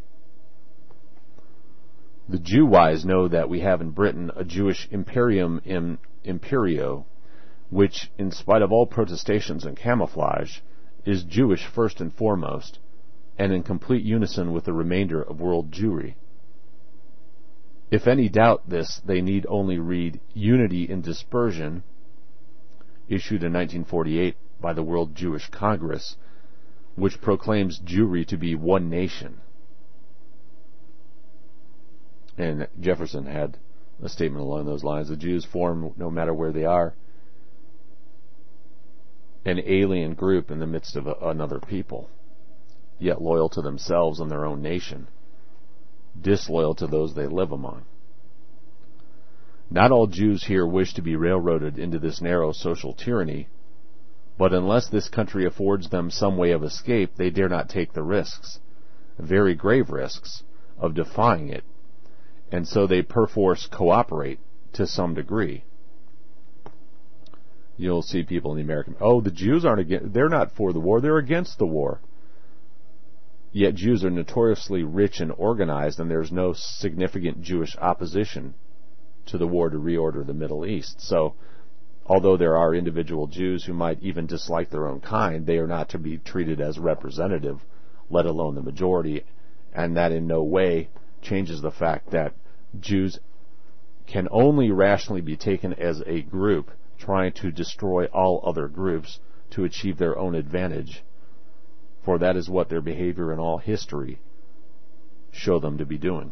S2: The Jew-wise know that we have in Britain a Jewish imperium in imperio, which, in spite of all protestations and camouflage, is Jewish first and foremost, and in complete unison with the remainder of world Jewry. If any doubt this, they need only read Unity in Dispersion, issued in 1948 by the World Jewish Congress, which proclaims Jewry to be one nation. And Jefferson had a statement along those lines. The Jews form, no matter where they are, an alien group in the midst of another people, yet loyal to themselves and their own nation, disloyal to those they live among. Not all Jews here wish to be railroaded into this narrow social tyranny, but unless this country affords them some way of escape, they dare not take the risks, very grave risks, of defying it, and so they perforce cooperate to some degree. You'll see people in the American, the Jews aren't against, they're not for the war, they're against the war. Yet Jews are notoriously rich and organized, and there's no significant Jewish opposition to the war to reorder the Middle East. So, although there are individual Jews who might even dislike their own kind, they are not to be treated as representative, let alone the majority, and that in no way changes the fact that Jews can only rationally be taken as a group trying to destroy all other groups to achieve their own advantage, for that is what their behavior in all history show them to be doing.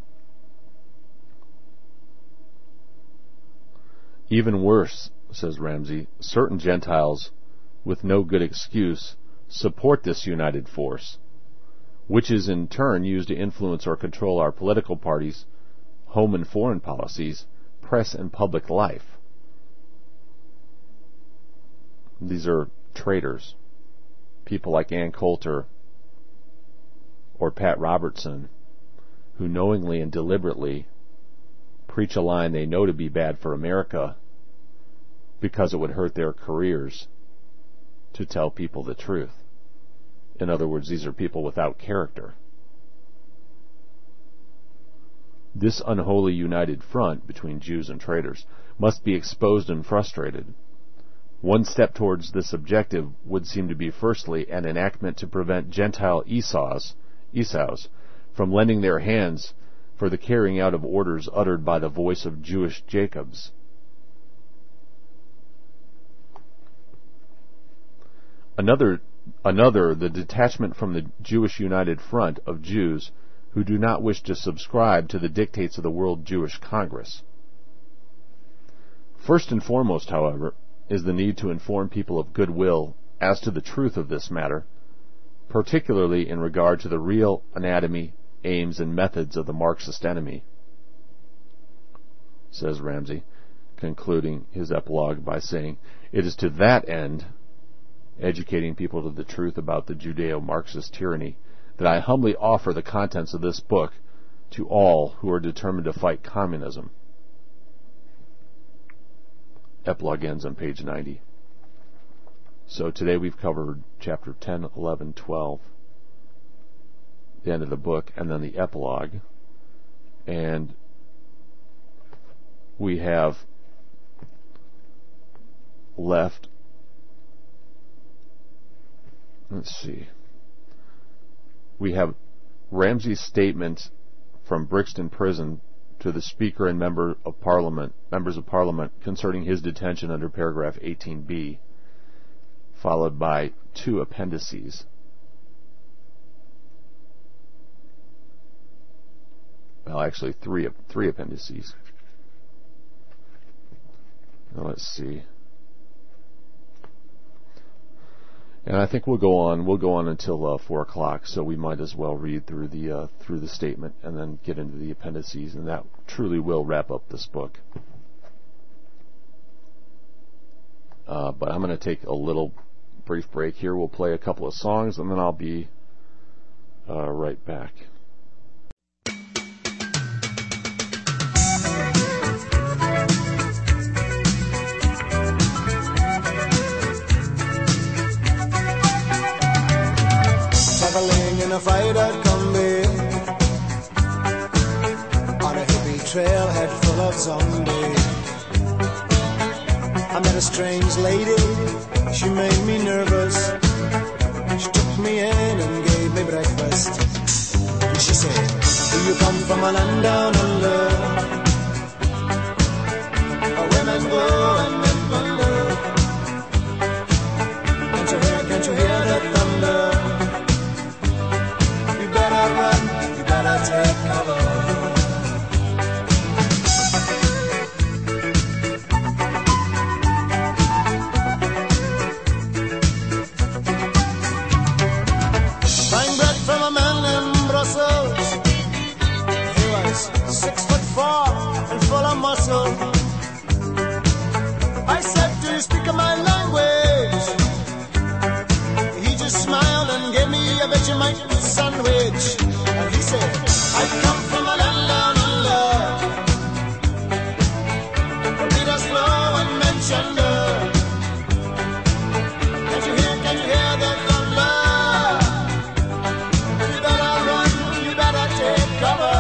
S2: Even worse, says Ramsey, certain Gentiles with no good excuse support this united force, which is in turn used to influence or control our political parties, home and foreign policies, press and public life. These are traitors, people like Ann Coulter or Pat Robertson, who knowingly and deliberately preach a line they know to be bad for America because it would hurt their careers to tell people the truth. In other words, these are people without character. This unholy united front between Jews and traitors must be exposed and frustrated. One step towards this objective would seem to be, firstly, an enactment to prevent Gentile Esau's from lending their hands for the carrying out of orders uttered by the voice of Jewish Jacobs. Another, the detachment from the Jewish United Front of Jews who do not wish to subscribe to the dictates of the World Jewish Congress. First and foremost, however, is the need to inform people of goodwill as to the truth of this matter, particularly in regard to the real anatomy, aims, and methods of the Marxist enemy, says Ramsey, concluding his epilogue by saying, "It is to that end, educating people to the truth about the Judeo-Marxist tyranny, that I humbly offer the contents of this book to all who are determined to fight communism." Epilogue ends on page 90. So today we've covered chapter 10, 11, 12, the end of the book, and then the epilogue. And we have left, we have Ramsey's statement from Brixton Prison to the Speaker and members of Parliament concerning his detention under paragraph 18b, followed by two appendices. Well, actually, three appendices. Now, let's see. And I think we'll go on until 4 o'clock, so we might as well read through the statement and then get into the appendices, and that truly will wrap up this book. But I'm going to take a little brief break here. We'll play a couple of songs, and then I'll be right back.
S3: a fried out combi on a hippie trailhead full of zombies. I met a strange lady, she made me nervous. She took me in and gave me breakfast. And she said, do you come from a land down under, where women go and men wonder? Can't you hear the thunder? You better run, you better take cover. Buying bread from a man in Brussels. He was 6'4" and full of muscle. I said, do you speak my language? He just smiled and gave me a Vegemite sandwich. And he said, I come from a land down under, where leaders flow and men gender. Can you hear the thunder? You better run, you better take cover.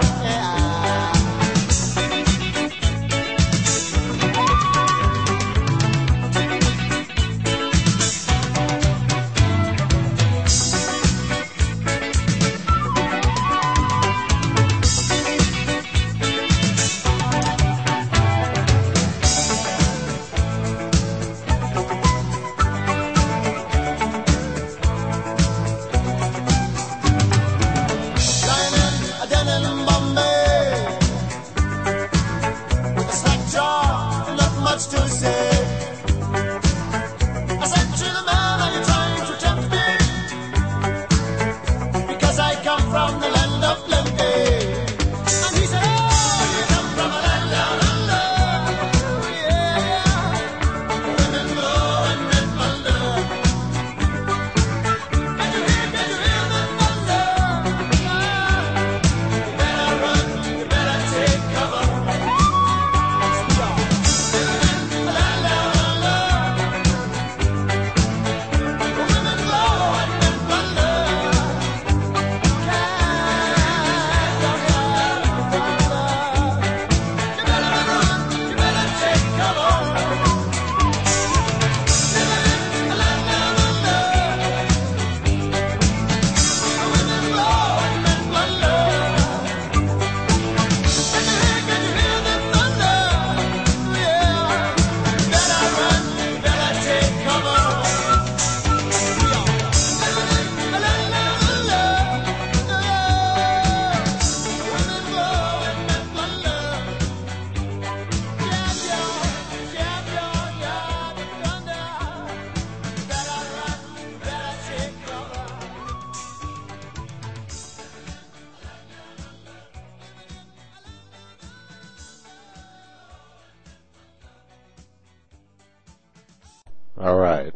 S2: Alright,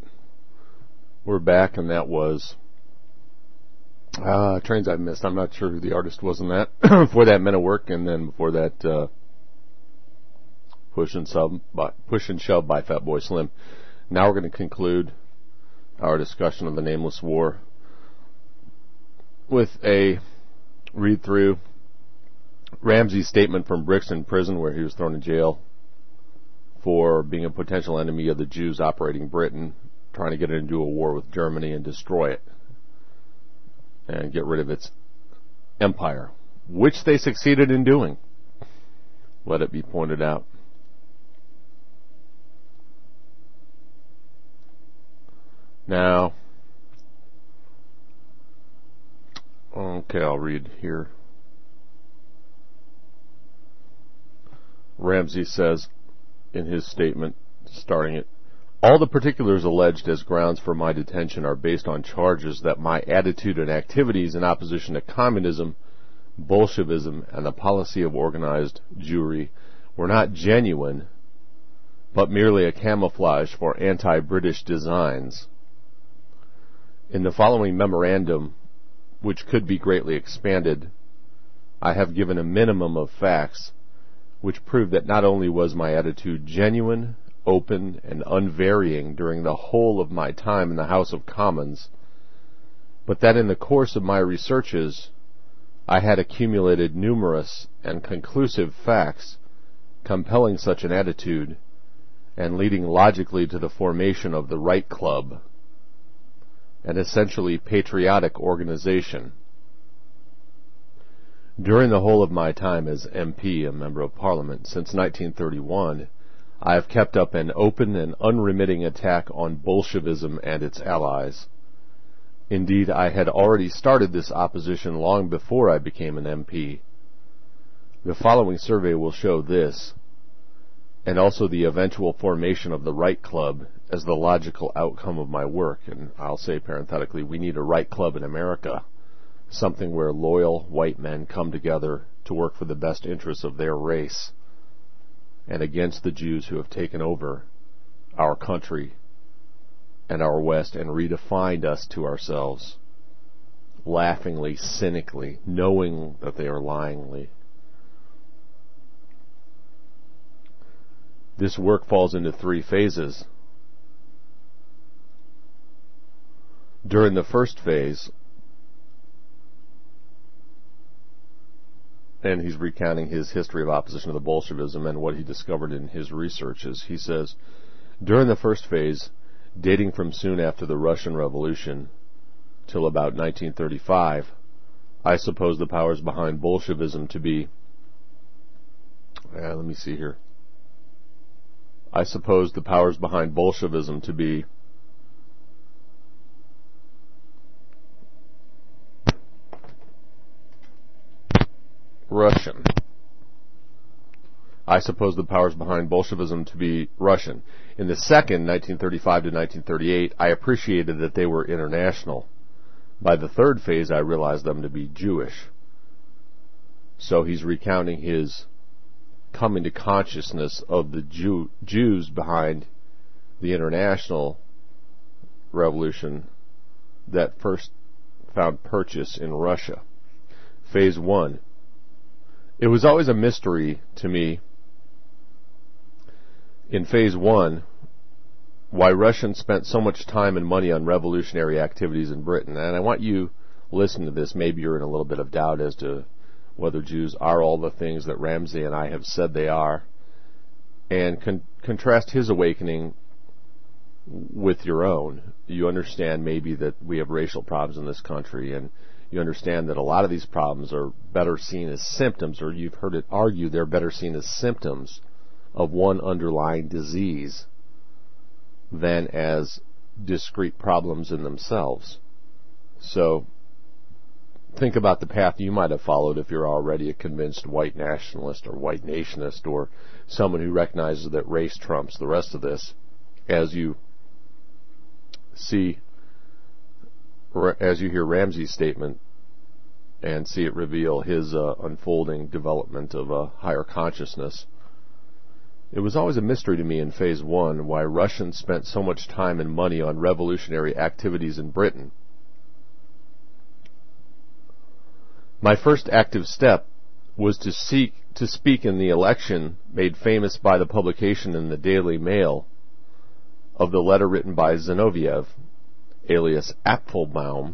S2: we're back, and that was Trains I've Missed. I'm not sure who the artist was in that. Before that, Men at Work, and then before that, Push and Shove by Fatboy Slim. Now we're going to conclude our discussion of the Nameless War with a read through Ramsey's statement from Brixton Prison, where he was thrown in jail for being a potential enemy of the Jews operating Britain, trying to get into a war with Germany and destroy it and get rid of its empire, which they succeeded in doing. Let it be pointed out. Now, okay, I'll read here. Ramsey says in his statement, starting it, all the particulars alleged as grounds for my detention are based on charges that my attitude and activities in opposition to communism, Bolshevism, and the policy of organized Jewry were not genuine, but merely a camouflage for anti-British designs. In the following memorandum, which could be greatly expanded, I have given a minimum of facts which prove that not only was my attitude genuine, open, and unvarying during the whole of my time in the House of Commons, but that in the course of my researches I had accumulated numerous and conclusive facts compelling such an attitude and leading logically to the formation of the Right Club, an essentially patriotic organization. During the whole of my time as MP, a Member of Parliament, since 1931, I have kept up an open and unremitting attack on Bolshevism and its allies. Indeed, I had already started this opposition long before I became an MP. The following survey will show this, and also the eventual formation of the Right Club as the logical outcome of my work. And I'll say parenthetically, we need a Right Club in America, something where loyal white men come together to work for the best interests of their race and against the Jews who have taken over our country and our West and redefined us to ourselves, laughingly, cynically, knowing that they are lyingly. This work falls into 3 phases. During the first phase, and he's recounting his history of opposition to the Bolshevism and what he discovered in his researches, he says, during the first phase, dating from soon after the Russian Revolution till about 1935, I suppose the powers behind Bolshevism to be, I suppose the powers behind Bolshevism to be Russian. I suppose the powers behind Bolshevism to be Russian. In the second, 1935 to 1938, I appreciated that they were international. By the third phase, I realized them to be Jewish. So he's recounting his coming to consciousness of the Jews behind the international revolution that first found purchase in Russia. Phase 1. It was always a mystery to me in Phase 1 why Russians spent so much time and money on revolutionary activities in Britain. And I want you listening to this, maybe you're in a little bit of doubt as to whether Jews are all the things that Ramsey and I have said they are, and contrast his awakening with your own. You understand maybe that we have racial problems in this country, and you understand that a lot of these problems are better seen as symptoms, or you've heard it argued they're better seen as symptoms of one underlying disease than as discrete problems in themselves. So think about the path you might have followed if you're already a convinced white nationalist or white nationist, or someone who recognizes that race trumps the rest of this, as you hear Ramsey's statement and see it reveal his unfolding development of a higher consciousness. It was always a mystery to me in Phase 1 why Russians spent so much time and money on revolutionary activities in Britain. My first active step was to speak in the election made famous by the publication in the Daily Mail of the letter written by Zinoviev, alias Apfelbaum,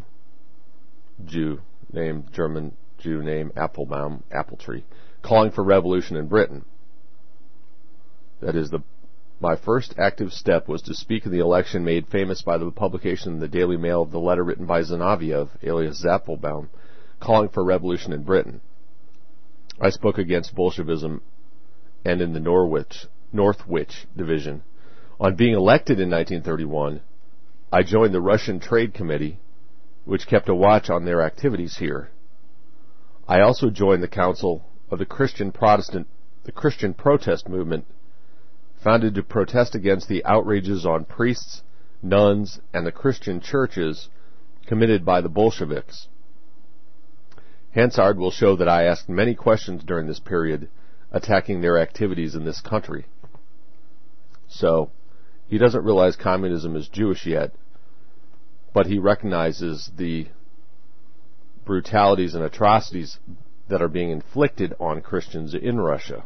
S2: German Jew name Applebaum, apple tree, calling for revolution in Britain. That is, my first active step was to speak in the election made famous by the publication in the Daily Mail of the letter written by Zinoviev, alias Applebaum, calling for revolution in Britain. I spoke against Bolshevism and in the Northwich Division. On being elected in 1931, I joined the Russian Trade Committee, which kept a watch on their activities here. I also joined the Council of the Christian Protest Movement, founded to protest against the outrages on priests, nuns, and the Christian churches committed by the Bolsheviks. Hansard will show that I asked many questions during this period attacking their activities in this country. So, he doesn't realize communism is Jewish yet, but he recognizes the brutalities and atrocities that are being inflicted on Christians in Russia.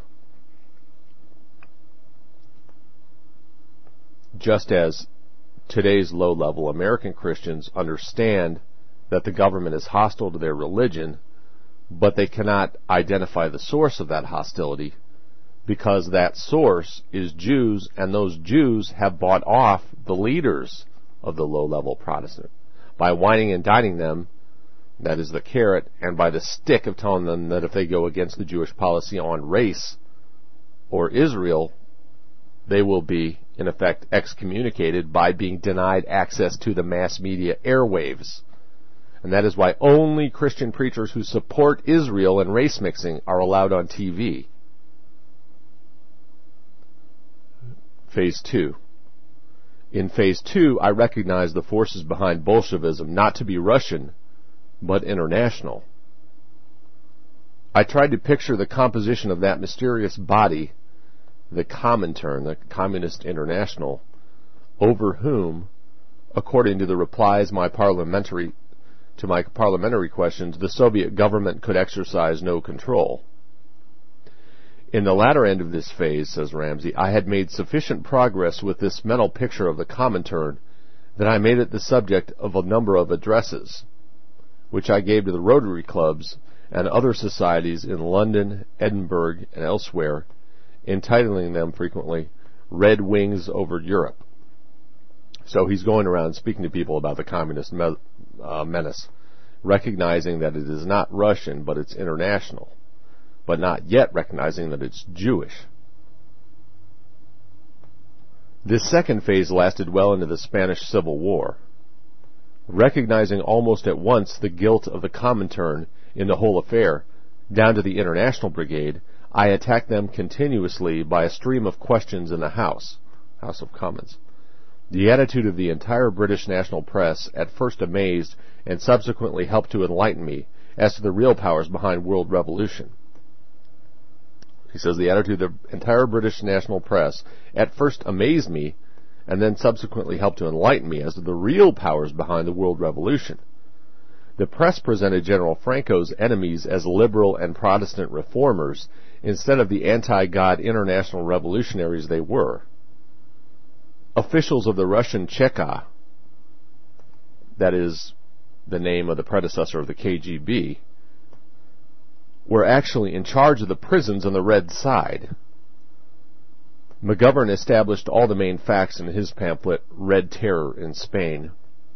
S2: Just as today's low-level American Christians understand that the government is hostile to their religion, but they cannot identify the source of that hostility because that source is Jews, and those Jews have bought off the leaders of the low-level Protestant by whining and dining them, that is the carrot, and by the stick of telling them that if they go against the Jewish policy on race or Israel, they will be, in effect, excommunicated by being denied access to the mass media airwaves. And that is why only Christian preachers who support Israel and race mixing are allowed on TV. Phase 2. In Phase 2, I recognize the forces behind Bolshevism not to be Russian, but international. I tried to picture the composition of that mysterious body, the Comintern, the Communist International, over whom, according to the replies to my parliamentary questions, the Soviet government could exercise no control. In the latter end of this phase, says Ramsey, I had made sufficient progress with this mental picture of the Comintern that I made it the subject of a number of addresses, which I gave to the Rotary clubs and other societies in London, Edinburgh, and elsewhere, entitling them frequently Red Wings over Europe. So he's going around speaking to people about the communist menace, recognizing that it is not Russian, but it's international, but not yet recognizing that it's Jewish. This second phase lasted well into the Spanish Civil War. Recognizing almost at once the guilt of the Comintern in the whole affair, down to the International Brigade, I attacked them continuously by a stream of questions in the House of Commons. The attitude of the entire British national press at first amazed and subsequently helped to enlighten me as to the real powers behind world revolution. He says the attitude of the entire British national press at first amazed me and then subsequently helped to enlighten me as to the real powers behind the world revolution. The press presented General Franco's enemies as liberal and Protestant reformers instead of the anti-God international revolutionaries they were. Officials of the Russian Cheka, that is the name of the predecessor of the KGB, were actually in charge of the prisons on the Red Side. McGovern established all the main facts in his pamphlet, Red Terror in Spain.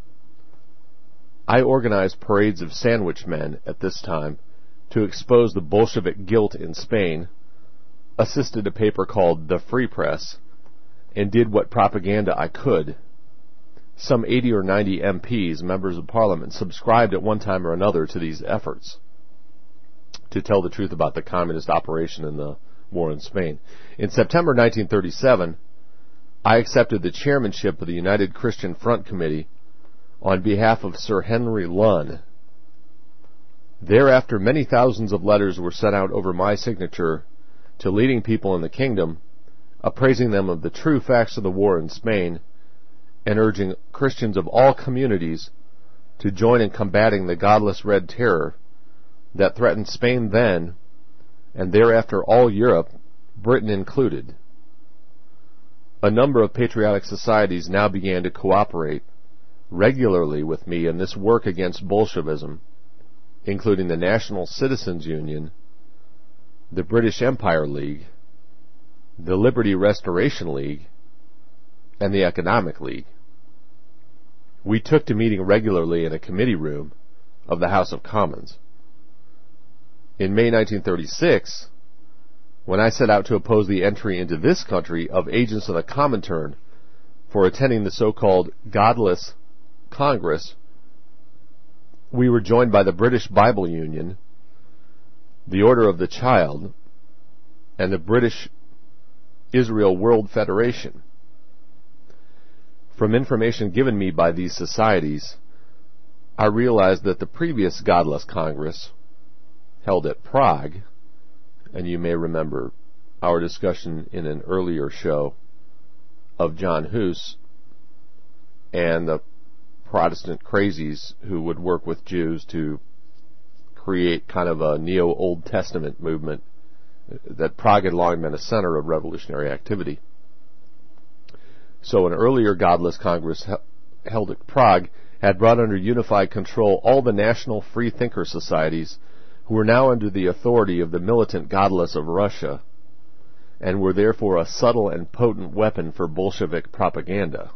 S2: I organized parades of sandwich men at this time to expose the Bolshevik guilt in Spain, assisted a paper called The Free Press, and did what propaganda I could. Some 80 or 90 MPs, members of Parliament, subscribed at one time or another to these efforts to tell the truth about the communist operation in the war in Spain. In September 1937, I accepted the chairmanship of the United Christian Front Committee on behalf of Sir Henry Lunn. Thereafter, many thousands of letters were sent out over my signature to leading people in the kingdom, appraising them of the true facts of the war in Spain, and urging Christians of all communities to join in combating the godless Red Terror that threatened Spain then, and thereafter all Europe, Britain included. A number of patriotic societies now began to cooperate regularly with me in this work against Bolshevism, including the National Citizens Union, the British Empire League, the Liberty Restoration League, and the Economic League. We took to meeting regularly in a committee room of the House of Commons. In May 1936, when I set out to oppose the entry into this country of agents of the Comintern for attending the so-called Godless Congress, we were joined by the British Bible Union, the Order of the Child, and the British Israel World Federation. From information given me by these societies, I realized that the previous Godless Congress, held at Prague, and you may remember our discussion in an earlier show of John Hus and the Protestant crazies who would work with Jews to create kind of a neo-Old Testament movement, that Prague had long been a center of revolutionary activity. So an earlier Godless Congress held at Prague had brought under unified control all the national free thinker societies who were now under the authority of the militant godless of Russia, and were therefore a subtle and potent weapon for Bolshevik propaganda.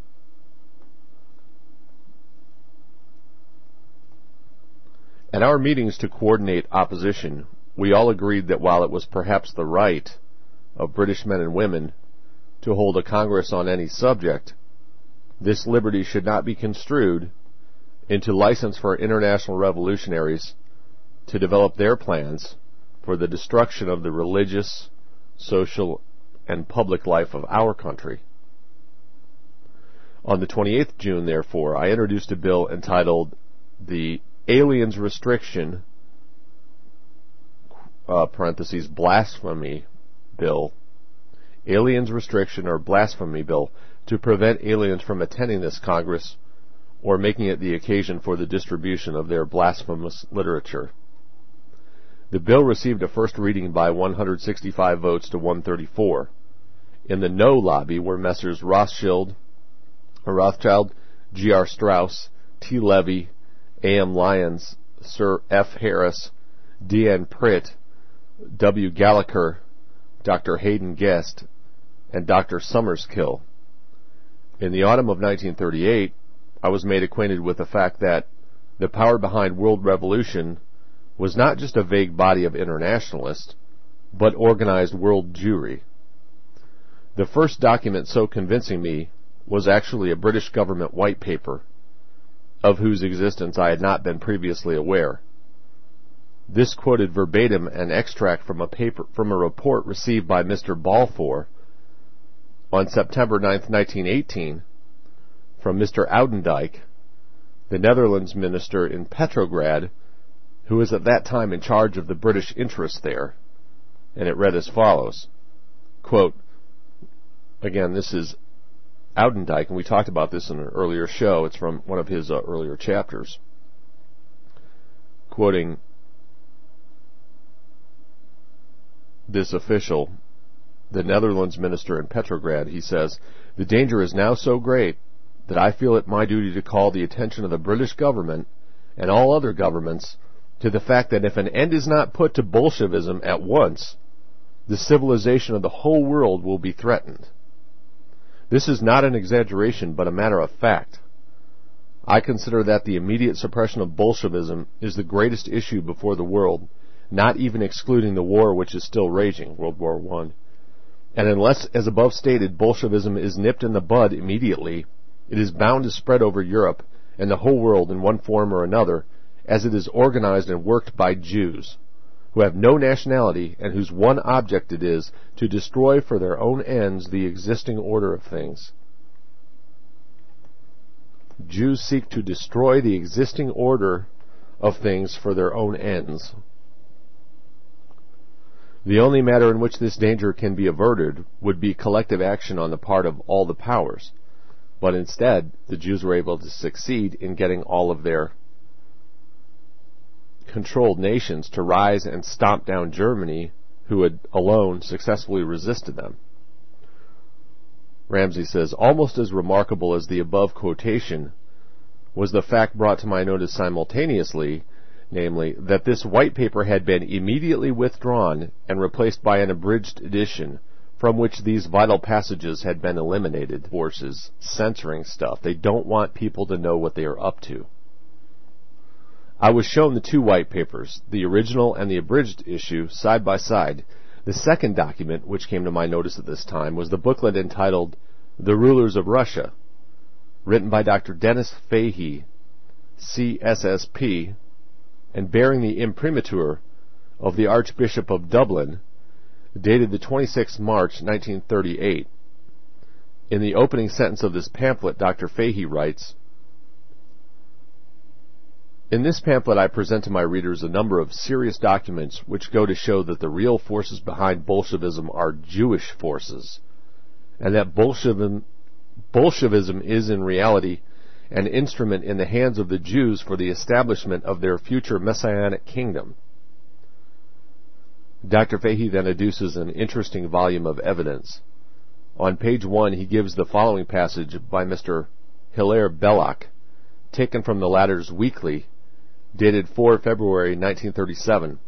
S2: At our meetings to coordinate opposition, we all agreed that while it was perhaps the right of British men and women to hold a Congress on any subject, this liberty should not be construed into license for international revolutionaries to develop their plans for the destruction of the religious, social, and public life of our country. On the 28th June, therefore, I introduced a bill entitled the Aliens Restriction (Blasphemy Bill), Aliens Restriction or Blasphemy Bill, to prevent aliens from attending this Congress or making it the occasion for the distribution of their blasphemous literature. The bill received a first reading by 165 votes to 134. In the no lobby were Messrs. Rothschild, G.R. Strauss, T. Levy, A.M. Lyons, Sir F. Harris, D.N. Pritt, W. Gallagher, Dr. Hayden Guest, and Dr. Summerskill. In the autumn of 1938, I was made acquainted with the fact that the power behind world revolution was not just a vague body of internationalists, but organized world Jewry. The first document so convincing me was actually a British government white paper, of whose existence I had not been previously aware. This quoted verbatim an extract from a report received by Mr. Balfour on September 9, 1918, from Mr. Oudendijk, the Netherlands minister in Petrograd, who was at that time in charge of the British interests there, and it read as follows. Quote, again, this is Oudendijk, and we talked about this in an earlier show. It's from one of his earlier chapters. Quoting this official, the Netherlands minister in Petrograd, he says, "The danger is now so great that I feel it my duty to call the attention of the British government and all other governments to the fact that if an end is not put to Bolshevism at once, the civilization of the whole world will be threatened. This is not an exaggeration, but a matter of fact. I consider that the immediate suppression of Bolshevism is the greatest issue before the world, not even excluding the war which is still raging, World War I. And unless, as above stated, Bolshevism is nipped in the bud immediately, it is bound to spread over Europe and the whole world in one form or another, as it is organized and worked by Jews, who have no nationality and whose one object it is to destroy for their own ends the existing order of things." Jews seek to destroy the existing order of things for their own ends. The only matter in which this danger can be averted would be collective action on the part of all the powers, but instead the Jews were able to succeed in getting all of their controlled nations to rise and stomp down Germany, who had alone successfully resisted them. Ramsey says, almost as remarkable as the above quotation was the fact brought to my notice simultaneously, namely, that this white paper had been immediately withdrawn and replaced by an abridged edition, from which these vital passages had been eliminated. Forces censoring stuff. They don't want people to know what they are up to. I was shown the two white papers, the original and the abridged issue, side by side. The second document, which came to my notice at this time, was the booklet entitled The Rulers of Russia, written by Dr. Dennis Fahey, CSSP, and bearing the imprimatur of the Archbishop of Dublin, dated the 26th March, 1938. In the opening sentence of this pamphlet, Dr. Fahey writes, "In this pamphlet I present to my readers a number of serious documents which go to show that the real forces behind Bolshevism are Jewish forces, and that Bolshevism is in reality an instrument in the hands of the Jews for the establishment of their future messianic kingdom." Dr. Fahey then adduces an interesting volume of evidence. On page 1 he gives the following passage by Mr. Hilaire Belloc, taken from the latter's weekly, dated 4 February 1937.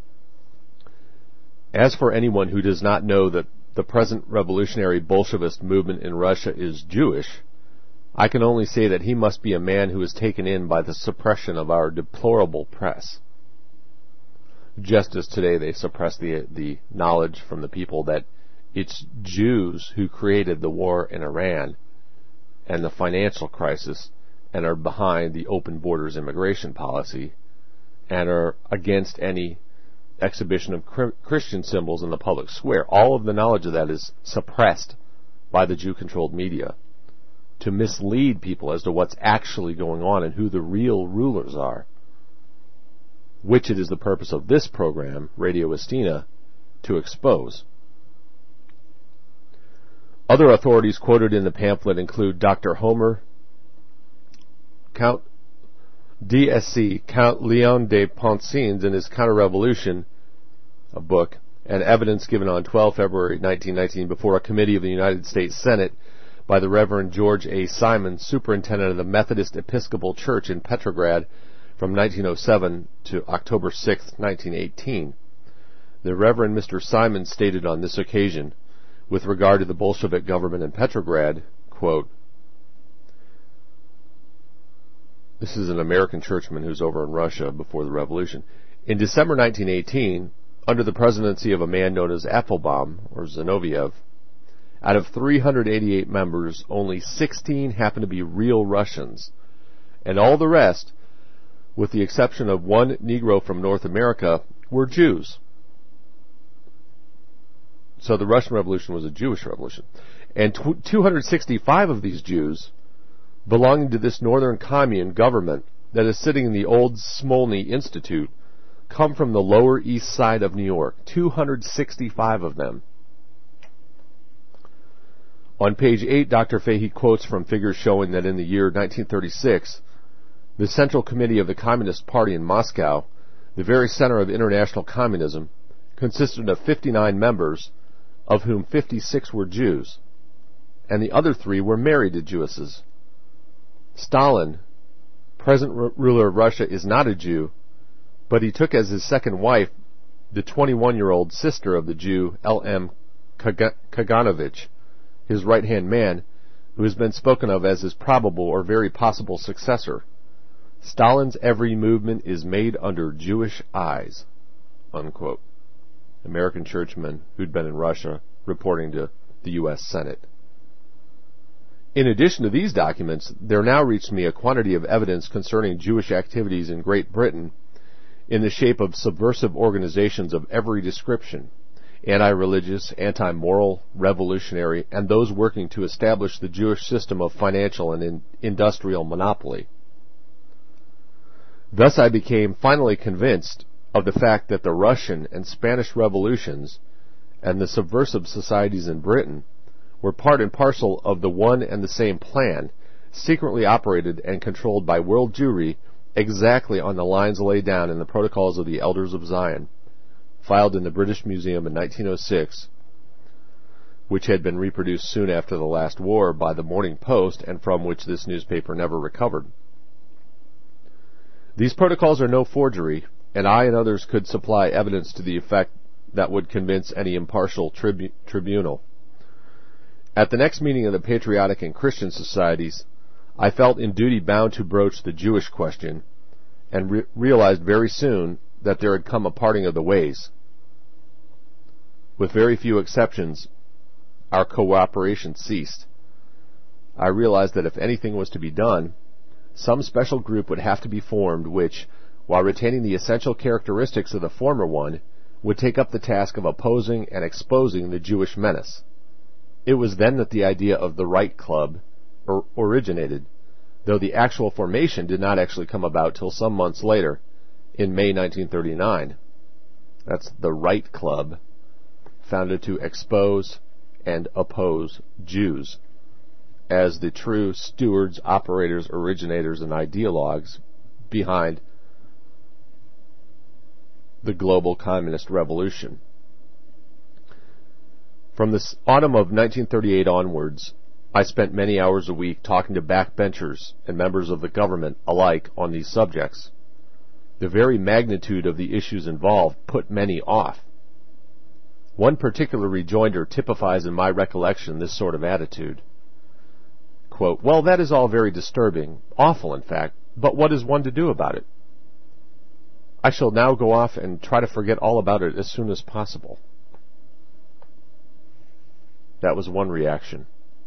S2: As for anyone who does not know that the present revolutionary Bolshevist movement in Russia is Jewish, I can only say that he must be a man who is taken in by the suppression of our deplorable press. Just as today they suppress the knowledge from the people that it's Jews who created the war in Iran and the financial crisis and are behind the open borders immigration policy and are against any exhibition of Christian symbols in the public square. All of the knowledge of that is suppressed by the Jew-controlled media to mislead people as to what's actually going on and who the real rulers are, which it is the purpose of this program, Radio Estina, to expose. Other authorities quoted in the pamphlet include Dr. Homer, Count DSC, Count Leon de Poncins in his Counter-Revolution, a book, and evidence given on 12 February 1919 before a committee of the United States Senate by the Reverend George A. Simon, superintendent of the Methodist Episcopal Church in Petrograd from 1907 to October 6, 1918. The Reverend Mr. Simon stated on this occasion, with regard to the Bolshevik government in Petrograd, quote, this is an American churchman who's over in Russia before the revolution. In December 1918, under the presidency of a man known as Applebaum, or Zinoviev, out of 388 members, only 16 happened to be real Russians, and all the rest, with the exception of one Negro from North America, were Jews. So the Russian Revolution was a Jewish revolution. And 265 of these Jews, belonging to this northern commune government that is sitting in the old Smolny Institute, come from the Lower East Side of New York. 265 of them. On page 8, Dr. Fahey quotes from figures showing that in the year 1936, the Central Committee of the Communist Party in Moscow, the very center of international communism, consisted of 59 members, of whom 56 were Jews, and the other 3 were married to Jewesses. Stalin, present ruler of Russia, is not a Jew, but he took as his second wife the 21-year-old sister of the Jew L.M. Kaganovich, his right-hand man, who has been spoken of as his probable or very possible successor. Stalin's every movement is made under Jewish eyes, unquote. American churchman who'd been in Russia reporting to the U.S. Senate. In addition to these documents, there now reached me a quantity of evidence concerning Jewish activities in Great Britain in the shape of subversive organizations of every description, anti-religious, anti-moral, revolutionary, and those working to establish the Jewish system of financial and industrial monopoly. Thus I became finally convinced of the fact that the Russian and Spanish revolutions and the subversive societies in Britain were part and parcel of the one and the same plan, secretly operated and controlled by world Jewry exactly on the lines laid down in the Protocols of the Elders of Zion, filed in the British Museum in 1906, which had been reproduced soon after the last war by the Morning Post and from which this newspaper never recovered. These protocols are no forgery, and I and others could supply evidence to the effect that would convince any impartial tribunal. At the next meeting of the Patriotic and Christian Societies, I felt in duty bound to broach the Jewish question, and realized very soon that there had come a parting of the ways. With very few exceptions, our cooperation ceased. I realized that if anything was to be done, some special group would have to be formed which, while retaining the essential characteristics of the former one, would take up the task of opposing and exposing the Jewish menace. It was then that the idea of the Right Club originated, though the actual formation did not actually come about till some months later, in May 1939. That's the Right Club, founded to expose and oppose Jews as the true stewards, operators, originators, and ideologues behind the global communist revolution. From the autumn of 1938 onwards, I spent many hours a week talking to backbenchers and members of the government alike on these subjects. The very magnitude of the issues involved put many off. One particular rejoinder typifies in my recollection this sort of attitude. Quote, "Well, that is all very disturbing, awful in fact, but what is one to do about it? I shall now go off and try to forget all about it as soon as possible." That was one reaction.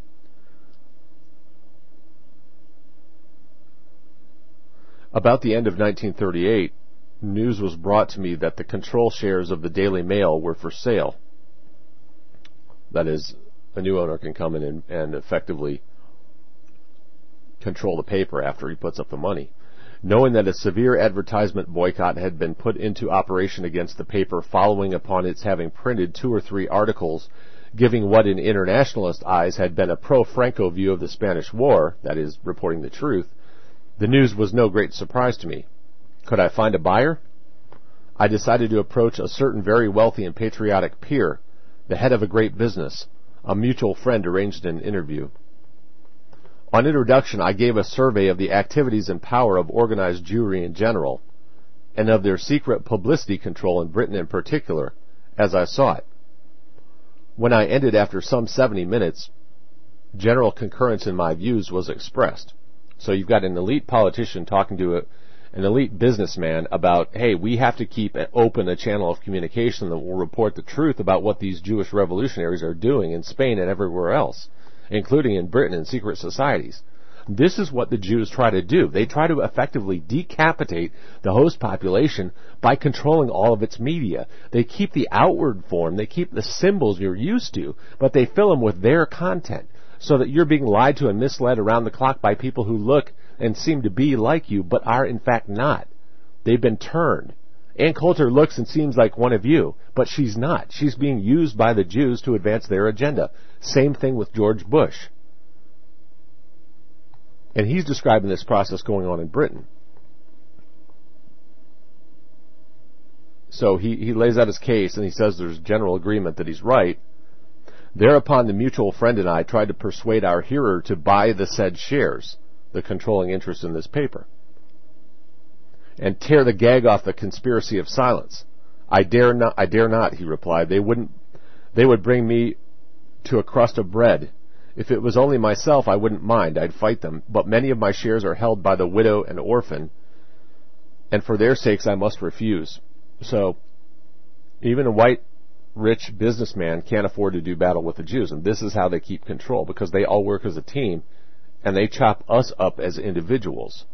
S2: About the end of 1938, news was brought to me that the control shares of the Daily Mail were for sale. That is, a new owner can come in and effectively control the paper after he puts up the money. Knowing that a severe advertisement boycott had been put into operation against the paper following upon its having printed 2 or 3 articles giving what in internationalist eyes had been a pro-Franco view of the Spanish War, that is, reporting the truth, the news was no great surprise to me. Could I find a buyer? I decided to approach a certain very wealthy and patriotic peer, the head of a great business. A mutual friend arranged an interview. On introduction, I gave a survey of the activities and power of organized Jewry in general, and of their secret publicity control in Britain in particular, as I saw it. When I ended after some 70 minutes, general concurrence in my views was expressed. So you've got an elite politician talking to an elite businessman about, hey, we have to keep open a channel of communication that will report the truth about what these Jewish revolutionaries are doing in Spain and everywhere else, including in Britain and secret societies. This is what the Jews try to do. They try to effectively decapitate the host population by controlling all of its media. They keep the outward form, they keep the symbols you're used to, but they fill them with their content, so that you're being lied to and misled around the clock by people who look and seem to be like you, but are in fact not. They've been turned. Ann Coulter looks and seems like one of you, but she's not. She's being used by the Jews to advance their agenda. Same thing with George Bush. And he's describing this process going on in Britain. So he lays out his case, and he says there's general agreement that he's right. Thereupon the mutual friend and I tried to persuade our hearer to buy the said shares, the controlling interest in this paper, and tear the gag off the conspiracy of silence. I dare not, he replied. They would bring me to a crust of bread. If it was only myself, I wouldn't mind. I'd fight them. But many of my shares are held by the widow and orphan, and for their sakes I must refuse. So, even a white, rich businessman can't afford to do battle with the Jews, and this is how they keep control, because they all work as a team, and they chop us up as individuals.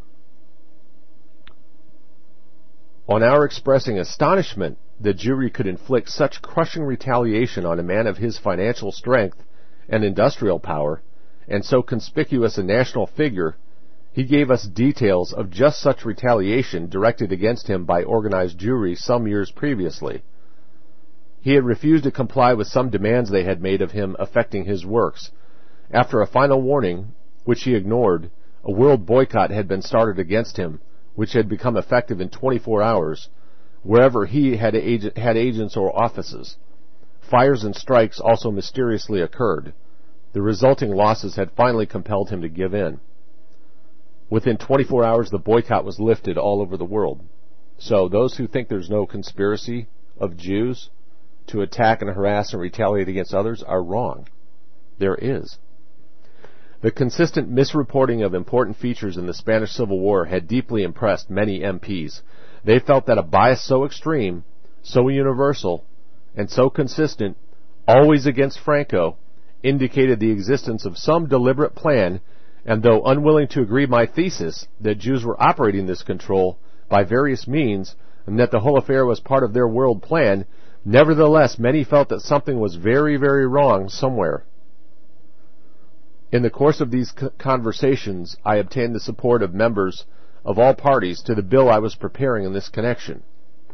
S2: On our expressing astonishment that Jewry could inflict such crushing retaliation on a man of his financial strength and industrial power, and so conspicuous a national figure, he gave us details of just such retaliation directed against him by organized Jewry some years previously. He had refused to comply with some demands they had made of him affecting his works. After a final warning, which he ignored, a world boycott had been started against him, which had become effective in 24 hours, wherever he had agents or offices. Fires and strikes also mysteriously occurred. The resulting losses had finally compelled him to give in. Within 24 hours, the boycott was lifted all over the world. So those who think there's no conspiracy of Jews to attack and harass and retaliate against others are wrong. There is. The consistent misreporting of important features in the Spanish Civil War had deeply impressed many MPs. They felt that a bias so extreme, so universal, and so consistent, always against Franco, indicated the existence of some deliberate plan, and though unwilling to agree my thesis that Jews were operating this control by various means, and that the whole affair was part of their world plan, nevertheless many felt that something was very, very wrong somewhere. In the course of these conversations, I obtained the support of members of all parties to the bill I was preparing in this connection.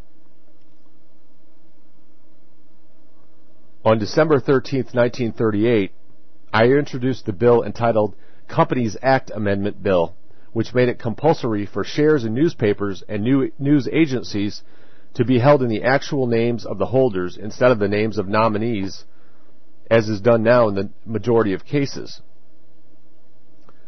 S2: On December 13, 1938, I introduced the bill entitled Companies Act Amendment Bill, which made it compulsory for shares in newspapers and news agencies to be held in the actual names of the holders instead of the names of nominees, as is done now in the majority of cases.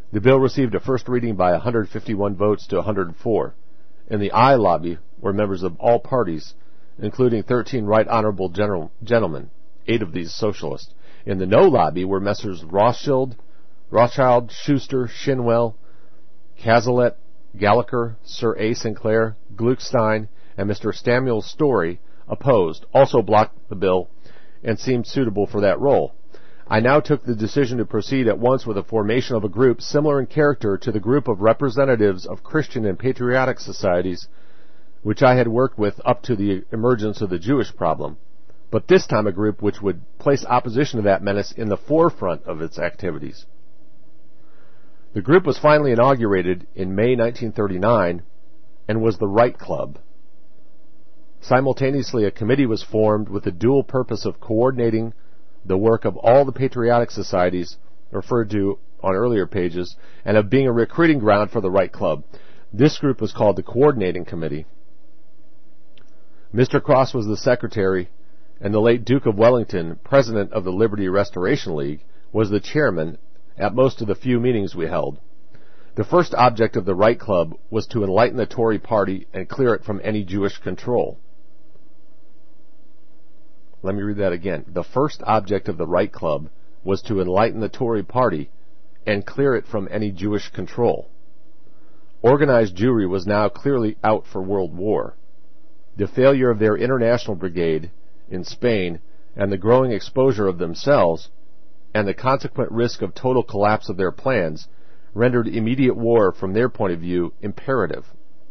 S2: The bill received a first reading by 151 votes to 104. In the aye lobby were members of all parties, including 13 right honorable gentlemen, 8 of these socialists. In the no lobby were Messrs. Rothschild, Schuster, Shinwell, Cazalet, Gallagher, Sir A. Sinclair, Gluckstein, and Mr. Samuel Story opposed, also blocked the bill, and seemed suitable for that role. I now took the decision to proceed at once with the formation of a group similar in character to the group of representatives of Christian and patriotic societies which I had worked with up to the emergence of the Jewish problem, but this time a group which would place opposition to that menace in the forefront of its activities. The group was finally inaugurated in May 1939 and was the Right Club. Simultaneously, a committee was formed with the dual purpose of coordinating the work of all the patriotic societies referred to on earlier pages and of being a recruiting ground for the Right Club. This group was called the Coordinating Committee. Mr. Cross was the secretary, and the late Duke of Wellington, president of the Liberty Restoration League, was the chairman at most of the few meetings we held. The first object of the Right Club was to enlighten the Tory party and clear it from any Jewish control. Let me read that again. The first object of the Right Club was to enlighten the Tory party and clear it from any Jewish control. Organized Jewry was now clearly out for world war. The failure of their international brigade in Spain and the growing exposure of themselves and the consequent risk of total collapse of their plans rendered immediate war from their point of view imperative.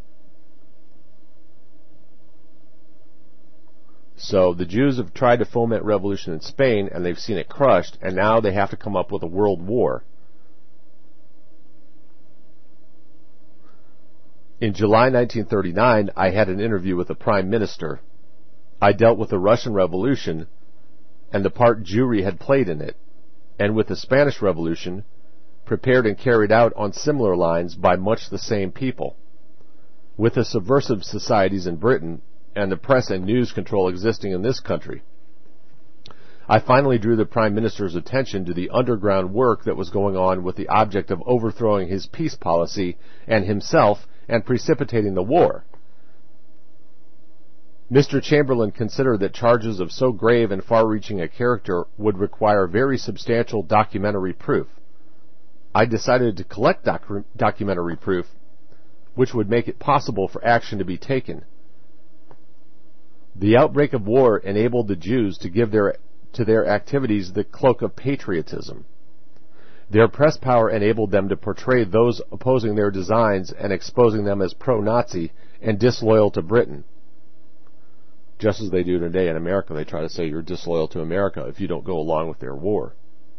S2: So the Jews have tried to foment revolution in Spain, and they've seen it crushed, and now they have to come up with a world war. In July 1939, I had an interview with the Prime Minister. I dealt with the Russian Revolution and the part Jewry had played in it, and with the Spanish Revolution, prepared and carried out on similar lines by much the same people. With the subversive societies in Britain, and the press and news control existing in this country, I finally drew the Prime Minister's attention to the underground work that was going on with the object of overthrowing his peace policy and himself and precipitating the war. Mr. Chamberlain considered that charges of so grave and far-reaching a character would require very substantial documentary proof. I decided to collect documentary proof which would make it possible for action to be taken. The outbreak of war enabled the Jews to give to their activities the cloak of patriotism. Their press power enabled them to portray those opposing their designs and exposing them as pro-Nazi and disloyal to Britain. Just as they do today in America, they try to say you're disloyal to America if you don't go along with their war.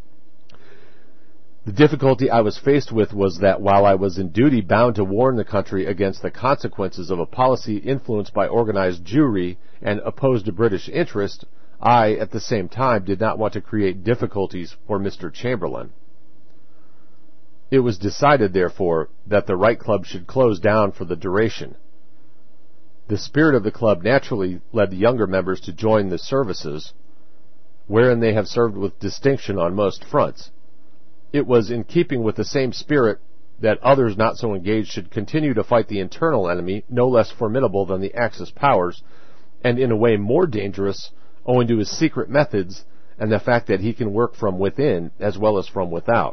S2: The difficulty I was faced with was that while I was in duty bound to warn the country against the consequences of a policy influenced by organized Jewry and opposed to British interest, I, at the same time, did not want to create difficulties for Mr. Chamberlain. It was decided, therefore, that the Right Club should close down for the duration. The spirit of the club naturally led the younger members to join the services, wherein they have served with distinction on most fronts. It was in keeping with the same spirit that others not so engaged should continue to fight the internal enemy, no less formidable than the Axis powers, and in a way more dangerous, owing to his secret methods and the fact that he can work from within as well as from without.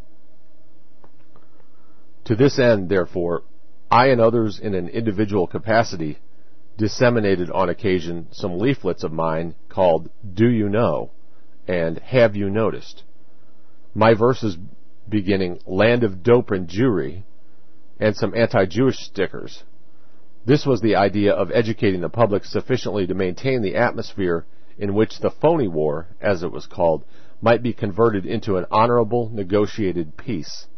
S2: To this end, therefore, I and others in an individual capacity disseminated on occasion some leaflets of mine called Do You Know? And Have You Noticed? My verses beginning Land of Dope and Jewry, and some anti-Jewish stickers. This was the idea of educating the public sufficiently to maintain the atmosphere in which the phony war, as it was called, might be converted into an honorable, negotiated peace.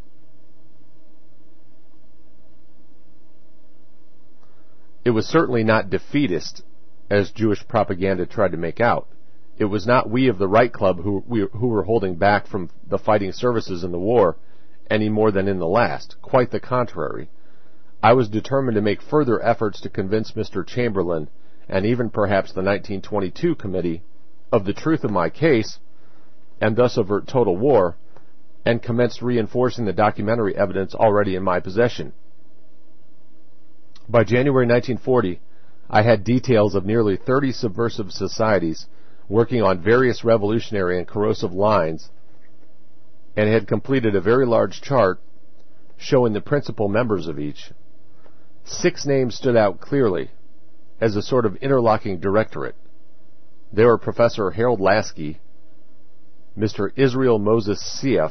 S2: It was certainly not defeatist, as Jewish propaganda tried to make out. It was not we of the Right Club who were holding back from the fighting services in the war any more than in the last. Quite the contrary. I was determined to make further efforts to convince Mr. Chamberlain, and even perhaps the 1922 committee, of the truth of my case, and thus avert total war, and commenced reinforcing the documentary evidence already in my possession. By January 1940, I had details of nearly 30 subversive societies working on various revolutionary and corrosive lines, and had completed a very large chart showing the principal members of each. 6 names stood out clearly as a sort of interlocking directorate. They were Professor Harold Lasky, Mr. Israel Moses Seif.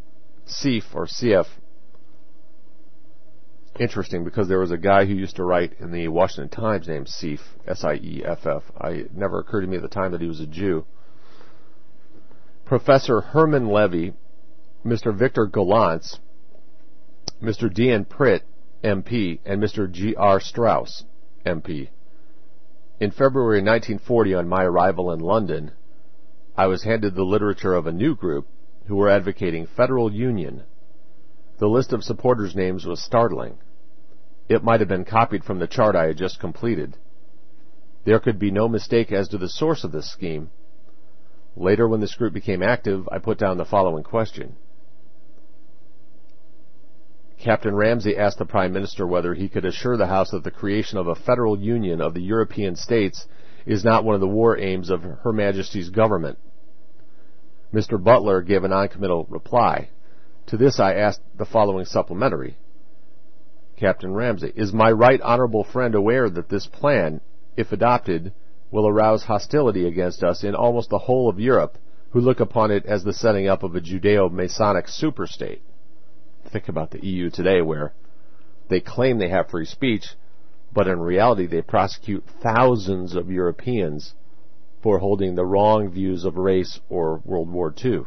S2: Interesting, because there was a guy who used to write in the Washington Times named Seif, S-I-E-F-F. It never occurred to me at the time that he was a Jew. Professor Herman Levy, Mr. Victor Golantz, Mr. D.N. Pritt, MP, and Mr. G.R. Strauss, MP. In February 1940, on my arrival in London, I was handed the literature of a new group who were advocating federal union. The list of supporters' names was startling. It might have been copied from the chart I had just completed. There could be no mistake as to the source of this scheme. Later, when this group became active, I put down the following question. Captain Ramsey asked the Prime Minister whether he could assure the House that the creation of a federal union of the European states is not one of the war aims of Her Majesty's government. Mr. Butler gave a non-committal reply. To this I asked the following supplementary. Captain Ramsey, is my right honorable friend aware that this plan, if adopted, will arouse hostility against us in almost the whole of Europe, who look upon it as the setting up of a Judeo-Masonic superstate? Think about the EU today, where they claim they have free speech, but in reality they prosecute thousands of Europeans for holding the wrong views of race or World War II.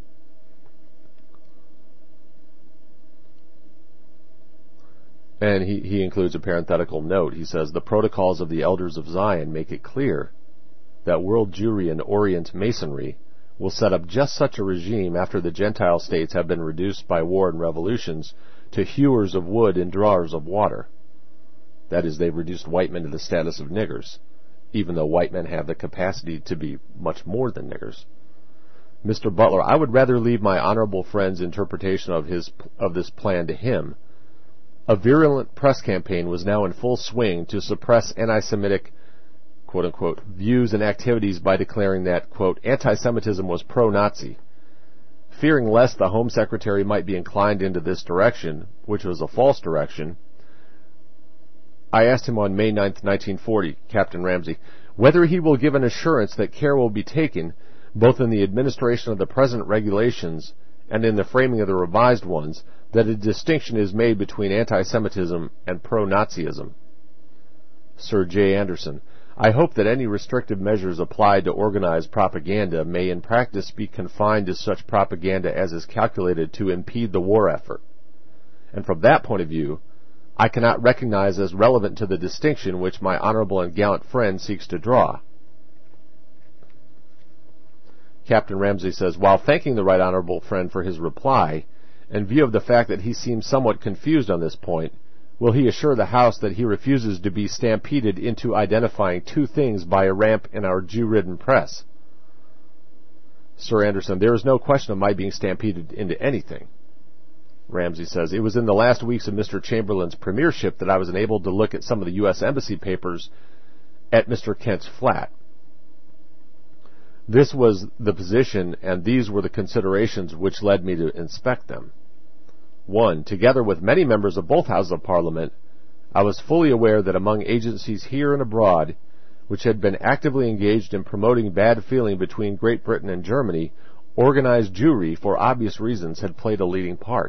S2: And he includes a parenthetical note. He says, the protocols of the Elders of Zion make it clear that World Jewry and Orient Masonry will set up just such a regime after the Gentile states have been reduced by war and revolutions to hewers of wood and drawers of water. That is, they've reduced white men to the status of niggers, even though white men have the capacity to be much more than niggers. Mr. Butler, I would rather leave my honorable friend's interpretation of this plan to him. A virulent press campaign was now in full swing to suppress anti-Semitic, quote-unquote, views and activities by declaring that, quote, anti-Semitism was pro-Nazi. Fearing lest the Home Secretary might be inclined into this direction, which was a false direction, I asked him on May 9, 1940, Captain Ramsey, whether he will give an assurance that care will be taken, both in the administration of the present regulations and in the framing of the revised ones, that a distinction is made between anti-Semitism and pro-Nazism. Sir J. Anderson, I hope that any restrictive measures applied to organized propaganda may in practice be confined to such propaganda as is calculated to impede the war effort. And from that point of view, I cannot recognize as relevant to the distinction which my honorable and gallant friend seeks to draw. Captain Ramsey says, while thanking the right honorable friend for his reply, in view of the fact that he seems somewhat confused on this point, will he assure the House that he refuses to be stampeded into identifying two things by a ramp in our Jew-ridden press? Sir Anderson, there is no question of my being stampeded into anything. Ramsey says, it was in the last weeks of Mr. Chamberlain's premiership that I was enabled to look at some of the U.S. Embassy papers at Mr. Kent's flat. This was the position, and these were the considerations which led me to inspect them. 1. Together with many members of both Houses of Parliament, I was fully aware that among agencies here and abroad, which had been actively engaged in promoting bad feeling between Great Britain and Germany, organized Jewry, for obvious reasons, had played a leading part.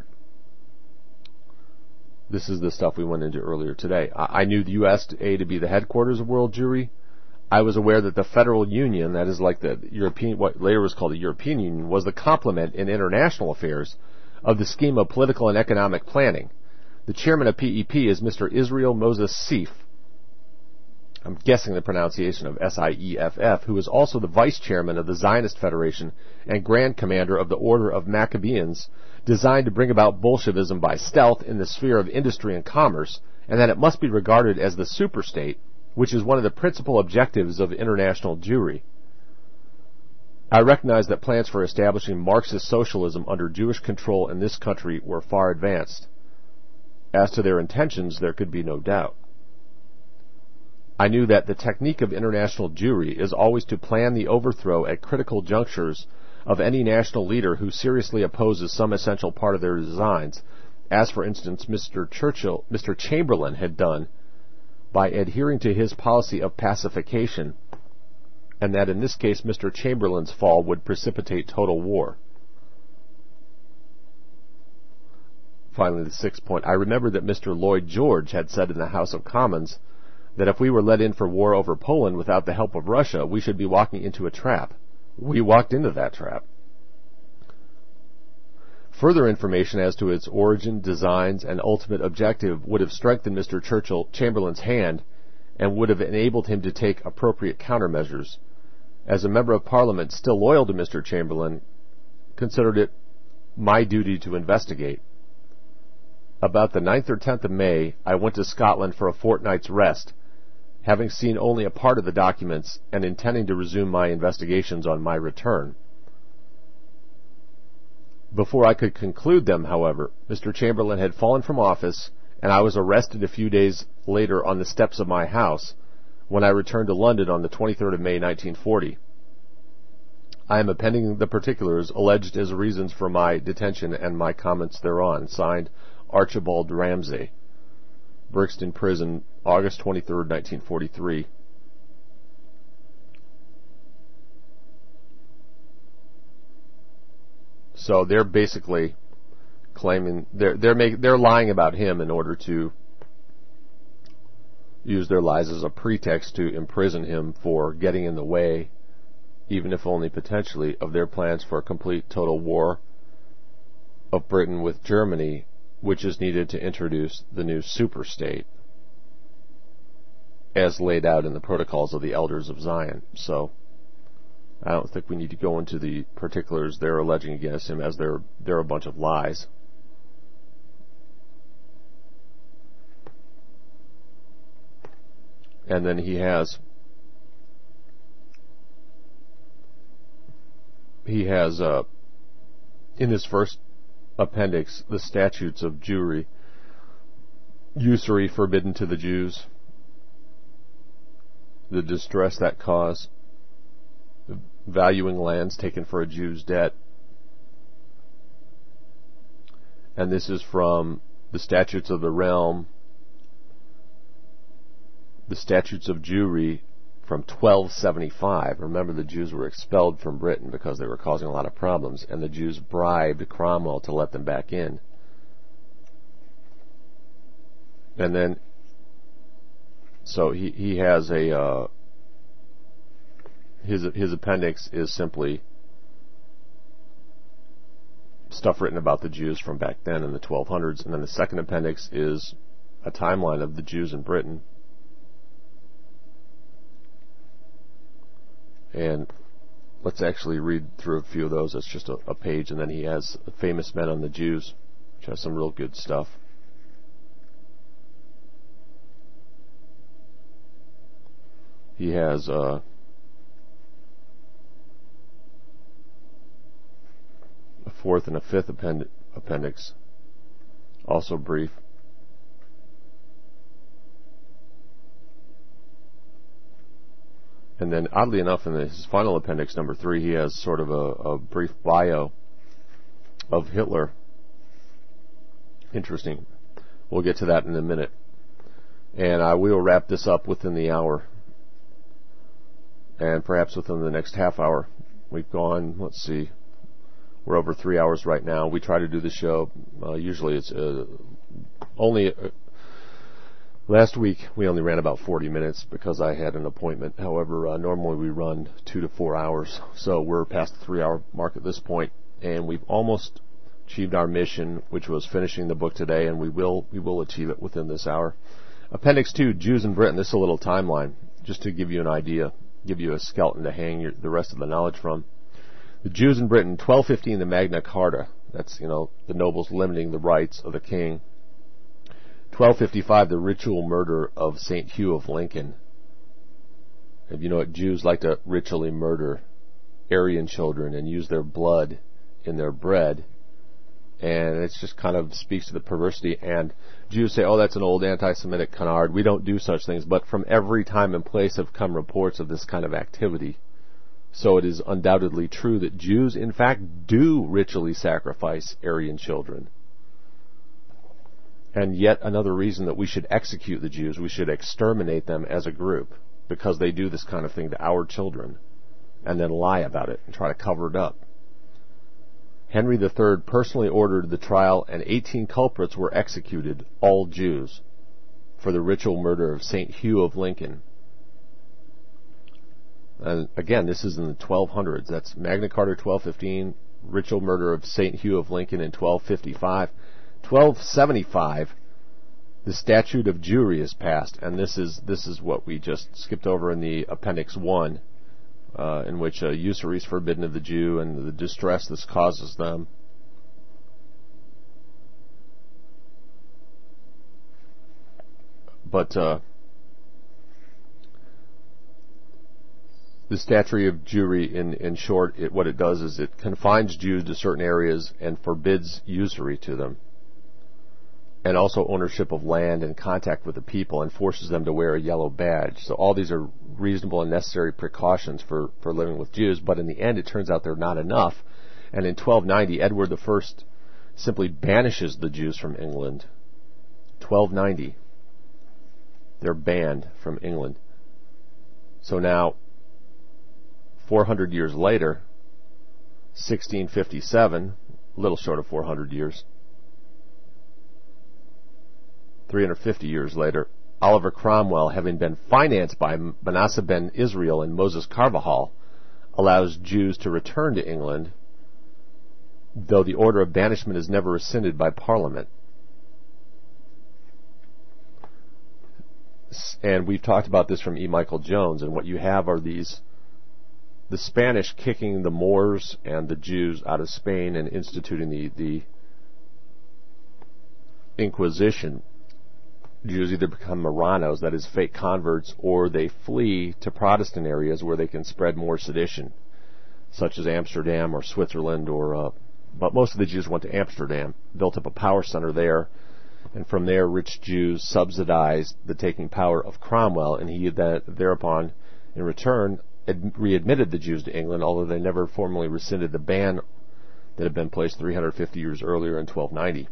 S2: This is the stuff we went into earlier today. I knew the USA to be the headquarters of World Jewry. I was aware that the Federal Union, that is like the European, what later was called the European Union, was the complement in international affairs of the scheme of political and economic planning. The chairman of PEP is Mr. Israel Moses Seif. I'm guessing the pronunciation of S-I-E-F-F, who is also the vice chairman of the Zionist Federation and grand commander of the Order of Maccabeans, designed to bring about Bolshevism by stealth in the sphere of industry and commerce, and that it must be regarded as the superstate, which is one of the principal objectives of international Jewry.
S4: I recognize that plans for establishing Marxist socialism under Jewish control in this country were far advanced. As to their intentions, there could be no doubt. I knew that the technique of international Jewry is always to plan the overthrow at critical junctures of any national leader who seriously opposes some essential part of their designs, as for instance Mr. Chamberlain had done by adhering to his policy of pacification, and that in this case Mr. Chamberlain's fall would precipitate total war. Finally, the sixth point. I remember that Mr. Lloyd George had said in the House of Commons that if we were let in for war over Poland without the help of Russia, we should be walking into a trap. We walked into that trap. Further information as to its origin, designs, and ultimate objective would have strengthened Mr. Chamberlain's hand and would have enabled him to take appropriate countermeasures. As a member of Parliament still loyal to Mr. Chamberlain, considered it my duty to investigate. About the 9th or 10th of May, I went to Scotland for a fortnight's rest, having seen only a part of the documents and intending to resume my investigations on my return. Before I could conclude them, however, Mr. Chamberlain had fallen from office, and I was arrested a few days later on the steps of my house, when I returned to London on the 23rd of May, 1940. I am appending the particulars alleged as reasons for my detention and my comments thereon. Signed, Archibald Ramsay. Brixton Prison, August 23rd, 1943. So they're basically claiming they're lying about him in order to use their lies as a pretext to imprison him for getting in the way, even if only potentially, of their plans for a complete total war of Britain with Germany, which is needed to introduce the new superstate as laid out in the protocols of the Elders of Zion. So I don't think we need to go into the particulars they're alleging against him, as they're a bunch of lies. And then he has in his first appendix the statutes of Jewry, usury forbidden to the Jews, the distress that cause, valuing lands taken for a Jew's debt. And this is from the statutes of the realm, the statutes of Jewry from 1275. Remember, the Jews were expelled from Britain because they were causing a lot of problems, and the Jews bribed Cromwell to let them back in. And then, so he has a his appendix is simply stuff written about the Jews from back then in the 1200s, and then the second appendix is a timeline of the Jews in Britain. And let's actually read through a few of those. It's just a page, and then he has Famous Men on the Jews, which has some real good stuff. He has a fourth and a fifth appendix, also brief. And then, oddly enough, in his final appendix, number 3, he has sort of a brief bio of Hitler. Interesting. We'll get to that in a minute. And we will wrap this up within the hour. And perhaps within the next half hour. We've gone, let's see, we're over 3 hours right now. We try to do the show. Usually it's only... Last week, we only ran about 40 minutes because I had an appointment. However, normally we run 2 to 4 hours. So we're past the 3-hour mark at this point, and we've almost achieved our mission, which was finishing the book today, and we will achieve it within this hour. Appendix 2, Jews in Britain. This is a little timeline, just to give you an idea, give you a skeleton to hang the rest of the knowledge from. The Jews in Britain, 1215, the Magna Carta. That's, the nobles limiting the rights of the king. 1255, the ritual murder of St. Hugh of Lincoln. If you know what, Jews like to ritually murder Aryan children and use their blood in their bread. And it just kind of speaks to the perversity. And Jews say, oh, that's an old anti-Semitic canard. We don't do such things. But from every time and place have come reports of this kind of activity. So it is undoubtedly true that Jews, in fact, do ritually sacrifice Aryan children. And yet another reason that we should execute the Jews, we should exterminate them as a group, because they do this kind of thing to our children, and then lie about it and try to cover it up. Henry III personally ordered the trial, and 18 culprits were executed, all Jews, for the ritual murder of St. Hugh of Lincoln. And again, this is in the 1200s. That's Magna Carta 1215, ritual murder of St. Hugh of Lincoln in 1255. 1275, the Statute of Jewry is passed, and this is what we just skipped over in the Appendix 1, in which usury is forbidden of the Jew and the distress this causes them. But the Statute of Jewry, in short, what it does is it confines Jews to certain areas and forbids usury to them, and also ownership of land and contact with the people, and forces them to wear a yellow badge. So all these are reasonable and necessary precautions for living with Jews, but in the end it turns out they're not enough. And in 1290, Edward I simply banishes the Jews from England. 1290. They're banned from England. So now, 400 years later, 1657, a little short of 400 years, 350 years later, Oliver Cromwell, having been financed by Manasseh ben Israel and Moses Carvajal, allows Jews to return to England, though the order of banishment is never rescinded by Parliament. And we've talked about this from E. Michael Jones, and what you have are the Spanish kicking the Moors and the Jews out of Spain and instituting the Inquisition. Jews either become Marranos, that is, fake converts, or they flee to Protestant areas where they can spread more sedition, such as Amsterdam or Switzerland, but most of the Jews went to Amsterdam, built up a power center there, and from there rich Jews subsidized the taking power of Cromwell, and he thereupon, in return, readmitted the Jews to England, although they never formally rescinded the ban that had been placed 350 years earlier in 1290.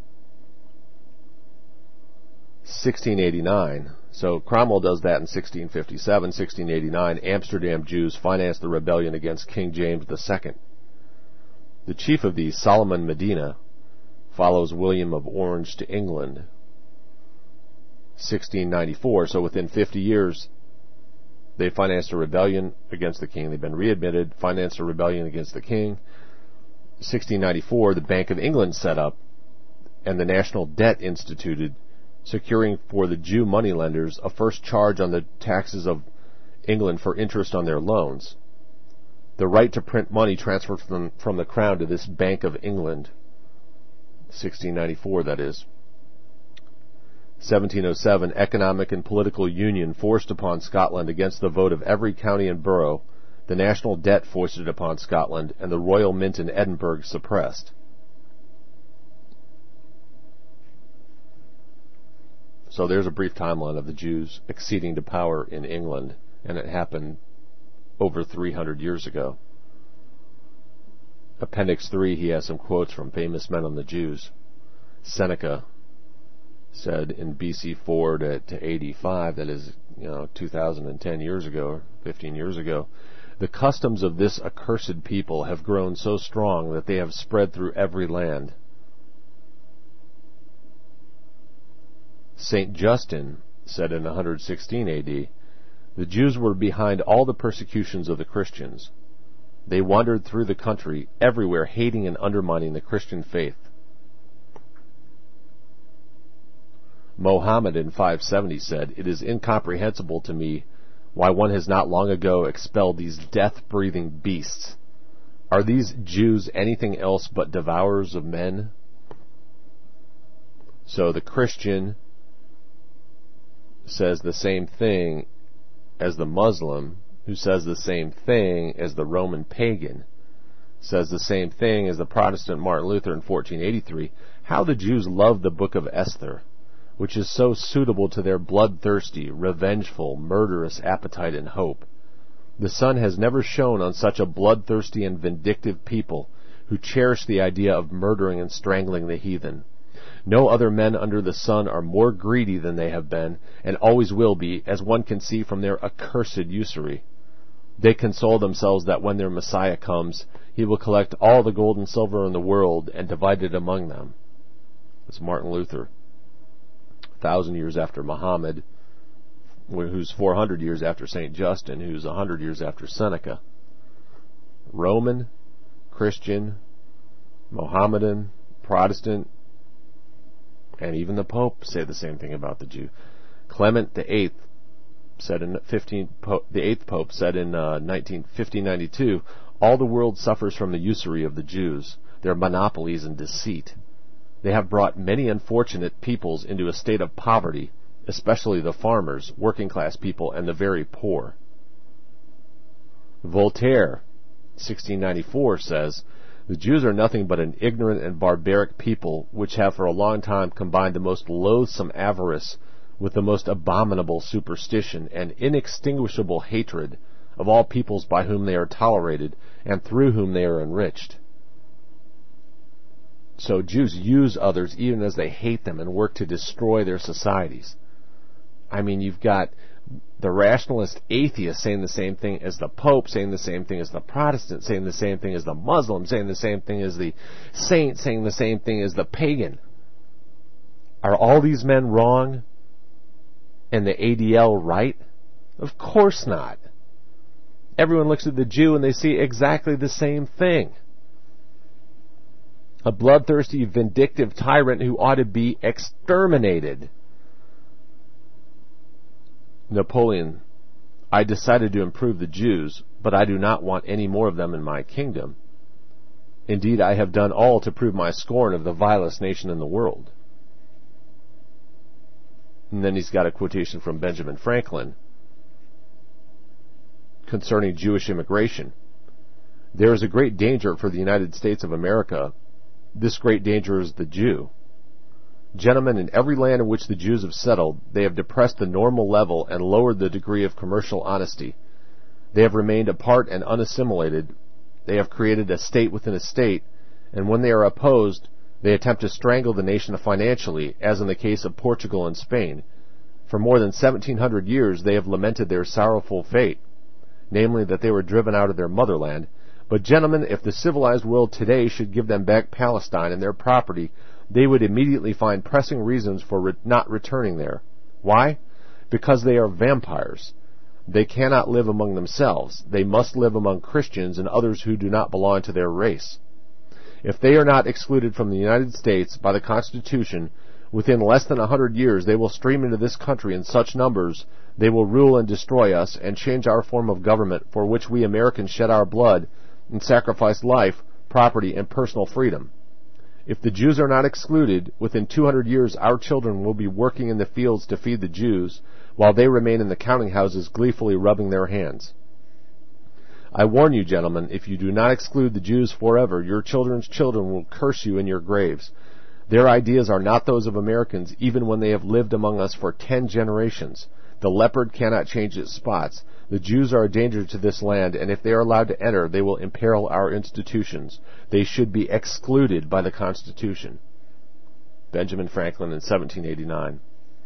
S4: 1689. So Cromwell does that in 1657. 1689, Amsterdam Jews finance the rebellion against King James II. The chief of these, Solomon Medina, follows William of Orange to England. 1694. So within 50 years, they financed a rebellion against the king. They've been readmitted, financed a rebellion against the king. 1694, the Bank of England set up, and the national debt instituted, securing for the Jew moneylenders a first charge on the taxes of England for interest on their loans. The right to print money transferred from the crown to this Bank of England. 1694, that is. 1707, economic and political union forced upon Scotland against the vote of every county and borough, the national debt foisted upon Scotland, and the royal mint in Edinburgh suppressed. So there's a brief timeline of the Jews acceding to power in England, and it happened over 300 years ago. Appendix 3, he has some quotes from famous men on the Jews. Seneca said in BC 4 to 85, that is, 2010 years ago, or 15 years ago, the customs of this accursed people have grown so strong that they have spread through every land. St. Justin said in 116 AD, the Jews were behind all the persecutions of the Christians. They wandered through the country, everywhere hating and undermining the Christian faith. Mohammed in 570 said, it is incomprehensible to me why one has not long ago expelled these death-breathing beasts. Are these Jews anything else but devourers of men? So the Christian says the same thing as the Muslim, who says the same thing as the Roman pagan, says the same thing as the Protestant Martin Luther in 1483, how the Jews love the book of Esther, which is so suitable to their bloodthirsty, revengeful, murderous appetite and hope. The sun has never shone on such a bloodthirsty and vindictive people who cherish the idea of murdering and strangling the heathen. No other men under the sun are more greedy than they have been, and always will be, as one can see from their accursed usury. They console themselves that when their Messiah comes, he will collect all the gold and silver in the world and divide it among them. It's Martin Luther, 1,000 years after Muhammad, who's 400 years after St. Justin, who's 100 years after Seneca. Roman, Christian, Mohammedan, Protestant, and even the Pope say the same thing about the Jew. Clement the Eighth said in the eighth Pope said in 1592, all the world suffers from the usury of the Jews, their monopolies and deceit. They have brought many unfortunate peoples into a state of poverty, especially the farmers, working class people, and the very poor. Voltaire, 1694, says, the Jews are nothing but an ignorant and barbaric people, which have for a long time combined the most loathsome avarice with the most abominable superstition and inextinguishable hatred of all peoples by whom they are tolerated and through whom they are enriched. So Jews use others even as they hate them and work to destroy their societies. I mean, you've got the rationalist atheist saying the same thing as the Pope, saying the same thing as the Protestant, saying the same thing as the Muslim, saying the same thing as the saint, saying the same thing as the pagan. Are all these men wrong and the ADL right? Of course not. Everyone looks at the Jew and they see exactly the same thing. A bloodthirsty, vindictive tyrant who ought to be exterminated. Napoleon, I decided to improve the Jews, but I do not want any more of them in my kingdom. Indeed, I have done all to prove my scorn of the vilest nation in the world. And then he's got a quotation from Benjamin Franklin concerning Jewish immigration. There is a great danger for the United States of America. This great danger is the Jew. Gentlemen, in every land in which the Jews have settled, they have depressed the normal level and lowered the degree of commercial honesty. They have remained apart and unassimilated. They have created a state within a state, and when they are opposed, they attempt to strangle the nation financially, as in the case of Portugal and Spain. For more than 1,700 years they have lamented their sorrowful fate, namely that they were driven out of their motherland. But gentlemen, if the civilized world today should give them back Palestine and their property, they would immediately find pressing reasons for not returning there. Why? Because they are vampires. They cannot live among themselves. They must live among Christians and others who do not belong to their race. If they are not excluded from the United States by the Constitution, within less than 100 years they will stream into this country in such numbers they will rule and destroy us and change our form of government for which we Americans shed our blood and sacrifice life, property, and personal freedom. If the Jews are not excluded, within 200 years our children will be working in the fields to feed the Jews, while they remain in the counting houses gleefully rubbing their hands. I warn you, gentlemen, if you do not exclude the Jews forever, your children's children will curse you in your graves. Their ideas are not those of Americans, even when they have lived among us for 10 generations. The leopard cannot change its spots. The Jews are a danger to this land, and if they are allowed to enter, they will imperil our institutions. They should be excluded by the Constitution. Benjamin Franklin in 1789.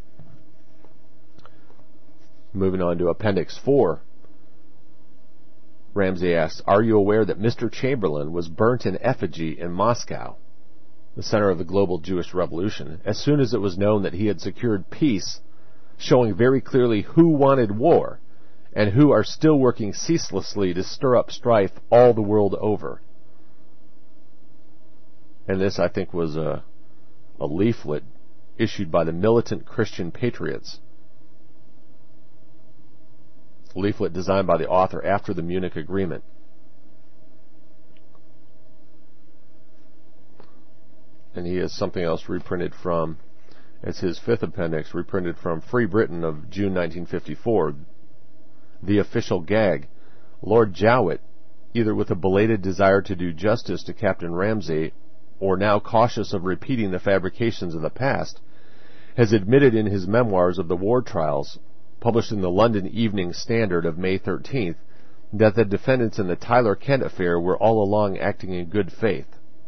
S4: Moving on to Appendix 4. Ramsey asks, are you aware that Mr. Chamberlain was burnt in effigy in Moscow, the center of the global Jewish revolution, as soon as it was known that he had secured peace, showing very clearly who wanted war and who are still working ceaselessly to stir up strife all the world over. And this, I think, was a leaflet issued by the Militant Christian Patriots. A leaflet designed by the author after the Munich Agreement. And he has something else reprinted from, it's his fifth appendix, reprinted from Free Britain of June 1954. the official gag. Lord Jowett, either with a belated desire to do justice to Captain Ramsay, or now cautious of repeating the fabrications of the past, has admitted in his memoirs of the war trials, published in the London Evening Standard of May 13th, that the defendants in the Tyler Kent affair were all along acting in good faith.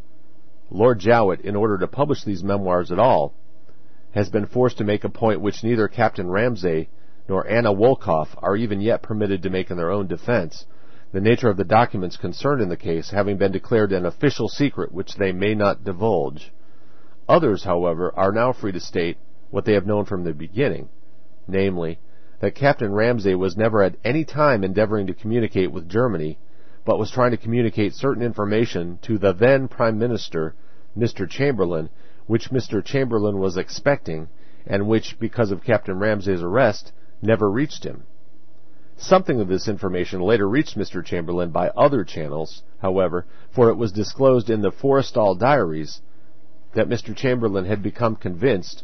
S4: Lord Jowett, in order to publish these memoirs at all, has been forced to make a point which neither Captain Ramsay nor Anna Wolkoff are even yet permitted to make in their own defense, the nature of the documents concerned in the case having been declared an official secret which they may not divulge. Others, however, are now free to state what they have known from the beginning, namely, that Captain Ramsay was never at any time endeavoring to communicate with Germany, but was trying to communicate certain information to the then Prime Minister, Mr. Chamberlain, which Mr. Chamberlain was expecting, and which, because of Captain Ramsay's arrest, never reached him. Something of this information later reached Mr. Chamberlain by other channels, however, for it was disclosed in the Forrestal diaries that Mr. Chamberlain had become convinced,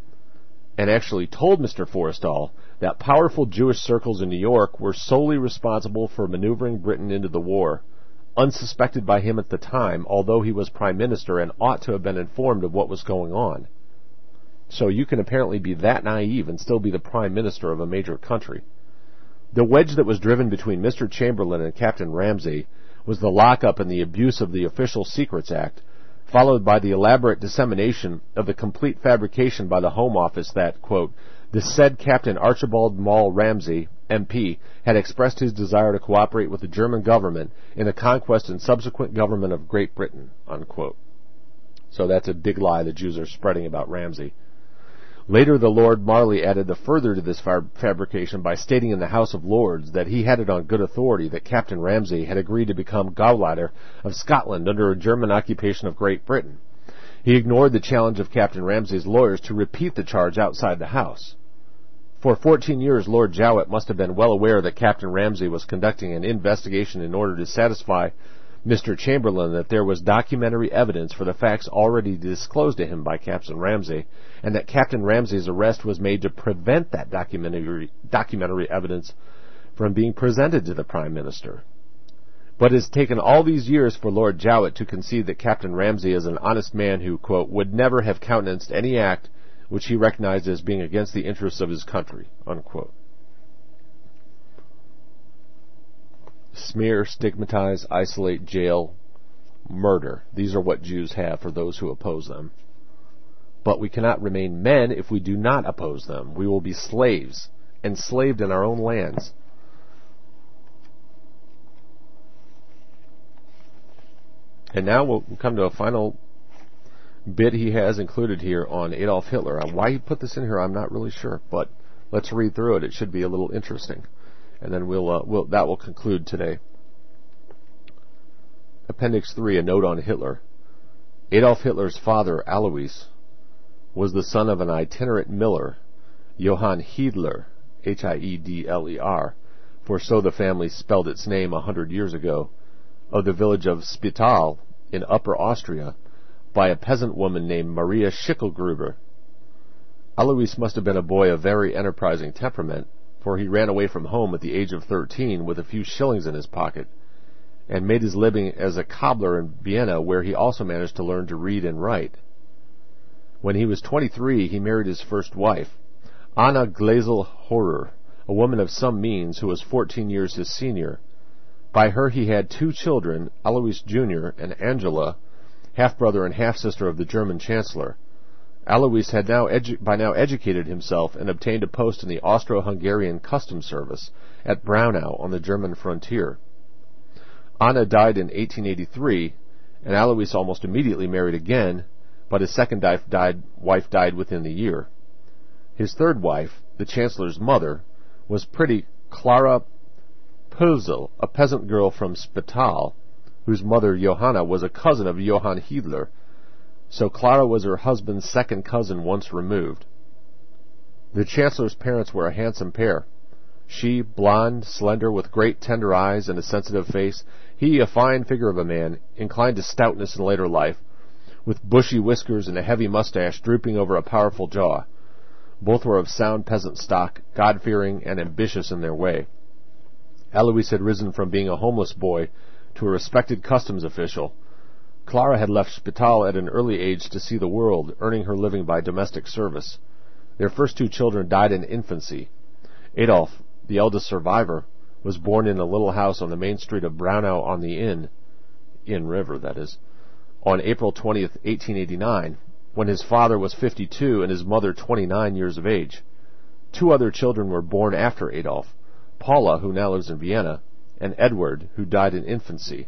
S4: and actually told Mr. Forrestal, that powerful Jewish circles in New York were solely responsible for maneuvering Britain into the war, unsuspected by him at the time, although he was Prime Minister and ought to have been informed of what was going on. So you can apparently be that naive and still be the Prime Minister of a major country. The wedge that was driven between Mr. Chamberlain and Captain Ramsay was the lockup and the abuse of the Official Secrets Act, followed by the elaborate dissemination of the complete fabrication by the Home Office that, quote, the said Captain Archibald Maule Ramsay, MP, had expressed his desire to cooperate with the German government in the conquest and subsequent government of Great Britain, unquote. So that's a big lie the Jews are spreading about Ramsay. Later, the Lord Marley added the further to this fabrication by stating in the House of Lords that he had it on good authority that Captain Ramsay had agreed to become Gauleiter of Scotland under a German occupation of Great Britain. He ignored the challenge of Captain Ramsay's lawyers to repeat the charge outside the House. For 14 years, Lord Jowett must have been well aware that Captain Ramsay was conducting an investigation in order to satisfy Mr. Chamberlain that there was documentary evidence for the facts already disclosed to him by Captain Ramsay, and that Captain Ramsay's arrest was made to prevent that documentary evidence from being presented to the Prime Minister. But it has taken all these years for Lord Jowett to concede that Captain Ramsay is an honest man who, quote, would never have countenanced any act which he recognized as being against the interests of his country, unquote. Smear, stigmatize, isolate, jail, murder. These are what Jews have for those who oppose them. But we cannot remain men if we do not oppose them. We will be slaves, enslaved in our own lands. And now we'll come to a final bit he has included here on Adolf Hitler. Why he put this in here, I'm not really sure, but let's read through it. It should be a little interesting. And then that will conclude today. Appendix 3, a note on Hitler. Adolf Hitler's father, Alois, was the son of an itinerant miller, Johann Hiedler, Hiedler, for so the family spelled its name 100 years ago, of the village of Spital in Upper Austria, by a peasant woman named Maria Schickelgruber. Alois must have been a boy of very enterprising temperament, for he ran away from home at the age of 13 with a few shillings in his pocket, and made his living as a cobbler in Vienna, where he also managed to learn to read and write. When he was 23, he married his first wife, Anna Gläsel-Horer, a woman of some means who was 14 years his senior. By her he had 2 children, Alois Jr. and Angela, half-brother and half-sister of the German Chancellor. Alois had by now educated himself and obtained a post in the Austro-Hungarian Customs Service at Braunau on the German frontier. Anna died in 1883, and Alois almost immediately married again, but his second wife died within the year. His third wife, the Chancellor's mother, was pretty Clara Pölzel, a peasant girl from Spital, whose mother, Johanna, was a cousin of Johann Hiedler, so Clara was her husband's second cousin once removed. The Chancellor's parents were a handsome pair. She, blonde, slender, with great tender eyes and a sensitive face. He, a fine figure of a man, inclined to stoutness in later life, with bushy whiskers and a heavy mustache drooping over a powerful jaw. Both were of sound peasant stock, God-fearing and ambitious in their way. Alois had risen from being a homeless boy to a respected customs official. Clara had left Spital at an early age to see the world, earning her living by domestic service. Their first 2 children died in infancy. Adolf, the eldest survivor, was born in a little house on the main street of Braunau on the Inn River, that is, on April 20th, 1889, when his father was 52 and his mother 29 years of age. 2 other children were born after Adolf, Paula, who now lives in Vienna, and Edward, who died in infancy.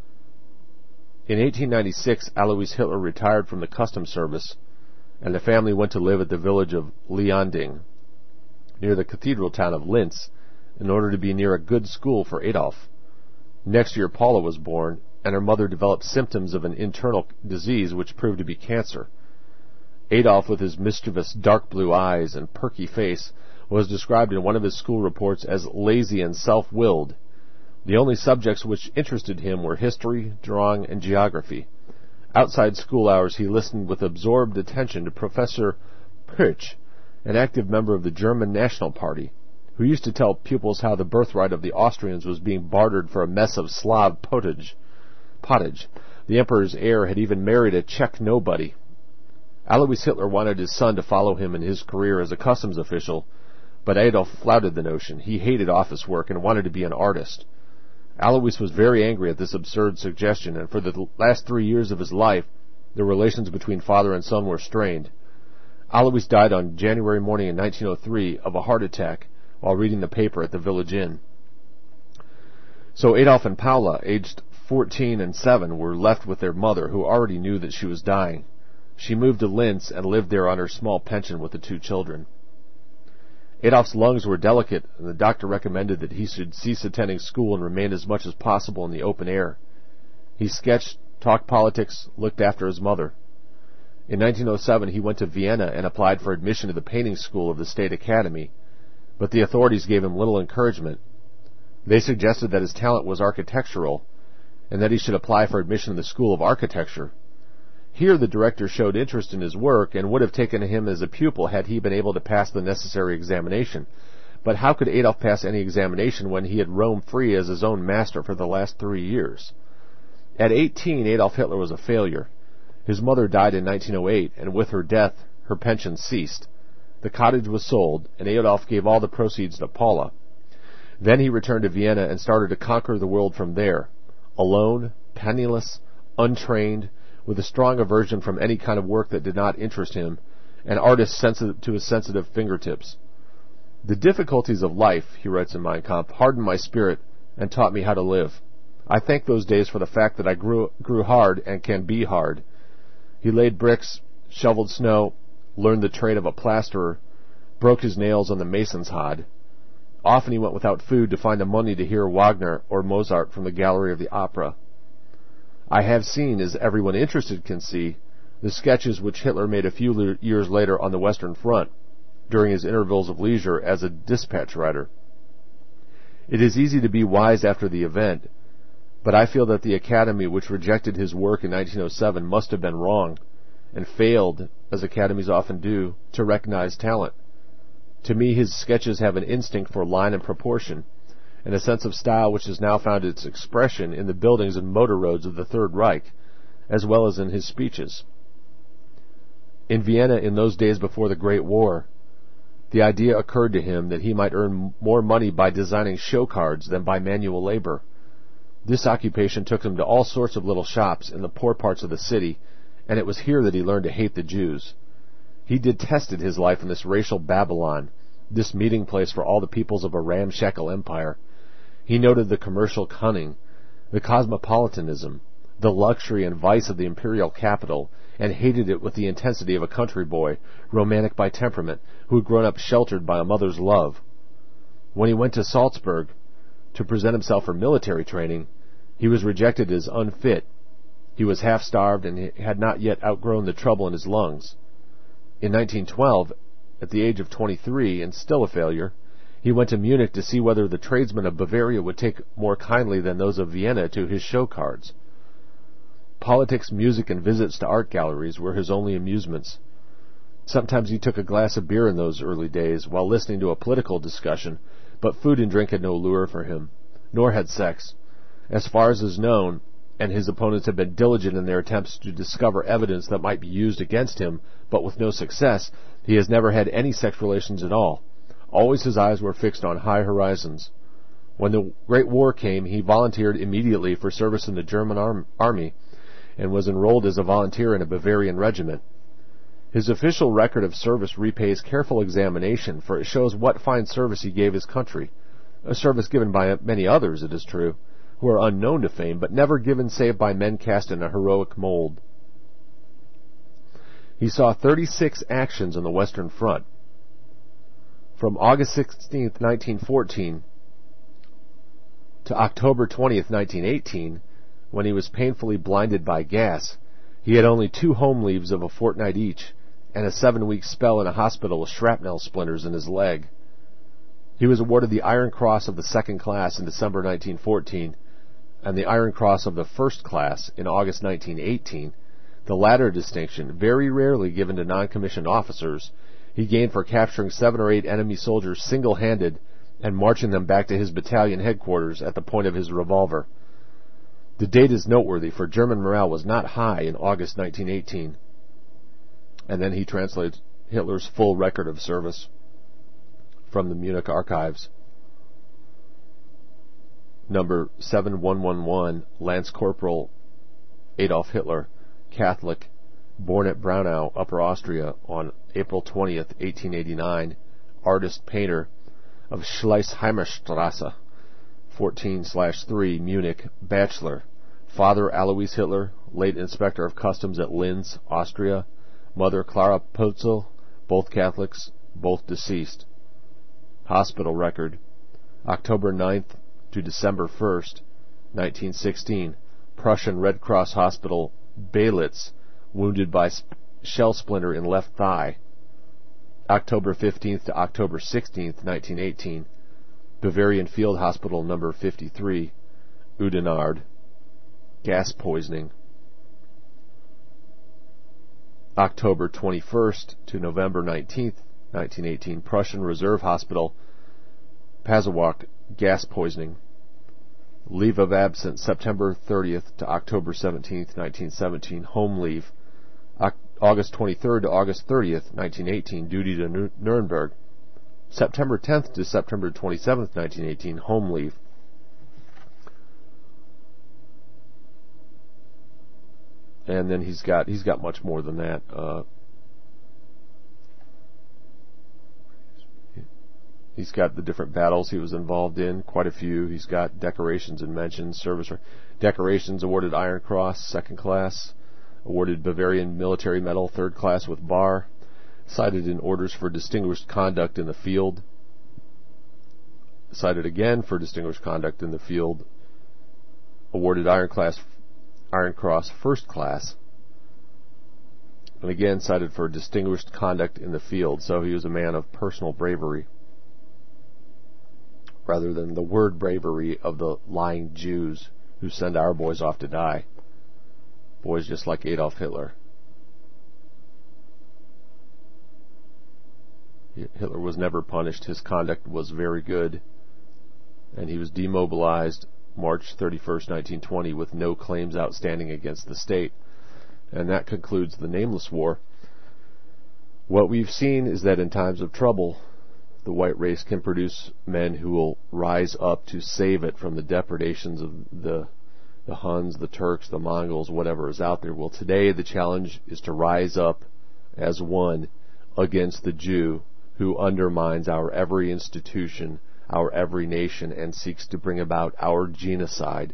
S4: In 1896, Alois Hitler retired from the customs service, and the family went to live at the village of Leonding, near the cathedral town of Linz, in order to be near a good school for Adolf. Next year, Paula was born, and her mother developed symptoms of an internal disease which proved to be cancer. Adolf, with his mischievous dark blue eyes and perky face, was described in one of his school reports as lazy and self-willed. The only subjects which interested him were history, drawing, and geography. Outside school hours he listened with absorbed attention to Professor Pirch, an active member of the German National Party, who used to tell pupils how the birthright of the Austrians was being bartered for a mess of Slav pottage. The emperor's heir had even married a Czech nobody. Alois Hitler wanted his son to follow him in his career as a customs official, but Adolf flouted the notion. He hated office work and wanted to be an artist. Alois was very angry at this absurd suggestion, and for the last 3 years of his life, the relations between father and son were strained. Alois died on January morning in 1903 of a heart attack while reading the paper at the village inn. So Adolf and Paula, aged 14 and 7, were left with their mother, who already knew that she was dying. She moved to Linz and lived there on her small pension with the 2 children. Adolf's lungs were delicate, and the doctor recommended that he should cease attending school and remain as much as possible in the open air. He sketched, talked politics, looked after his mother. In 1907 he went to Vienna and applied for admission to the painting school of the State Academy, but the authorities gave him little encouragement. They suggested that his talent was architectural, and that he should apply for admission to the School of Architecture. Here the director showed interest in his work and would have taken him as a pupil had he been able to pass the necessary examination. But how could Adolf pass any examination when he had roamed free as his own master for the last 3 years? At 18, Adolf Hitler was a failure. His mother died in 1908, and with her death, her pension ceased. The cottage was sold, and Adolf gave all the proceeds to Paula. Then he returned to Vienna and started to conquer the world from there, alone, penniless, untrained, with a strong aversion from any kind of work that did not interest him, an artist sensitive to his sensitive fingertips. The difficulties of life, he writes in Mein Kampf, hardened my spirit and taught me how to live. I thank those days for the fact that I grew hard and can be hard. He laid bricks, shoveled snow, learned the trade of a plasterer, broke his nails on the mason's hod. Often he went without food to find the money to hear Wagner or Mozart from the gallery of the opera. I have seen, as everyone interested can see, the sketches which Hitler made a few years later on the Western Front, during his intervals of leisure as a dispatch rider. It is easy to be wise after the event, but I feel that the Academy which rejected his work in 1907 must have been wrong, and failed, as academies often do, to recognize talent. To me, his sketches have an instinct for line and proportion, and a sense of style which has now found its expression in the buildings and motor roads of the Third Reich, as well as in his speeches. In Vienna, in those days before the Great War, the idea occurred to him that he might earn more money by designing show cards than by manual labor. This occupation took him to all sorts of little shops in the poor parts of the city, and it was here that he learned to hate the Jews. He detested his life in this racial Babylon, this meeting place for all the peoples of a ramshackle empire. He noted the commercial cunning, the cosmopolitanism, the luxury and vice of the imperial capital, and hated it with the intensity of a country boy, romantic by temperament, who had grown up sheltered by a mother's love. When he went to Salzburg to present himself for military training, he was rejected as unfit. He was half-starved and had not yet outgrown the trouble in his lungs. In 1912, at the age of 23, and still a failure, he went to Munich to see whether the tradesmen of Bavaria would take more kindly than those of Vienna to his show cards. Politics, music, and visits to art galleries were his only amusements. Sometimes he took a glass of beer in those early days while listening to a political discussion, but food and drink had no lure for him. nor had sex. As far as is known, and his opponents have been diligent in their attempts to discover evidence that might be used against him, but with no success, he has never had any sex relations at all. Always his eyes were fixed on high horizons. When the Great War came, he volunteered immediately for service in the German army and was enrolled as a volunteer in a Bavarian regiment. His official record of service repays careful examination, for it shows what fine service he gave his country, a service given by many others, it is true, who are unknown to fame, but never given save by men cast in a heroic mold. He saw 36 actions on the Western Front. From August 16, 1914 to October 20, 1918, when he was painfully blinded by gas, he had only 2 home leaves of a fortnight each, and a 7-week spell in a hospital with shrapnel splinters in his leg. He was awarded the Iron Cross of the Second Class in December 1914, and the Iron Cross of the First Class in August 1918, the latter distinction, very rarely given to non-commissioned officers, he gained for capturing 7 or 8 enemy soldiers single-handed and marching them back to his battalion headquarters at the point of his revolver. The date is noteworthy, for German morale was not high in August 1918. And then he translates Hitler's full record of service from the Munich archives. Number 7111, Lance Corporal Adolf Hitler, Catholic, born at Braunau, Upper Austria, on April 20th, 1889, artist, painter of Schleichheimerstrasse, 14/3, Munich, bachelor, father Alois Hitler, late inspector of customs at Linz, Austria, mother Clara Pölzel, both Catholics, both deceased. Hospital record, October 9th to December 1st, 1916, Prussian Red Cross Hospital, Belitz, wounded by shell splinter in left thigh. October 15th to October 16th, 1918, Bavarian Field Hospital number 53, Oudenarde, gas poisoning. October 21st to November 19th, 1918, Prussian Reserve Hospital, Pasewalk, gas poisoning. Leave of absence September 30th to October 17th, 1917, home leave. August 23rd to August 30th, 1918, duty to Nuremberg. September 10th to September 27th, 1918, home leave. And then he's got much more than that. He's got the different battles he was involved in, quite a few. He's got decorations and mentions, service decorations, awarded Iron Cross, 2nd class, awarded Bavarian Military Medal, 3rd class with bar, cited in orders for distinguished conduct in the field, cited again for distinguished conduct in the field, awarded Iron Cross, 1st class, and again cited for distinguished conduct in the field. So he was a man of personal bravery, rather than the word bravery of the lying Jews who send our boys off to die. Boys just like Adolf Hitler. Hitler was never punished. His conduct was very good. And he was demobilized March 31st, 1920, with no claims outstanding against the state. And that concludes the Nameless War. What we've seen is that in times of trouble, the white race can produce men who will rise up to save it from the depredations of the Huns, the Turks, the Mongols, whatever is out there. Well, today the challenge is to rise up as one against the Jew who undermines our every institution, our every nation, and seeks to bring about our genocide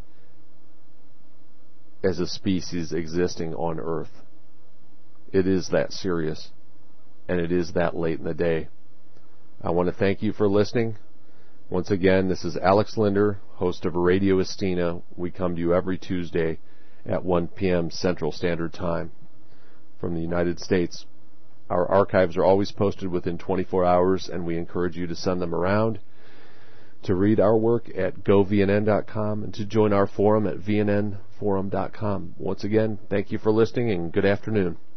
S4: as a species existing on Earth. It is that serious, and it is that late in the day. I want to thank you for listening. Once again, this is Alex Linder, host of Radio Estina. We come to you every Tuesday at 1 p.m. Central Standard Time from the United States. Our archives are always posted within 24 hours, and we encourage you to send them around, to read our work at govnn.com, and to join our forum at vnnforum.com. Once again, thank you for listening, and good afternoon.